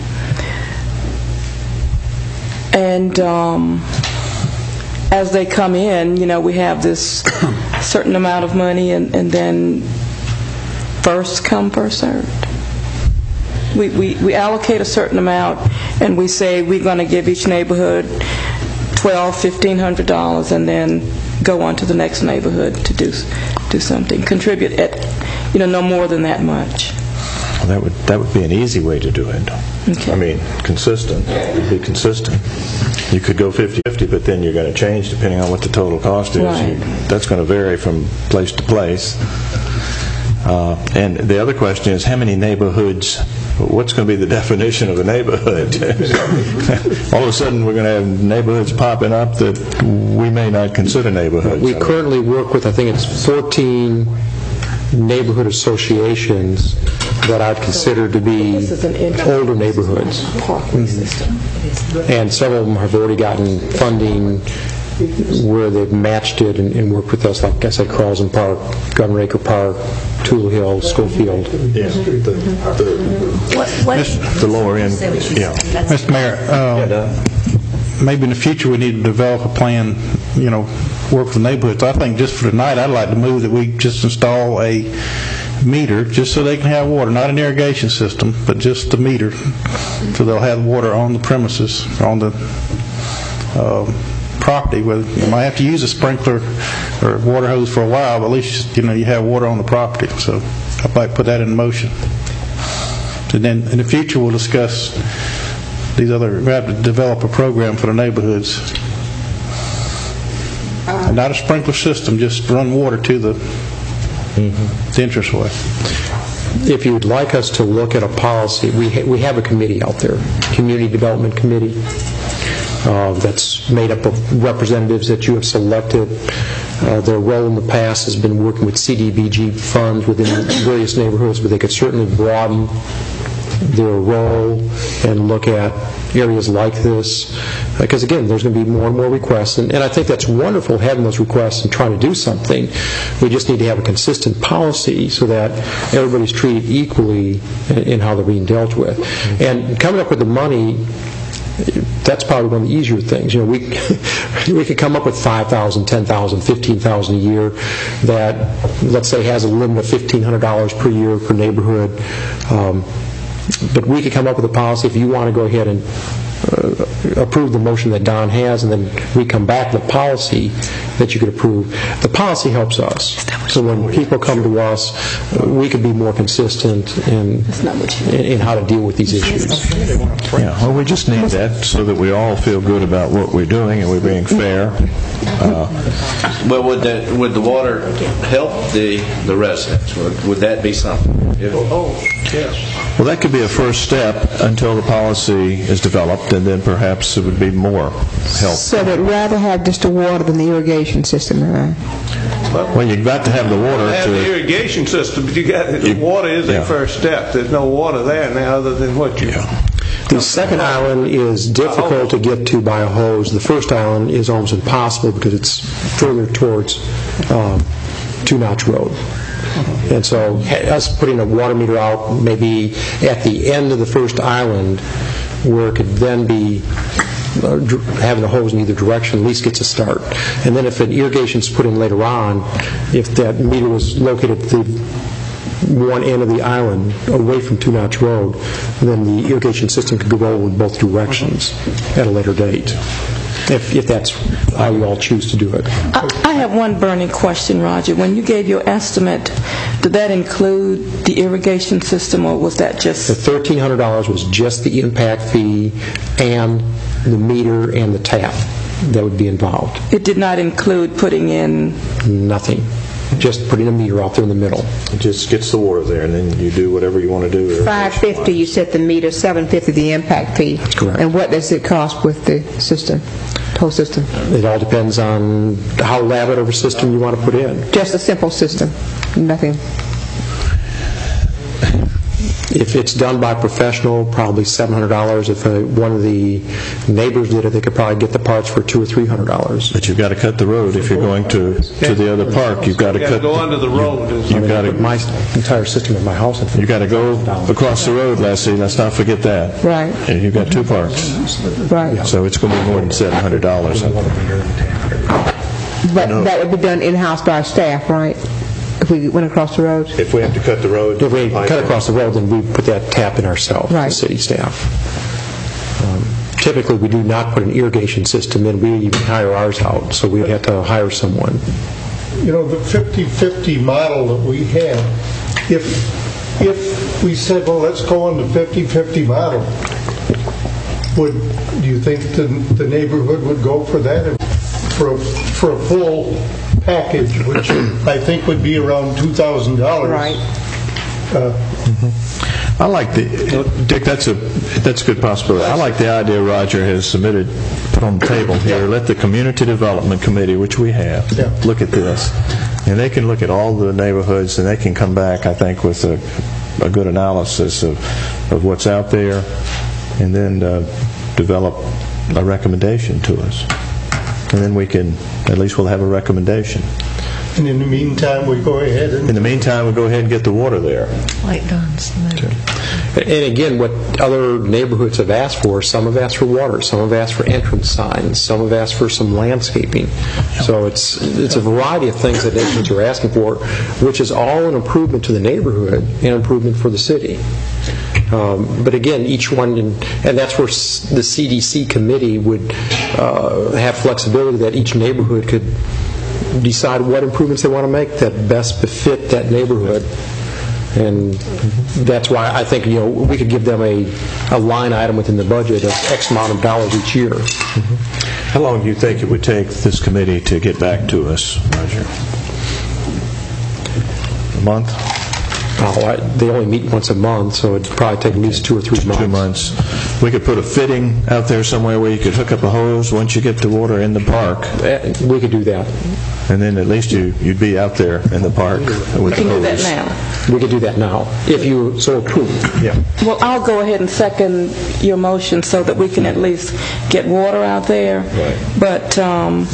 and um, as they come in, you know, we have this certain amount of money, and, and then first come, first served. We, we, we allocate a certain amount, and we say we're going to give each neighborhood twelve, fifteen hundred dollars, and then go on to the next neighborhood to do do something, contribute at, you know, no more than that much. Well, that would that would be an easy way to do it. Okay. I mean, consistent. Be consistent. You could go fifty-fifty, but then you're going to change depending on what the total cost is. Right. You, that's going to vary from place to place. Uh, and the other question is, how many neighborhoods? What's going to be the definition of a neighborhood? All of a sudden, we're going to have neighborhoods popping up that we may not consider neighborhoods. We currently work with, I think it's fourteen neighborhood associations that I'd consider to be older neighborhoods. Mm-hmm. And several of them have already gotten funding where they've matched it and, and worked with us, like I said, Carlson Park, Governor Acre Park, Tool Hill, Schofield. Yeah, the, the, what, what the lower end. Yeah. Mister Mayor, uh, maybe in the future we need to develop a plan, you know, work with the neighborhoods. I think just for tonight, I'd like to move that we just install a meter just so they can have water, not an irrigation system, but just the meter, so they'll have water on the premises, on the uh, property. Whether you might have to use a sprinkler or water hose for a while, but at least you know you have water on the property. So I'd like to put that in motion. And then in the future we'll discuss these other. We have to develop a program for the neighborhoods. Uh, not a sprinkler system, just run water to the mm-hmm. the entranceway. If you would like us to look at a policy, we ha- we have a committee out there, Community Development Committee. Uh, that's made up of representatives that you have selected. Uh, their role in the past has been working with C D B G funds within various neighborhoods, but they could certainly broaden their role and look at areas like this. Because, uh, again, there's going to be more and more requests, and, and I think that's wonderful having those requests and trying to do something. We just need to have a consistent policy so that everybody's treated equally in, in how they're being dealt with. And coming up with the money, that's probably one of the easier things. You know, we we could come up with five thousand, ten thousand, fifteen thousand a year that, let's say, has a limit of fifteen hundred dollars per year per neighborhood. Um, but we could come up with a policy if you want to go ahead and uh, approve the motion that Don has, and then we come back with a policy that you could approve. The policy helps us. So when people come to us, uh, we could be more consistent in, in, in how to deal with these issues. Yeah, well, we just need that so that we all feel good about what we're doing and we're being fair. Uh, Well, would the, would the water help the, the residents? Would, would that be something? If, Oh, yes. Well, that could be a first step until the policy is developed, and then perhaps it would be more help. So they'd rather have just the water than the irrigation system, right? Well, you've got to have the water Have the to... irrigation system, but you got the water is yeah. a first step. There's no water there now other than what you. The second island is difficult to get to by a hose. The first island is almost impossible because it's further towards um, Two Notch Road. And so us putting a water meter out maybe at the end of the first island where it could then be uh, dr- having a hose in either direction at least gets a start. And then if an irrigation's put in later on, if that meter was located at the one end of the island away from Two Notch Road, then the irrigation system could go in both directions at a later date, if, if that's how you all choose to do it. I, I have one burning question, Roger. When you gave your estimate, did that include the irrigation system, or was that just... The thirteen hundred dollars was just the impact fee and the meter and the tap that would be involved. It did not include putting in... Nothing. Just putting a meter out there in the middle. It just gets the water there, and then you do whatever you want to do. five fifty you set the meter, seven fifty the impact fee. That's correct. And what does it cost with the system, whole system? It all depends on how elaborate of a system you want to put in. Just a simple system, nothing. If it's done by a professional, probably seven hundred dollars. If uh, one of the neighbors did it, they could probably get the parts for two or three hundred dollars. But you've got to cut the road if you're going to to the other park. You've got to You cut. go under the road. You, you've got to. My entire system in my house. You got to go across the road, Leslie. Let's not forget that. Right. And you've got two parks, Right. so it's going to be more than seven hundred dollars. But that would be done in-house by our staff, right? If we went across the road? If we have to cut the road, if we cut across the road, then we put that tap in ourselves, right. The city staff. Um, typically, we do not put an irrigation system in. We even hire ours out, so we'd have to hire someone. You know, the fifty fifty model that we have, if if we said, well, let's go on the fifty fifty model, would do you think the, the neighborhood would go for that? For a, for a full package, which I think would be around two thousand dollars. Right. Uh, mm-hmm. I like the Dick. That's a that's a good possibility. I like the idea Roger has submitted, put on the table here. Let the Community Development Committee, which we have, yeah. look at this, and they can look at all the neighborhoods, and they can come back, I think, with a, a good analysis of of what's out there, and then uh, develop a recommendation to us. And then we can, at least we'll have a recommendation. And in the meantime, we go ahead and... In the meantime, we go ahead and get the water there. Like Don's. And again, what other neighborhoods have asked for, some have asked for water, some have asked for entrance signs, some have asked for some landscaping. So it's it's a variety of things that neighborhoods are asking for, which is all an improvement to the neighborhood and improvement for the city. Um, but again, each one, in, and that's where the C D C committee would uh, have flexibility that each neighborhood could decide what improvements they want to make that best befit that neighborhood. And that's why I think, you know, we could give them a, a line item within the budget of X amount of dollars each year. Mm-hmm. How long do you think it would take this committee to get back to us, Roger? A month? Oh, I, they only meet once a month, so it'd probably take at least two or three months. Two months. We could put a fitting out there somewhere where you could hook up a hose once you get the water in the park. We could do that. And then at least you, you'd be out there in the park with We the can do hose. that now. We could do that now, if you so approve. Yeah. Well, I'll go ahead and second your motion so that we can at least get water out there. Right. But um,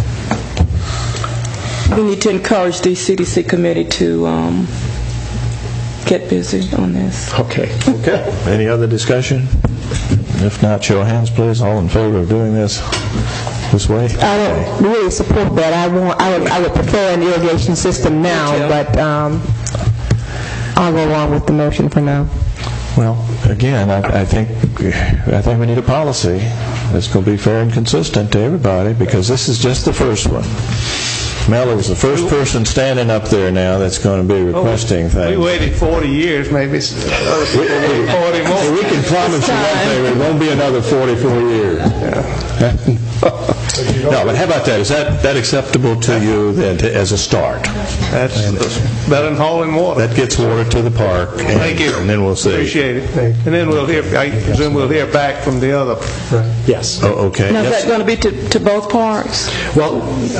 we need to encourage the C D C committee to um, get busy on this. Okay. Okay. Any other discussion? If not, show of hands, please. All in favor of doing this this way? I don't really support that. I want. I would. I would prefer an irrigation system now, but um, I'll go along with the motion for now. Well, again, I, I think I think we need a policy that's going to be fair and consistent to everybody, because this is just the first one. Mel is the first person standing up there now that's going to be requesting things. We waited forty years, maybe other people wait forty more. We can promise you one thing, it won't be another forty-four years. Yeah. No, but how about that? Is that, that acceptable to you then, to, as a start? That's better than hauling water. That gets water to the park. And, Thank you. And then we'll see. Appreciate it. And then we'll hear, I presume we'll hear back from the other. Yes. Oh, okay. Now, is Yes. that going to be to, to both parks? Well,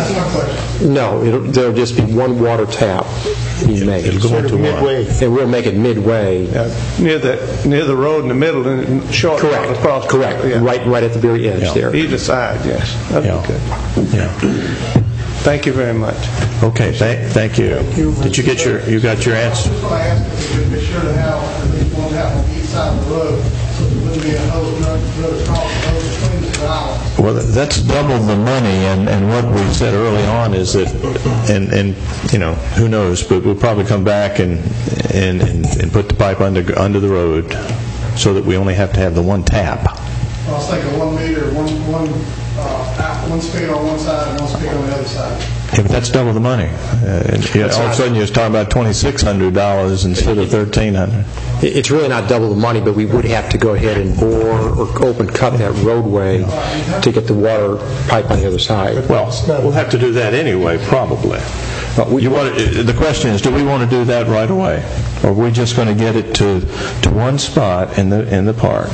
no, it'll, there'll just be one water tap being made. It'll go into midway. And we'll make it midway. Uh, near the near the road in the middle and short Correct. across. Correct. Yeah. Right, right at the very edge Yeah. there. Either side, yes. That'd Yeah. be good. Yeah. Thank you very much. Okay, thank, thank you. Did you get your, you got your answer? Just going to ask if we could be sure to have at least one tap on each side of the road, so there wouldn't be a hose run run across the road between the islands. Well, that's double the money, and, and what we said early on is that, and, and you know, who knows, but we'll probably come back and, and, and, and put the pipe under, under the road so that we only have to have the one tap. I was thinking one meter, one, one, uh, out- one spigot on one side and one spigot on the other side. Yeah, but that's double the money. Uh, and, you know, all of a sudden, you're talking about twenty-six hundred dollars instead of thirteen hundred dollars. It's really not double the money, but we would have to go ahead and bore or open cut that roadway to get the water pipe on the other side. Well, we'll have to do that anyway, probably. You want to, the question is, do we want to do that right away? Or are we just going to get it to, to one spot in the, in the park?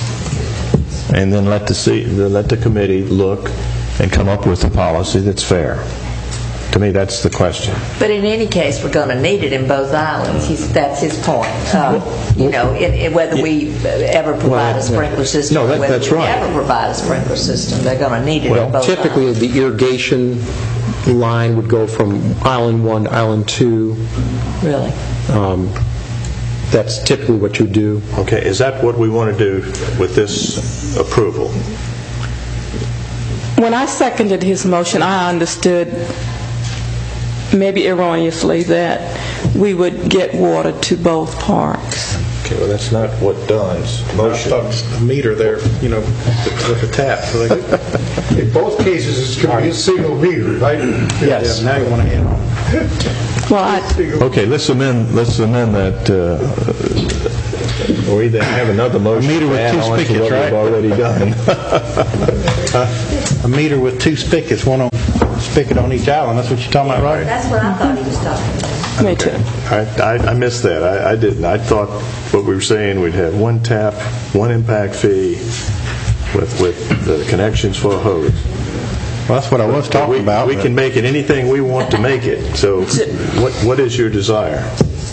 And then let the, see, let the committee look and come up with a policy that's fair. To me, that's the question. But in any case, we're going to need it in both islands. He's, that's his point. Uh, you know, in, in whether we ever provide a sprinkler system, No, that- or whether that's we right. ever provide a sprinkler system, they're going to need it Well, in both typically, islands. the irrigation line would go from island one to island two. Really? Um, That's typically what you do. Okay, is that what we want to do with this approval? When I seconded his motion, I understood, maybe erroneously, that we would get water to both parks. Okay, well, that's not what Don's motion. I thought the meter there, you know, with the tap. So they- In both cases, it's going to be a single meter, right? Yes. Now you want to add on. Well, I, Okay, let's amend, let's amend that, uh, or either have another motion meter with to add two on to spigots, what right? we've already done. A meter with two spigots, one on spigot on each island. That's what you're talking about, right? That's what I thought he was talking about. me too. I, I, I missed that. I, I didn't. I thought what we were saying, we'd have one tap, one impact fee with, with the connections for a hose. Well, that's what I was talking we, about. We but- can make it anything we want to make it. So what, what is your desire?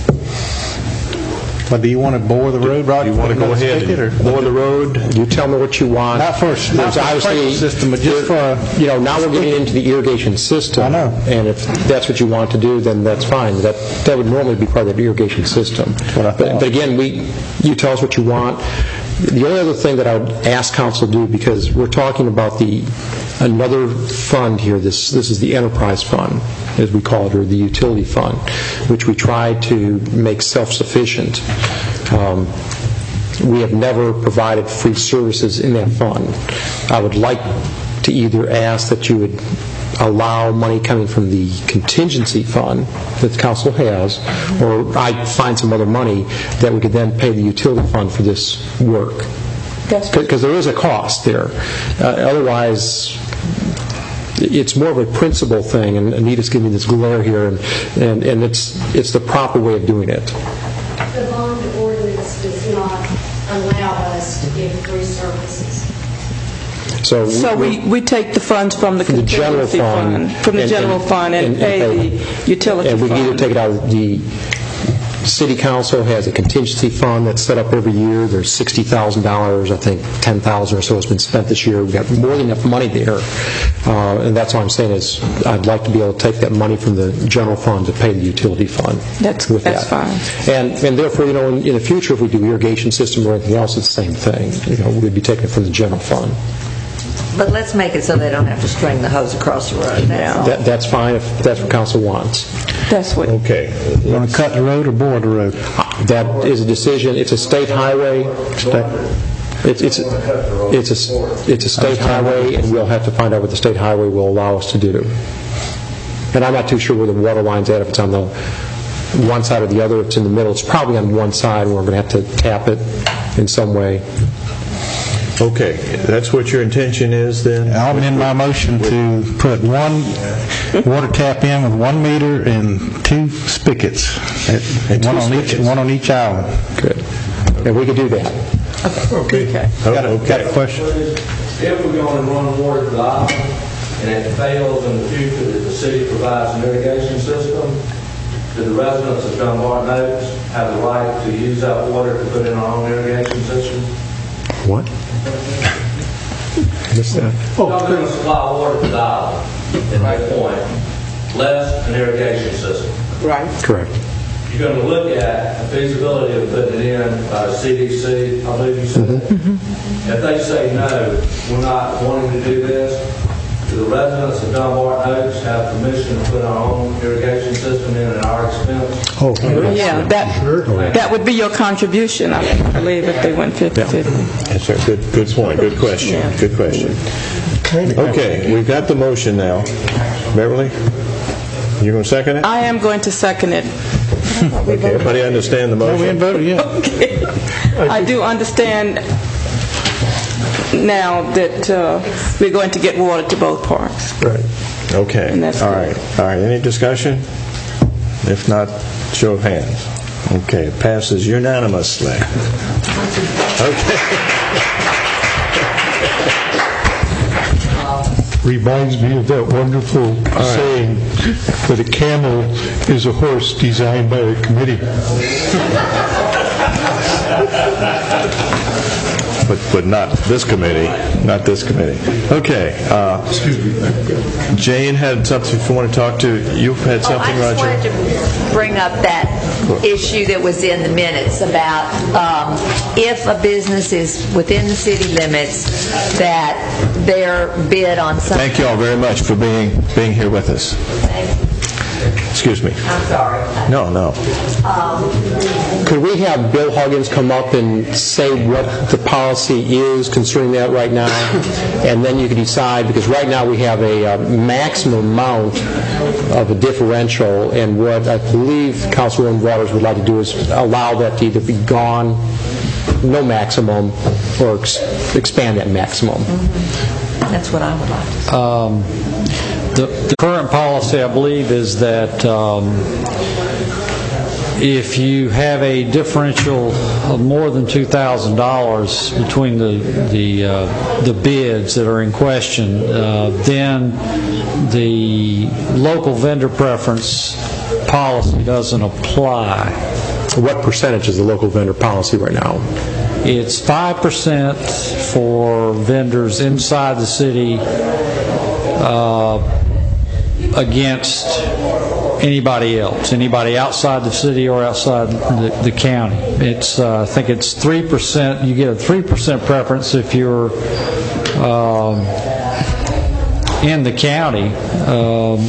But do you want to bore the road, Roger? You want to for go another ahead spigot, and or- bore the road? You tell me what you want. Not for, not There's for a obviously- sprinkler system, but just for a... You know, now we're getting into the irrigation system. I know. And if that's what you want to do, then that's fine. That that would normally be part of the irrigation system. what I But, thought. but again, we, you tell us what you want. The only other thing that I would ask council to do, because we're talking about the another fund here, this this is the enterprise fund, as we call it, or the utility fund, which we try to make self-sufficient. Um, we have never provided free services in that fund. I would like to either ask that you would allow money coming from the contingency fund that the council has, or I find some other money that we could then pay the utility fund for this work. Because there is a cost there. Uh, otherwise, it's more of a principle thing, and Anita's giving me this glare here, and, and, and it's, it's the proper way of doing it. The bond ordinance does not allow us to give free services. So, So we, we take the funds from the From the general contingency fund. fund, from the and- general fund and pay the utility And we fund. can either take it out of the, city council has a contingency fund that's set up every year. There's sixty thousand dollars, I think ten thousand dollars or so has been spent this year. We've got more than enough money there. Uh, And that's what I'm saying is, I'd like to be able to take that money from the general fund to pay the utility fund. That's, with that's that. fine. And, and therefore, you know, in, in the future, if we do irrigation system or anything else, it's the same thing. You know, we'd be taking it from the general fund. But let's make it so they don't have to string the hose across the road. That's all. That, that's fine if that's what council wants. That's what. Okay. You want to cut the road or bore the road? That is a decision, it's a state highway. It's, it's, it's, a, it's a state highway, and we'll have to find out what the state highway will allow us to do. And I'm not too sure where the water line's at, if it's on the one side or the other, if it's in the middle. It's probably on one side, and we're going to have to tap it in some way. Okay, that's what your intention is then? I'll amend my motion to put one water tap in with one meter and two spigots, And one two on each, spigots. one on each island. Good. And we can do that. Okay. Okay. Got a, got a question? If we're going to run water to the island, and it fails in the future that the city provides an irrigation system, do the residents of Dunbarton Oaks have the right to use that water to put in our own irrigation system? What? Missed that. We're not going to supply water to the island at that point, less an irrigation system. Right. Correct. You're going to look at the feasibility of putting it in by C D C, I believe you said. Mm-hmm. If they say, no, we're not wanting to do this, do the residents of Dunbarton Oaks have permission to put our own irrigation system in at our expense? Oh, Yeah, that, that would be your contribution, I believe, if they went fifty-fifty. That's a good, good point, good question, Yeah. good question. Okay, we've got the motion now. Beverly, you going to second it? I am going to second it. Okay, everybody understand the No, we motion? haven't voted yet. Okay. I do understand now that uh, we're going to get water to both parks. Right. Okay, And that's all good. right, all right, any discussion? If not, show of hands. Okay, it passes unanimously. Okay. Reminds me of that wonderful saying that a camel is a horse designed by a committee. But, but not this committee, not this committee. Okay, uh, Jane had something you want to talk to, you had Oh, something, I just Roger? wanted to bring up that issue that was in the minutes about um, if a business is within the city limits, that their bid on some... Thank you all very much for being, being here with us. Excuse me. I'm sorry. No, no. Could we have Bill Huggins come up and say what the policy is concerning that right now? And then you can decide, because right now we have a uh, maximum amount of a differential, and what I believe Councilwoman Waters would like to do is allow that to either be gone, no maximum, or ex- expand that maximum. That's what I would like to say. Um, the, the current policy, I believe, is that um, if you have a differential of more than two thousand dollars between the the, uh, the bids that are in question, uh, then the local vendor preference policy doesn't apply. What percentage is the local vendor policy right now? It's five percent for vendors inside the city uh, against anybody else, anybody outside the city or outside the, the county. It's uh, I think it's three percent. You get a three percent preference if you're um, in the county um,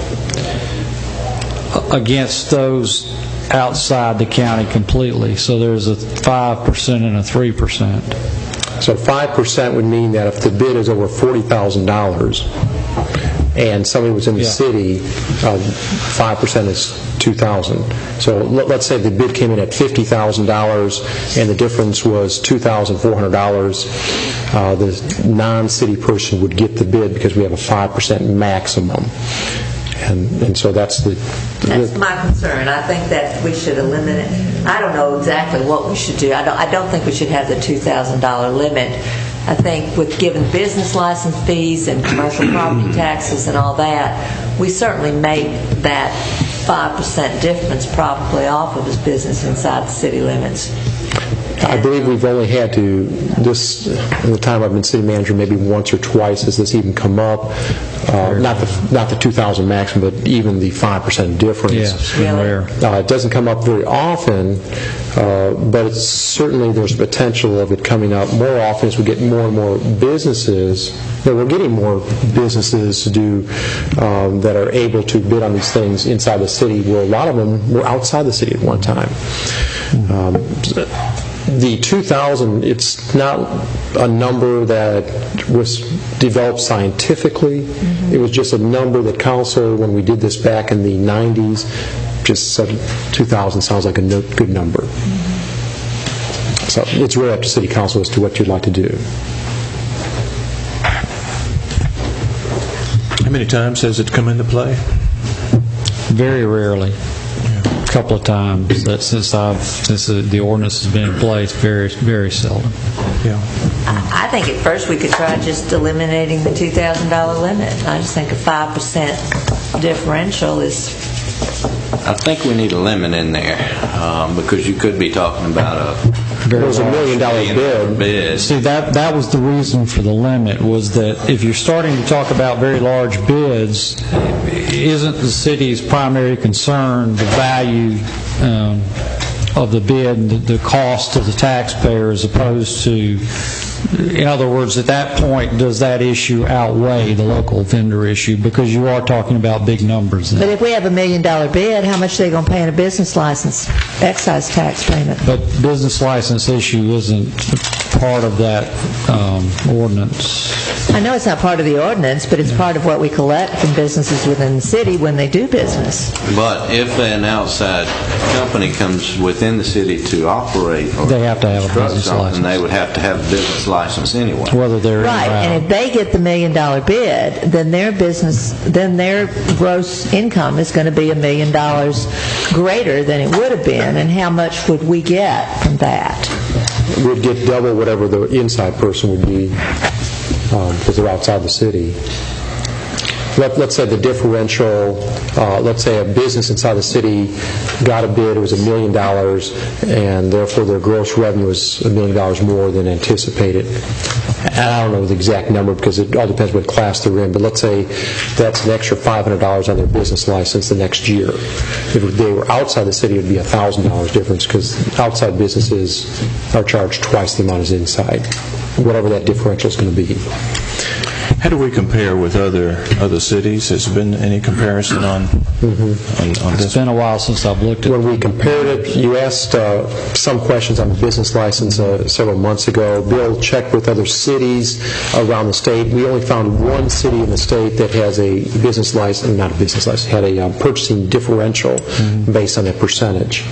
against those outside the county completely. So there's a five percent and a three percent. So five percent would mean that if the bid is over forty thousand dollars and somebody was in the Yeah. city, uh, five percent is two thousand dollars. So let- let's say the bid came in at fifty thousand dollars and the difference was two thousand four hundred dollars. Uh, the non-city person would get the bid because we have a five percent maximum. And, and so that's the... That's my concern. I think that we should eliminate. I don't know exactly what we should do. I don't, I don't think we should have the two thousand dollars limit. I think with given business license fees and commercial property taxes and all that, we certainly make that five percent difference probably off of his business inside the city limits. I believe we've only had to, this, in the time I've been city manager, maybe once or twice has this even come up. Uh, not the not the two thousand maximum, but even the five percent difference. Yes, rare. Uh, it doesn't come up very often, uh, but it's certainly there's potential of it coming up more often as we get more and more businesses Now, we're getting more businesses to do um, that are able to bid on these things inside the city, where a lot of them were outside the city at one time. Um, the two thousand, it's not a number that was developed scientifically. Mm-hmm. It was just a number that council, when we did this back in the nineties, just said two thousand sounds like a no, good number. Mm-hmm. So it's really up to city council as to what you'd like to do. How many times has it come into play? Very rarely. A couple of times that since I've since the, the ordinance has been in place, very very seldom. Yeah. I, I think at first we could try just eliminating the two thousand dollar limit. I just think a five percent differential is. I think we need a limit in there um, because you could be talking about a There was a million dollar bid. bid. See, that that was the reason for the limit, was that if you're starting to talk about very large bids, isn't the city's primary concern the value um, of the bid, the, the cost to the taxpayer, as opposed to, in other words, at that point, does that issue outweigh the local vendor issue? Because you are talking about big numbers then. But if we have a million dollar bid, how much are they going to pay in a business license, excise tax payment? But business license issue isn't part of that um, ordinance. I know it's not part of the ordinance, but it's part of what we collect from businesses within the city when they do business. But if an outside company comes within the city to operate or they have to have a business license. They would have to have a business license anyway. Whether they're right, and if they get the million dollar bid, then their business, then their gross income is going to be a million dollars greater than it would have been. And how much would we get from that? We'd get double whatever the inside person would be, um, because they're outside the city. Let, let's say the differential, uh, let's say a business inside the city got a bid, it was a million dollars, and therefore their gross revenue was a million dollars more than anticipated. And I don't know the exact number because it all depends what class they're in, but let's say that's an extra five hundred dollars on their business license the next year. If they were outside the city, it would be a one thousand dollars difference, because outside businesses are charged twice the amount as inside, whatever that differential is going to be. How do we compare with other other cities? Has there been any comparison on, mm-hmm. on, on this? It's been a while since I've looked at it. When we compared it, you asked uh, some questions on the business license uh, several months ago. Bill checked with other cities around the state. We only found one city in the state that has a business license, not a business license, had a uh, purchasing differential mm-hmm. based on that percentage.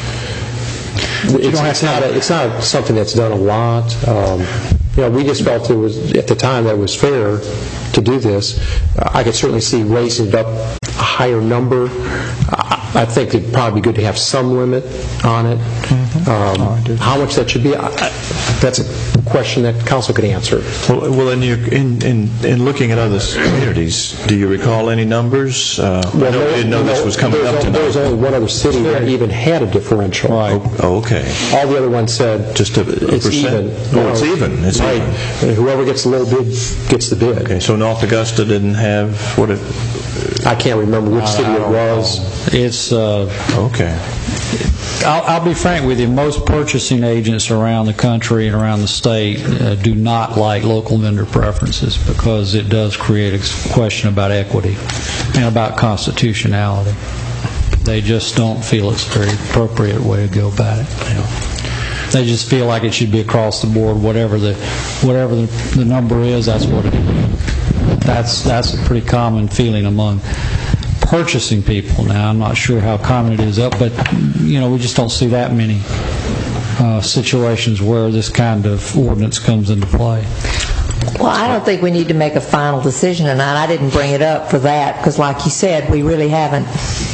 It's, it's, not a, it's not something that's done a lot. Um, You know, we just felt it was, at the time, that it was fair to do this. Uh, I could certainly see raising it up a higher number. I, I think it'd probably be good to have some limit on it. Mm-hmm. Um, oh, how much that should be, I, I, that's a question that council could answer. Well, well in, your, in, in, in looking at other communities, do you recall any numbers? Uh, well, I know, no, didn't know no, this was coming up tonight. There was only one other city that even had a differential. Right. Oh, okay. All the other ones said just a, a it's percent? even. Oh, no, it's even. It's right. even. Whoever gets the low bid gets the bid. Okay, so North Augusta didn't have what it... I can't remember which city it was. Know. It's... Uh, okay. I'll, I'll be frank with you. Most purchasing agents around the country and around the state uh, do not like local vendor preferences, because it does create a question about equity and about constitutionality. They just don't feel it's a very appropriate way to go about it. You know. They just feel like it should be across the board. Whatever the whatever the, the number is, that's what it is. That's that's a pretty common feeling among purchasing people. Now, I'm not sure how common it is up, but you know, we just don't see that many uh, situations where this kind of ordinance comes into play. Well, I don't think we need to make a final decision tonight. I didn't bring it up for that because, like you said, we really haven't.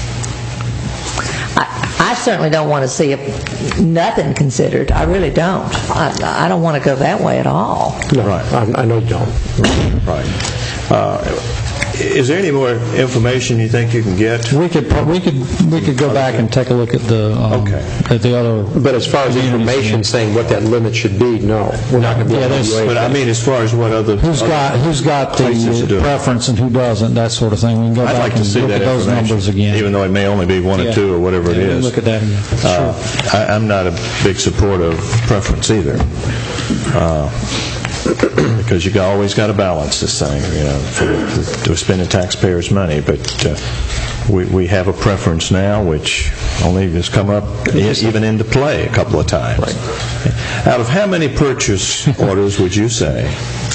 I, I certainly don't want to see a, nothing considered. I really don't. I, I don't want to go that way at all. No, right. I, I know you don't. Right. Uh, Is there any more information you think you can get? We could we could we could go back and take a look at the um, okay. at the other. But as far as information saying what that limit should be, no, we're not going to be yeah, able to do But I mean, as far as what other who's other got who's got the preference and who doesn't, that sort of thing. We can go I'd back like to and see look that at those numbers again, even though it may only be one yeah. or two or whatever yeah, it is. We'll look at that again. Uh, sure. I, I'm not a big supporter of preference either. Uh, because you always got to balance this thing, you know, for, to spend the taxpayers' money. But uh, we, we have a preference now, which only has come up even into play a couple of times. Right. Out of how many purchase orders would you say,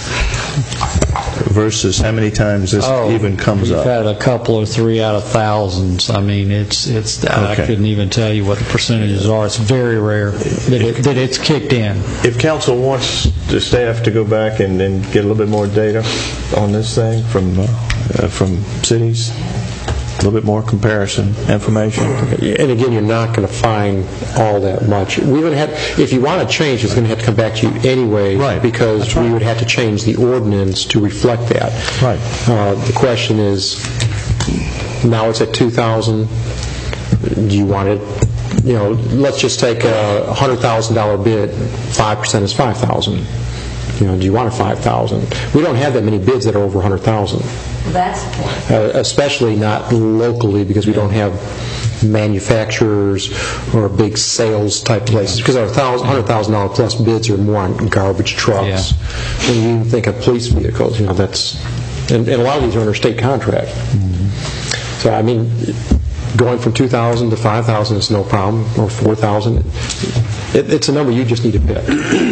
versus how many times this oh, even comes we've up? We've had a couple or three out of thousands. I mean, it's it's. Okay. I couldn't even tell you what the percentages are. It's very rare that, it, that it's kicked in. If council wants the staff to go back and, and get a little bit more data on this thing from uh, uh, from cities, a little bit more comparison information. And again, you're not going to find all that much. We would have, if you want to change, it's going to have to come back to you anyway, right. because right. we would have to change the ordinance to reflect that. Right. Uh, the question is, now it's at two thousand. Do you want it? You know, let's just take a one hundred thousand dollars bid. five percent is five thousand dollars. You know, do you want a five thousand dollars? We don't have that many bids that are over one hundred thousand dollars. That's the point. Uh, especially not locally, because we don't have manufacturers or big sales type places. Because our one hundred thousand dollars plus bids are more on garbage trucks. Yeah. When you even think of police vehicles, you know, that's, and, and a lot of these are under state contract. Mm-hmm. So I mean, going from two thousand to five thousand is no problem, or four thousand. It, it's a number you just need to pick.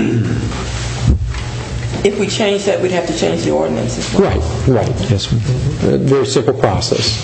If we change that, we'd have to change the ordinance as well. Right, right. Yes. Mm-hmm. A very simple process.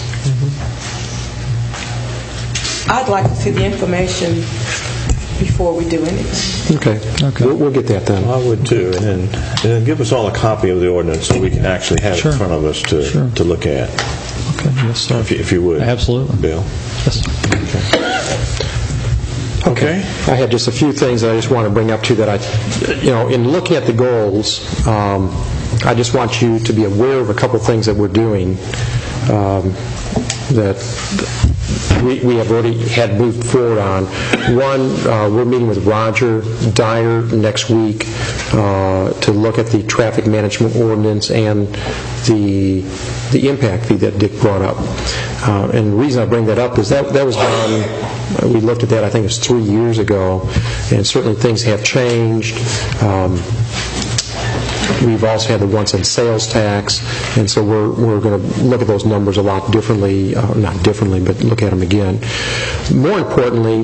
Mm-hmm. I'd like to see the information before we do anything. Okay. Okay. We'll, we'll get that done. I would too, and then, and then give us all a copy of the ordinance so we can actually have sure. it in front of us to sure. to look at. Okay. Yes, sir. If you, if you would. Absolutely. Bill. Yes. Okay. Okay. I have just a few things that I just want to bring up to you that I, you know, in looking at the goals, um, I just want you to be aware of a couple of things that we're doing um, that we, we have already had moved forward on. One, uh, we're meeting with Roger Dyer next week uh, to look at the traffic management ordinance and the the impact fee that Dick brought up. Uh, and the reason I bring that up is that that was done, we looked at that I think it was three years ago, and certainly things have changed. Um, We've also had the one-cent sales tax, and so we're we're going to look at those numbers a lot differently, uh, not differently, but look at them again. More importantly,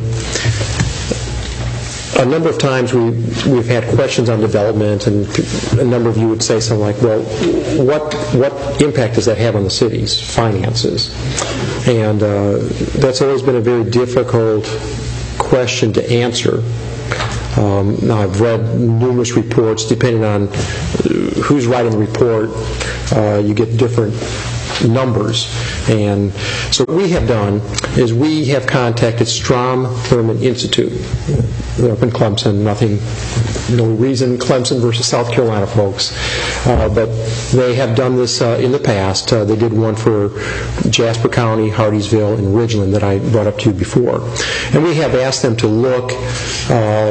a number of times we, we've had questions on development, and a number of you would say something like, well, what what impact does that have on the city's finances? And uh, that's always been a very difficult question to answer. Um, now, I've read numerous reports. Depending on who's writing the report, uh, you get different numbers. And so what we have done is we have contacted Strom Thurmond Institute. They're up in Clemson. Nothing, no reason Clemson versus South Carolina, folks. Uh, but they have done this uh, in the past. Uh, they did one for Jasper County, Hardeeville, and Ridgeland that I brought up to you before. And we have asked them to look uh,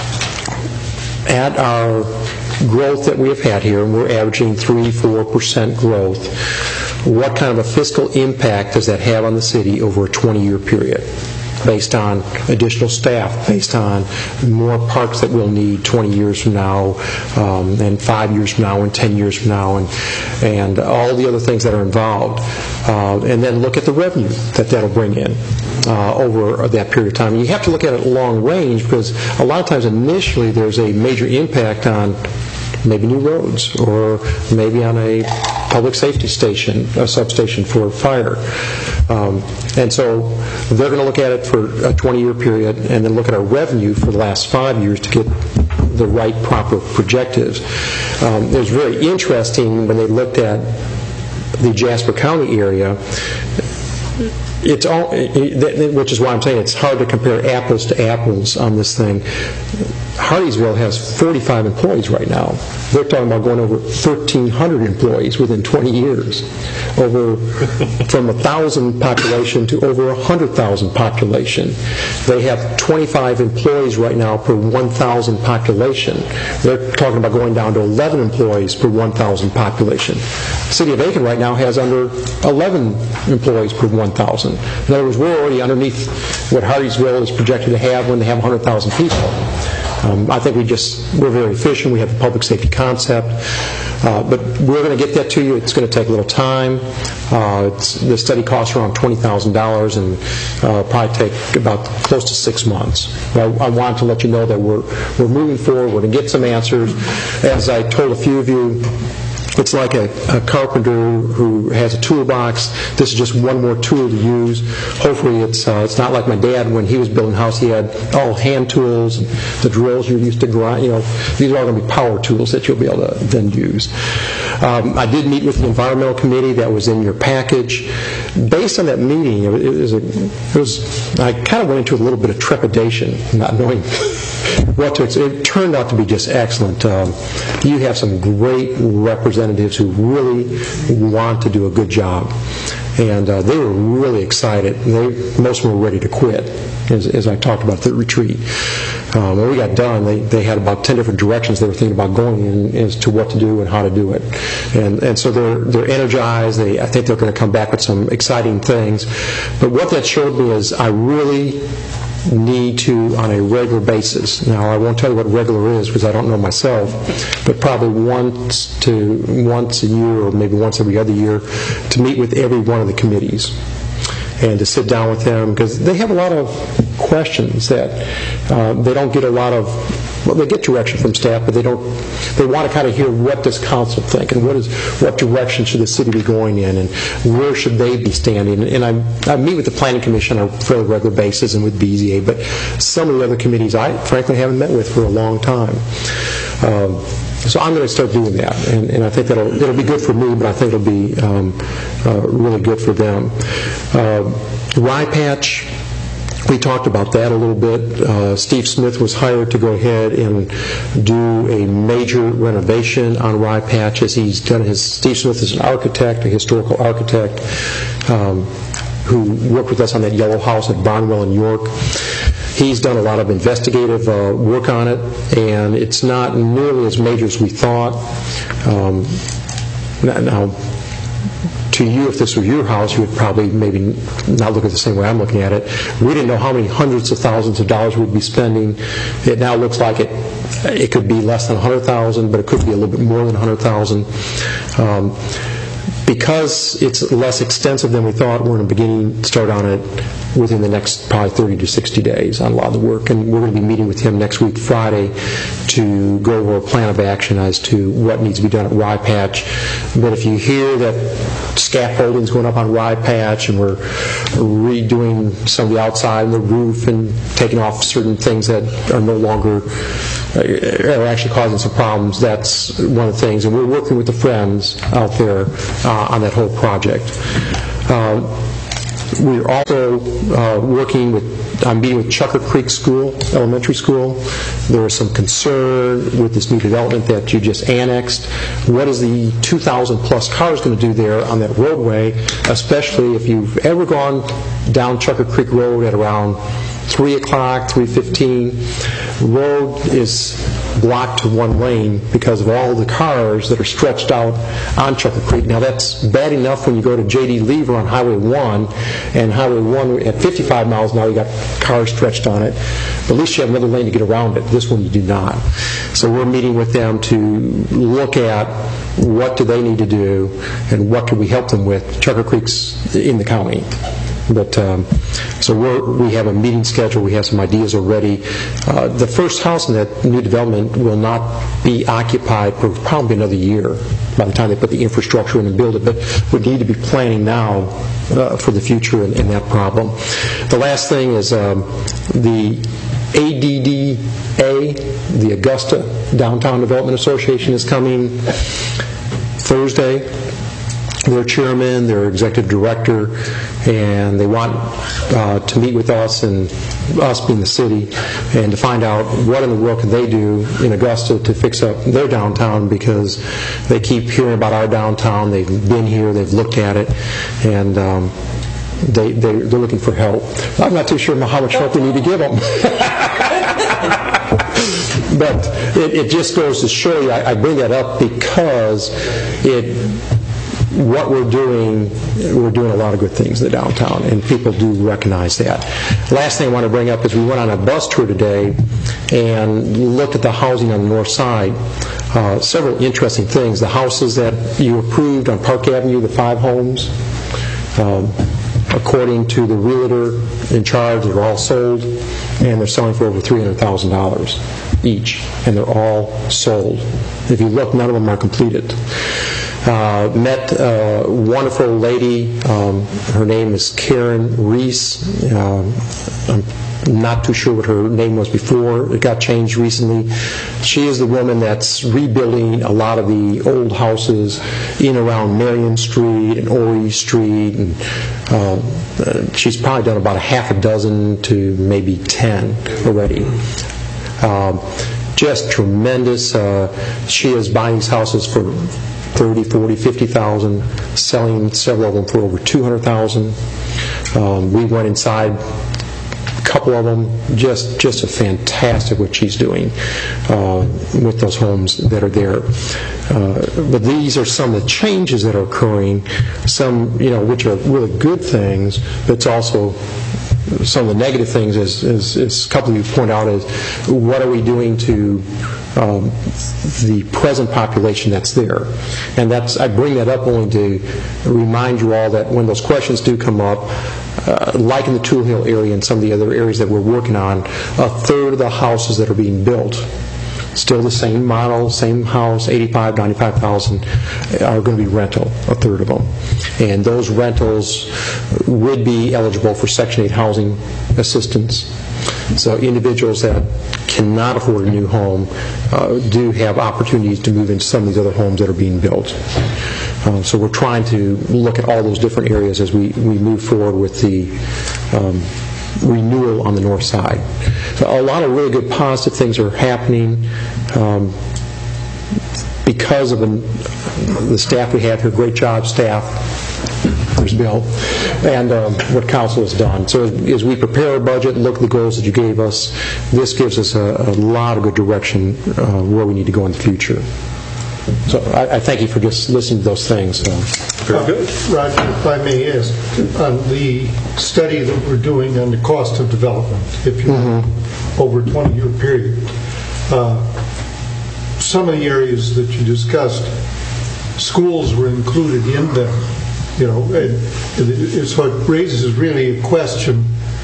at our growth that we have had here, and we're averaging three, four percent growth. What kind of a fiscal impact does that have on the city over a twenty-year period, based on additional staff, based on more parks that we'll need twenty years from now, um, and five years from now, and ten years from now, and and all the other things that are involved, uh, and then look at the revenue that that'll bring in uh, over that period of time. And you have to look at it long range, because a lot of times initially there's a major impact on maybe new roads, or maybe on a public safety station, a substation for fire. Um, and so they're going to look at it for a twenty-year period, and then look at our revenue for the last five years to get the right, proper projectives. Um, it was very interesting when they looked at the Jasper County area. It's all, which is why I'm saying it's hard to compare apples to apples on this thing. Hardeeville has forty-five employees right now. They're talking about going over thirteen hundred employees within twenty years, over from a thousand population to over a hundred thousand population. They have twenty-five employees right now per one thousand population. They're talking about going down to eleven employees per one thousand population. The city of Aiken right now has under eleven employees per one thousand. In other words, we're already underneath what Hardeeville is projected to have when they have one hundred thousand people. Um, I think we just, we're very efficient. We have the public safety concept. Uh, but we're going to get that to you. It's going to take a little time. Uh, it's, the study costs around twenty thousand dollars and uh, probably take about close to six months. I, I wanted to let you know that we're, we're moving forward. We're going to get some answers. As I told a few of you, it's like a, a carpenter who has a toolbox. This is just one more tool to use. Hopefully it's uh, it's not like my dad when he was building a house. He had all hand tools, and the drills you used to grind. You know, these are all going to be power tools that you'll be able to then use. Um, I did meet with the environmental committee. That was in your package. Based on that meeting, it was, a, it was I kind of went into a little bit of trepidation, not knowing what to expect. It turned out to be just excellent. Um, you have some great representatives who really want to do a good job. And uh, they were really excited. They, most of them were ready to quit, as, as I talked about at the retreat. Um, when we got done, they, they had about ten different directions they were thinking about going in as to what to do and how to do it. And and so they're they're energized. They I think they're going to come back with some exciting things. But what that showed me is I really need to, on a regular basis. Now, I won't tell you what regular is because I don't know myself, but probably once to once a year or maybe once every other year to meet with every one of the committees and to sit down with them because they have a lot of questions that uh, they don't get a lot of. Well, they get direction from staff, but they don't. They want to kind of hear what does council think, and what is what direction should the city be going in, and where should they be standing. And I, I meet with the Planning Commission on a fairly regular basis, and with B Z A, but some of the other committees I frankly haven't met with for a long time. Um, so I'm going to start doing that, and, and I think that'll it'll be good for me, but I think it'll be um, uh, really good for them. Uh, Rye Patch. We talked about that a little bit. Uh, Steve Smith was hired to go ahead and do a major renovation on Rye Patch. As he's done his. Steve Smith is an architect, a historical architect, um, who worked with us on that yellow house at Barnwell in York. He's done a lot of investigative uh, work on it, and it's not nearly as major as we thought. Um, now. To you, if this were your house, you would probably maybe not look at it the same way I'm looking at it. We didn't know how many hundreds of thousands of dollars we'd be spending. It now looks like it it could be less than one hundred thousand dollars, but it could be a little bit more than one hundred thousand dollars. Um, because it's less extensive than we thought, we're going to begin start on it within the next probably thirty to sixty days on a lot of the work. And we're going to be meeting with him next week, Friday, to go over a plan of action as to what needs to be done at Rye Patch. But if you hear that scaffolding's going up on Rye Patch and we're redoing some of the outside and the roof and taking off certain things that are no longer are actually causing some problems, that's one of the things. And we're working with the friends out there uh, on that whole project. Uh, we're also uh, working with, I'm meeting with Chucker Creek School, elementary school. There is some concern with this new development that you just annexed. What is the two thousand plus cars going to do there on that roadway, especially if you've ever gone down Chucker Creek Road at around three o'clock, three fifteen. Road is blocked to one lane because of all the cars that are stretched out on Chucker Creek. Now that's bad enough when you go to J D Lever on Highway one, and Highway one at fifty-five miles an hour you got cars stretched on it. But at least you have another lane to get around it. This one you do not. So we're meeting with them to look at what do they need to do and what can we help them with. Chucker Creek's in the county. But um, so we're, we have a meeting schedule. We have some ideas already. Uh, the first house in that new development will not be occupied for probably another year by the time they put the infrastructure in and build it. But we need to be planning now uh, for the future and, and that problem. The last thing is um, the A D D A, the Augusta Downtown Development Association, is coming Thursday. Their chairman, their executive director, and they want uh, to meet with us, and us being the city, and to find out what in the world can they do in Augusta to fix up their downtown, because they keep hearing about our downtown. They've been here, they've looked at it, and um, they, they, they're looking for help. I'm not too sure how much help we need to give them. But it, it just goes to show you, I, I bring that up because it what we're doing, we're doing a lot of good things in the downtown, and people do recognize that. Last thing I want to bring up is we went on a bus tour today and looked at the housing on the north side. Uh, several interesting things. The houses that you approved on Park Avenue, the five homes, um, according to the realtor in charge, they're all sold, and they're selling for over three hundred thousand dollars each, and they're all sold. If you look, none of them are completed. Uh, met a wonderful lady. Um, her name is Karen Reese. Uh, I'm not too sure what her name was before. It got changed recently. She is the woman that's rebuilding a lot of the old houses in around Marion Street and Horry Street. And, uh, she's probably done about a half a dozen to maybe ten already. Um, just tremendous. Uh, she is buying these houses for thirty, forty, fifty thousand, selling several of them for over two hundred thousand. Um, we went inside a couple of them. Just, just a fantastic what she's doing uh, with those homes that are there. Uh, but these are some of the changes that are occurring. Some, you know, which are really good things, but it's also some of the negative things, as, as, as a couple of you point out, is what are we doing to um, the present population that's there. And that's, I bring that up only to remind you all that when those questions do come up, uh, like in the Tool Hill area and some of the other areas that we're working on, a third of the houses that are being built, still the same model, same house, eighty-five, ninety-five thousand, are going to be rental, a third of them. And those rentals would be eligible for Section eight housing assistance. So individuals that cannot afford a new home uh, do have opportunities to move into some of these other homes that are being built. Uh, so we're trying to look at all those different areas as we, we move forward with the um, renewal on the north side. So a lot of really good positive things are happening um, because of the, the staff we have here. Great job, staff. There's Bill. And um, what council has done. So as, as we prepare our budget and look at the goals that you gave us, this gives us a, a lot of good direction uh, where we need to go in the future. So I, I thank you for just listening to those things. Uh, very good. Roger, if I may ask, on the study that we're doing on the cost of development, if you mm-hmm. over a twenty-year period, uh, some of the areas that you discussed, schools were included in them. You know, and it's what raises really a question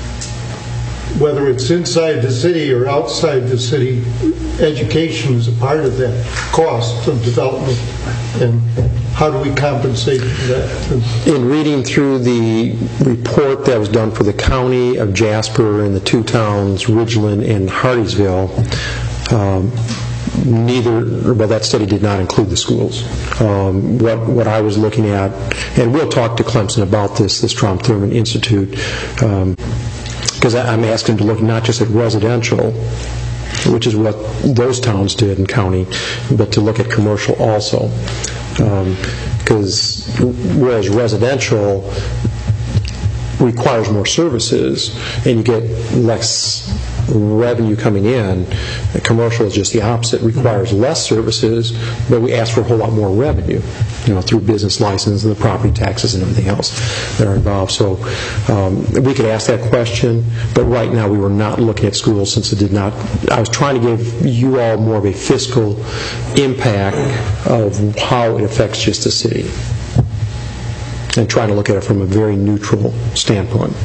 whether it's inside the city or outside the city. Education is a part of that cost of development, and how do we compensate for that? In reading through the report that was done for the county of Jasper and the two towns, Ridgeland and Hardeeville, um, neither, well, that study did not include the schools. Um, what, what I was looking at, and we'll talk to Clemson about this, this Strom Thurmond Institute, because um, I'm asking them to look not just at residential, which is what those towns did in county, but to look at commercial also. Because um, whereas residential requires more services and you get less revenue coming in, commercial is just the opposite. It requires less services, but we ask for a whole lot more revenue, you know, through business license and the property taxes and everything else that are involved. So um, we could ask that question, but right now we were not looking at schools since it did not. I was trying to give you all more of a fiscal impact of how it affects just the city, and trying to look at it from a very neutral standpoint.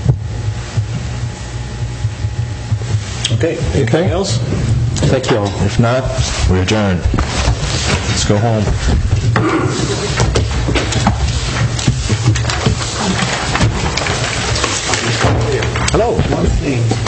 Okay. Anything okay. else? Thank you all. If not, we adjourn. Let's go home. Hello.